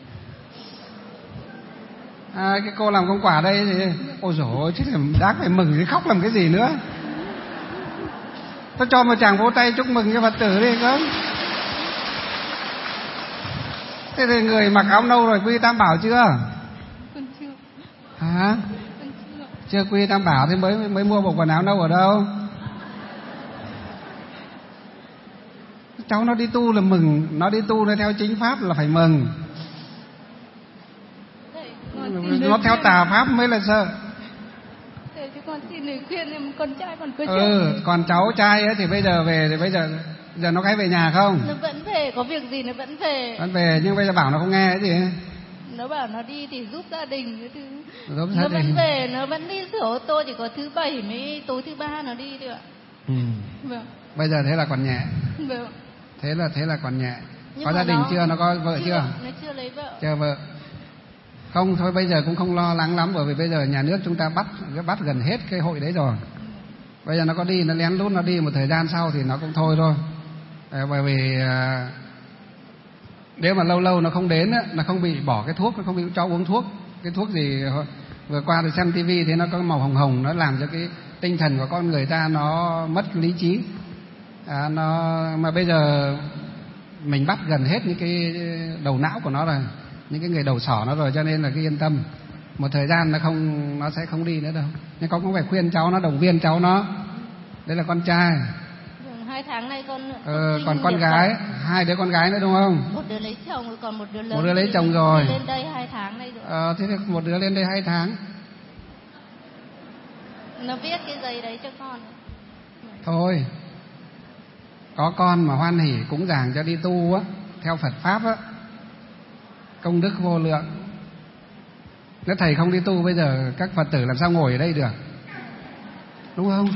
Cái cô làm công quả ở đây thì ôi dồi ôi, chứ đáng phải mừng chứ khóc làm cái gì nữa. Tôi cho một chàng vỗ tay chúc mừng cho Phật tử đi không? Thế thì người mặc áo nâu rồi quy Tam Bảo chưa? Con chưa. Hả? Con chưa. Chưa quy Tam Bảo thì mới mua bộ quần áo nâu ở đâu? Cháu nó đi tu là mừng, nó đi tu nó theo chính pháp là phải mừng. Nó theo tà pháp mới là sợ. Thế chứ con xin lời khuyên em, con trai còn cưới chồng. Còn cháu trai ấy thì bây giờ về thì bây giờ nó cái về nhà không? Nó vẫn về, có việc gì nó vẫn về. Vẫn về nhưng bây giờ bảo nó không nghe cái gì. Nó bảo nó đi thì giúp gia đình cái thứ. Giúp Nó gia vẫn đình. về, nó vẫn đi sửa ô tô, chỉ có thứ bảy mới tối thứ ba nó đi được ạ. Vâng. Bây giờ thế là còn nhẹ. Vâng. Thế là còn nhẹ. Nhưng có gia đình chưa? Nó có vợ chưa? Nó chưa lấy vợ. Chưa vợ. Không, thôi bây giờ cũng không lo lắng lắm, bởi vì bây giờ nhà nước chúng ta bắt gần hết cái hội đấy rồi. Bây giờ nó có đi, nó lén lút nó đi một thời gian sau thì nó cũng thôi thôi. Bởi vì nếu mà lâu lâu nó không đến, nó không bị bỏ cái thuốc, nó không bị cho uống thuốc. Cái thuốc gì vừa qua thì xem tivi thì nó có màu hồng hồng, nó làm cho cái tinh thần của con người ta nó mất lý trí. Mà bây giờ mình bắt gần hết những cái đầu não của nó rồi, những cái người đầu sỏ nó rồi, cho nên là cái yên tâm. Một thời gian nó sẽ không đi nữa đâu. Nhưng con cũng phải khuyên cháu nó, động viên cháu nó. Đấy là con trai. 2 tháng nay con còn con gái, 2 đứa con gái nữa đúng không? Một đứa lấy chồng rồi, còn một đứa lớn. Một đứa lấy chồng rồi. Lên đây 2 tháng nay rồi. Thế thì một đứa lên đây 2 tháng. Nó viết cái giấy đấy cho con. Thôi, có con mà hoan hỉ cúng dường cho đi tu á, theo Phật pháp á, công đức vô lượng. Nếu thầy không đi tu bây giờ các Phật tử làm sao ngồi ở đây được, đúng không?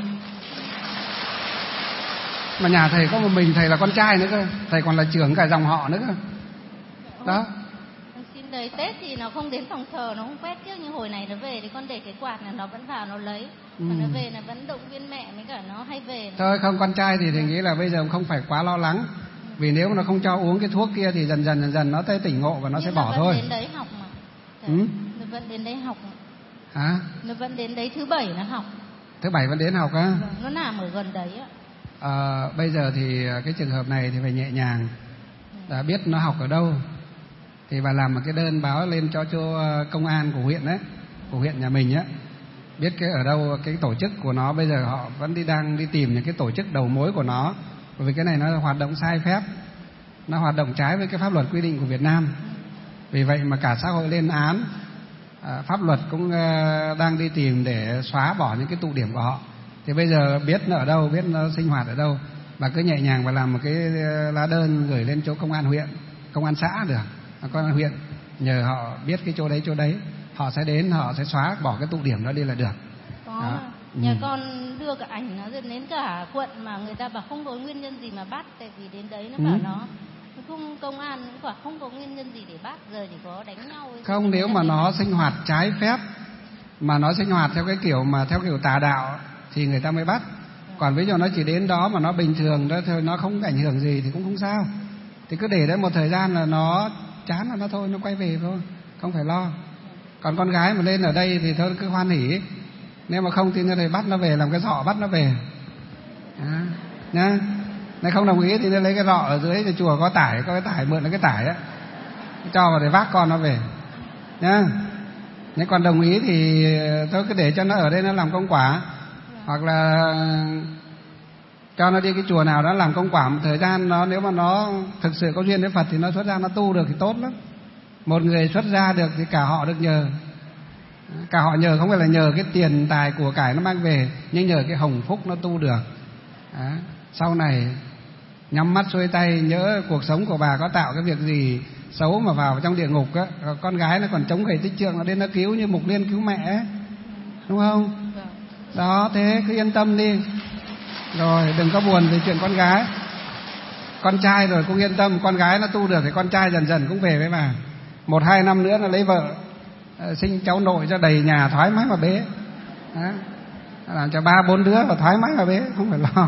Mà nhà thầy có một mình thầy là con trai nữa cơ, thầy còn là trưởng cả dòng họ nữa cơ. Đó. Xin đời Tết thì nó không đến phòng thờ, nó không quét trước, nhưng hồi này nó về thì con để cái quạt này nó vẫn vào nó lấy. Mà nó về là vẫn động viên mẹ với cả nó hay về. Thôi không, con trai thì thầy nghĩ là bây giờ không phải quá lo lắng. Vì nếu mà nó không cho uống cái thuốc kia thì dần dần nó tới tỉnh ngộ và nó sẽ bỏ thôi. Nó vẫn đến đấy học mà. Nó vẫn đến đấy học mà. Hả? Nó vẫn đến đấy thứ bảy nó học. Thứ bảy vẫn đến học á? Vâng, nó nằm ở gần đấy á. Bây giờ thì cái trường hợp này thì phải nhẹ nhàng. Đã biết nó học ở đâu thì bà làm một cái đơn báo lên cho công an của huyện đấy, của huyện nhà mình á, biết cái ở đâu cái tổ chức của nó. Bây giờ họ vẫn đang đi tìm những cái tổ chức đầu mối của nó, bởi vì cái này nó hoạt động sai phép, nó hoạt động trái với cái pháp luật quy định của Việt Nam. Vì vậy mà cả xã hội lên án, pháp luật cũng đang đi tìm để xóa bỏ những cái tụ điểm của họ. Thì bây giờ biết nó ở đâu, biết nó sinh hoạt ở đâu, bà cứ nhẹ nhàng và làm một cái lá đơn gửi lên chỗ công an huyện, công an xã được, công an huyện, nhờ họ biết cái chỗ đấy, họ sẽ đến, họ sẽ xóa bỏ cái tụ điểm đó đi là được. Có. Nhà con đưa cả ảnh nó đến cả quận mà người ta bảo không có nguyên nhân gì mà bắt, tại vì đến đấy nó bảo nó không, công an cũng bảo không có nguyên nhân gì để bắt, giờ chỉ có đánh nhau. Không, nếu mà nó sinh hoạt trái phép, mà nó sinh hoạt theo cái kiểu mà theo kiểu tà đạo thì người ta mới bắt. Còn ví dụ nó chỉ đến đó mà nó bình thường đó thôi, nó không ảnh hưởng gì thì cũng không sao. Thì cứ để đấy một thời gian là nó chán là nó thôi, nó quay về thôi, không phải lo. Còn con gái mà lên ở đây thì thôi cứ hoan hỉ. Nếu mà không thì nó bắt nó về, làm cái giỏ bắt nó về nhá. Nếu không đồng ý thì nó lấy cái giỏ ở dưới cái chùa có cái tải mượn nó cái tải á, cho vào để vác con nó về nhá. Nếu còn đồng ý thì thôi cứ để cho nó ở đây nó làm công quả, hoặc là cho nó đi cái chùa nào đó làm công quả một thời gian. Nếu mà nó thực sự có duyên với Phật thì nó xuất gia nó tu được thì tốt lắm. Một người xuất gia được thì cả họ được nhờ. Cả họ nhờ không phải là nhờ cái tiền tài của cải nó mang về, nhưng nhờ cái hồng phúc nó tu được. Sau này nhắm mắt xuôi tay nhớ cuộc sống của bà có tạo cái việc gì xấu mà vào trong địa ngục á, con gái nó còn chống gậy tích trượng, nó đến nó cứu như Mục Liên cứu mẹ ấy, đúng không? Đó, thế cứ yên tâm đi. Rồi đừng có buồn về chuyện con gái. Con trai rồi cũng yên tâm, con gái nó tu được thì con trai dần dần cũng về với bà. 1-2 năm nữa nó lấy vợ, sinh cháu nội cho đầy nhà thoải mái mà bế. Làm cho 3-4 đứa và thoải mái mà bế, không phải lo.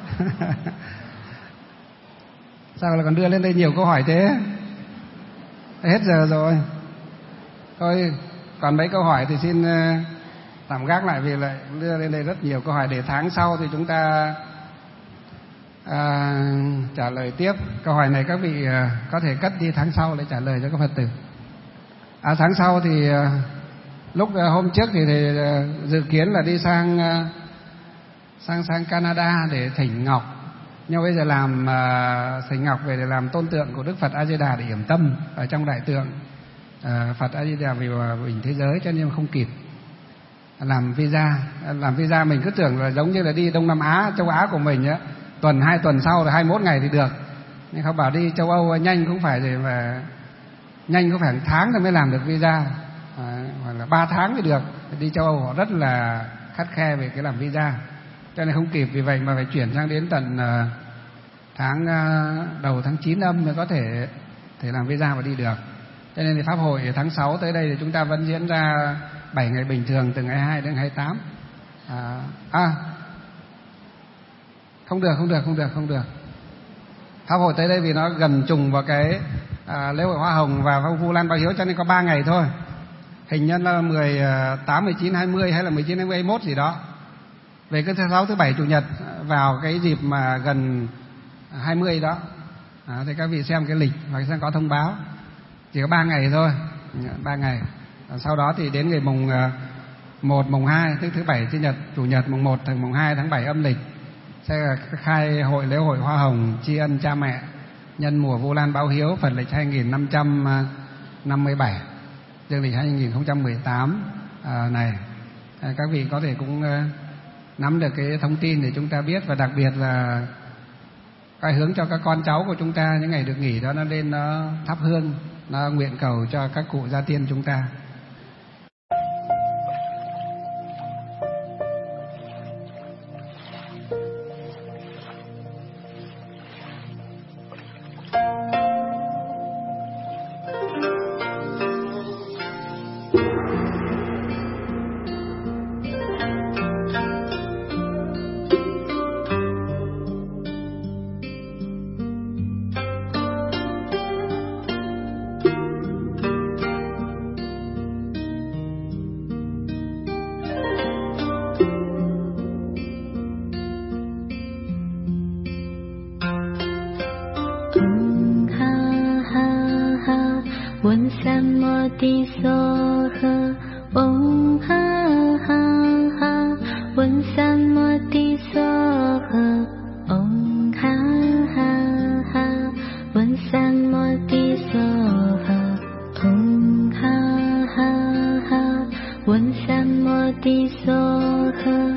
Sao lại còn đưa lên đây nhiều câu hỏi thế? Hết giờ rồi. Thôi còn mấy câu hỏi thì xin tạm gác lại, vì lại đưa lên đây rất nhiều câu hỏi, để tháng sau thì chúng ta trả lời tiếp. Câu hỏi này các vị có thể cất đi tháng sau để trả lời cho các Phật tử. Tháng sau thì lúc hôm trước thì dự kiến là đi sang Canada để thỉnh ngọc, nhưng bây giờ làm thỉnh ngọc về để làm tôn tượng của Đức Phật A Di Đà để yểm tâm ở trong đại tượng Phật A Di Đà vì hòa bình thế giới, cho nên không kịp làm visa. Mình cứ tưởng là giống như là đi Đông Nam Á, châu Á của mình á, tuần 2 tuần sau là 21 ngày thì được. Nhưngเขาbảo đi châu Âu nhanh cũng phải rồi, mà nhanh cũng phải 1 tháng rồi mới làm được visa, hoặc là 3 tháng mới được. Đi châu Âu họ rất là khắt khe về cái làm visa, cho nên không kịp. Vì vậy mà phải chuyển sang đến tận đầu tháng 9 âm mới có thể làm visa và đi được. Cho nên thì pháp hội tháng 6 tới đây thì chúng ta vẫn diễn ra 7 ngày bình thường, từ ngày 22 đến 28. Không được. Pháp hội tới đây vì nó gần trùng vào cái lễ hội Hoa Hồng và Vu Lan Báo Hiếu, cho nên có 3 ngày thôi. Hình như là 18, 19, 20 hay là 19, 20, 21 gì đó. Về cái thứ 6, thứ 7, chủ nhật vào cái dịp mà gần 20 đó. Thì các vị xem cái lịch và xem có thông báo. Chỉ có 3 ngày thôi, 3 ngày. Sau đó thì đến ngày mùng 1, mùng 2, tức thứ 7, chủ nhật, mùng 1, mùng 2 tháng 7 âm lịch sẽ khai lễ hội Hoa Hồng tri ân cha mẹ nhân mùa Vu Lan Báo Hiếu Phật lịch 2557, dương lịch 2018 này. Các vị có thể cũng nắm được cái thông tin để chúng ta biết, và đặc biệt là cái hướng cho các con cháu của chúng ta những ngày được nghỉ đó, nó lên nó thắp hương, nó nguyện cầu cho các cụ gia tiên chúng ta. One Sam Modi Soha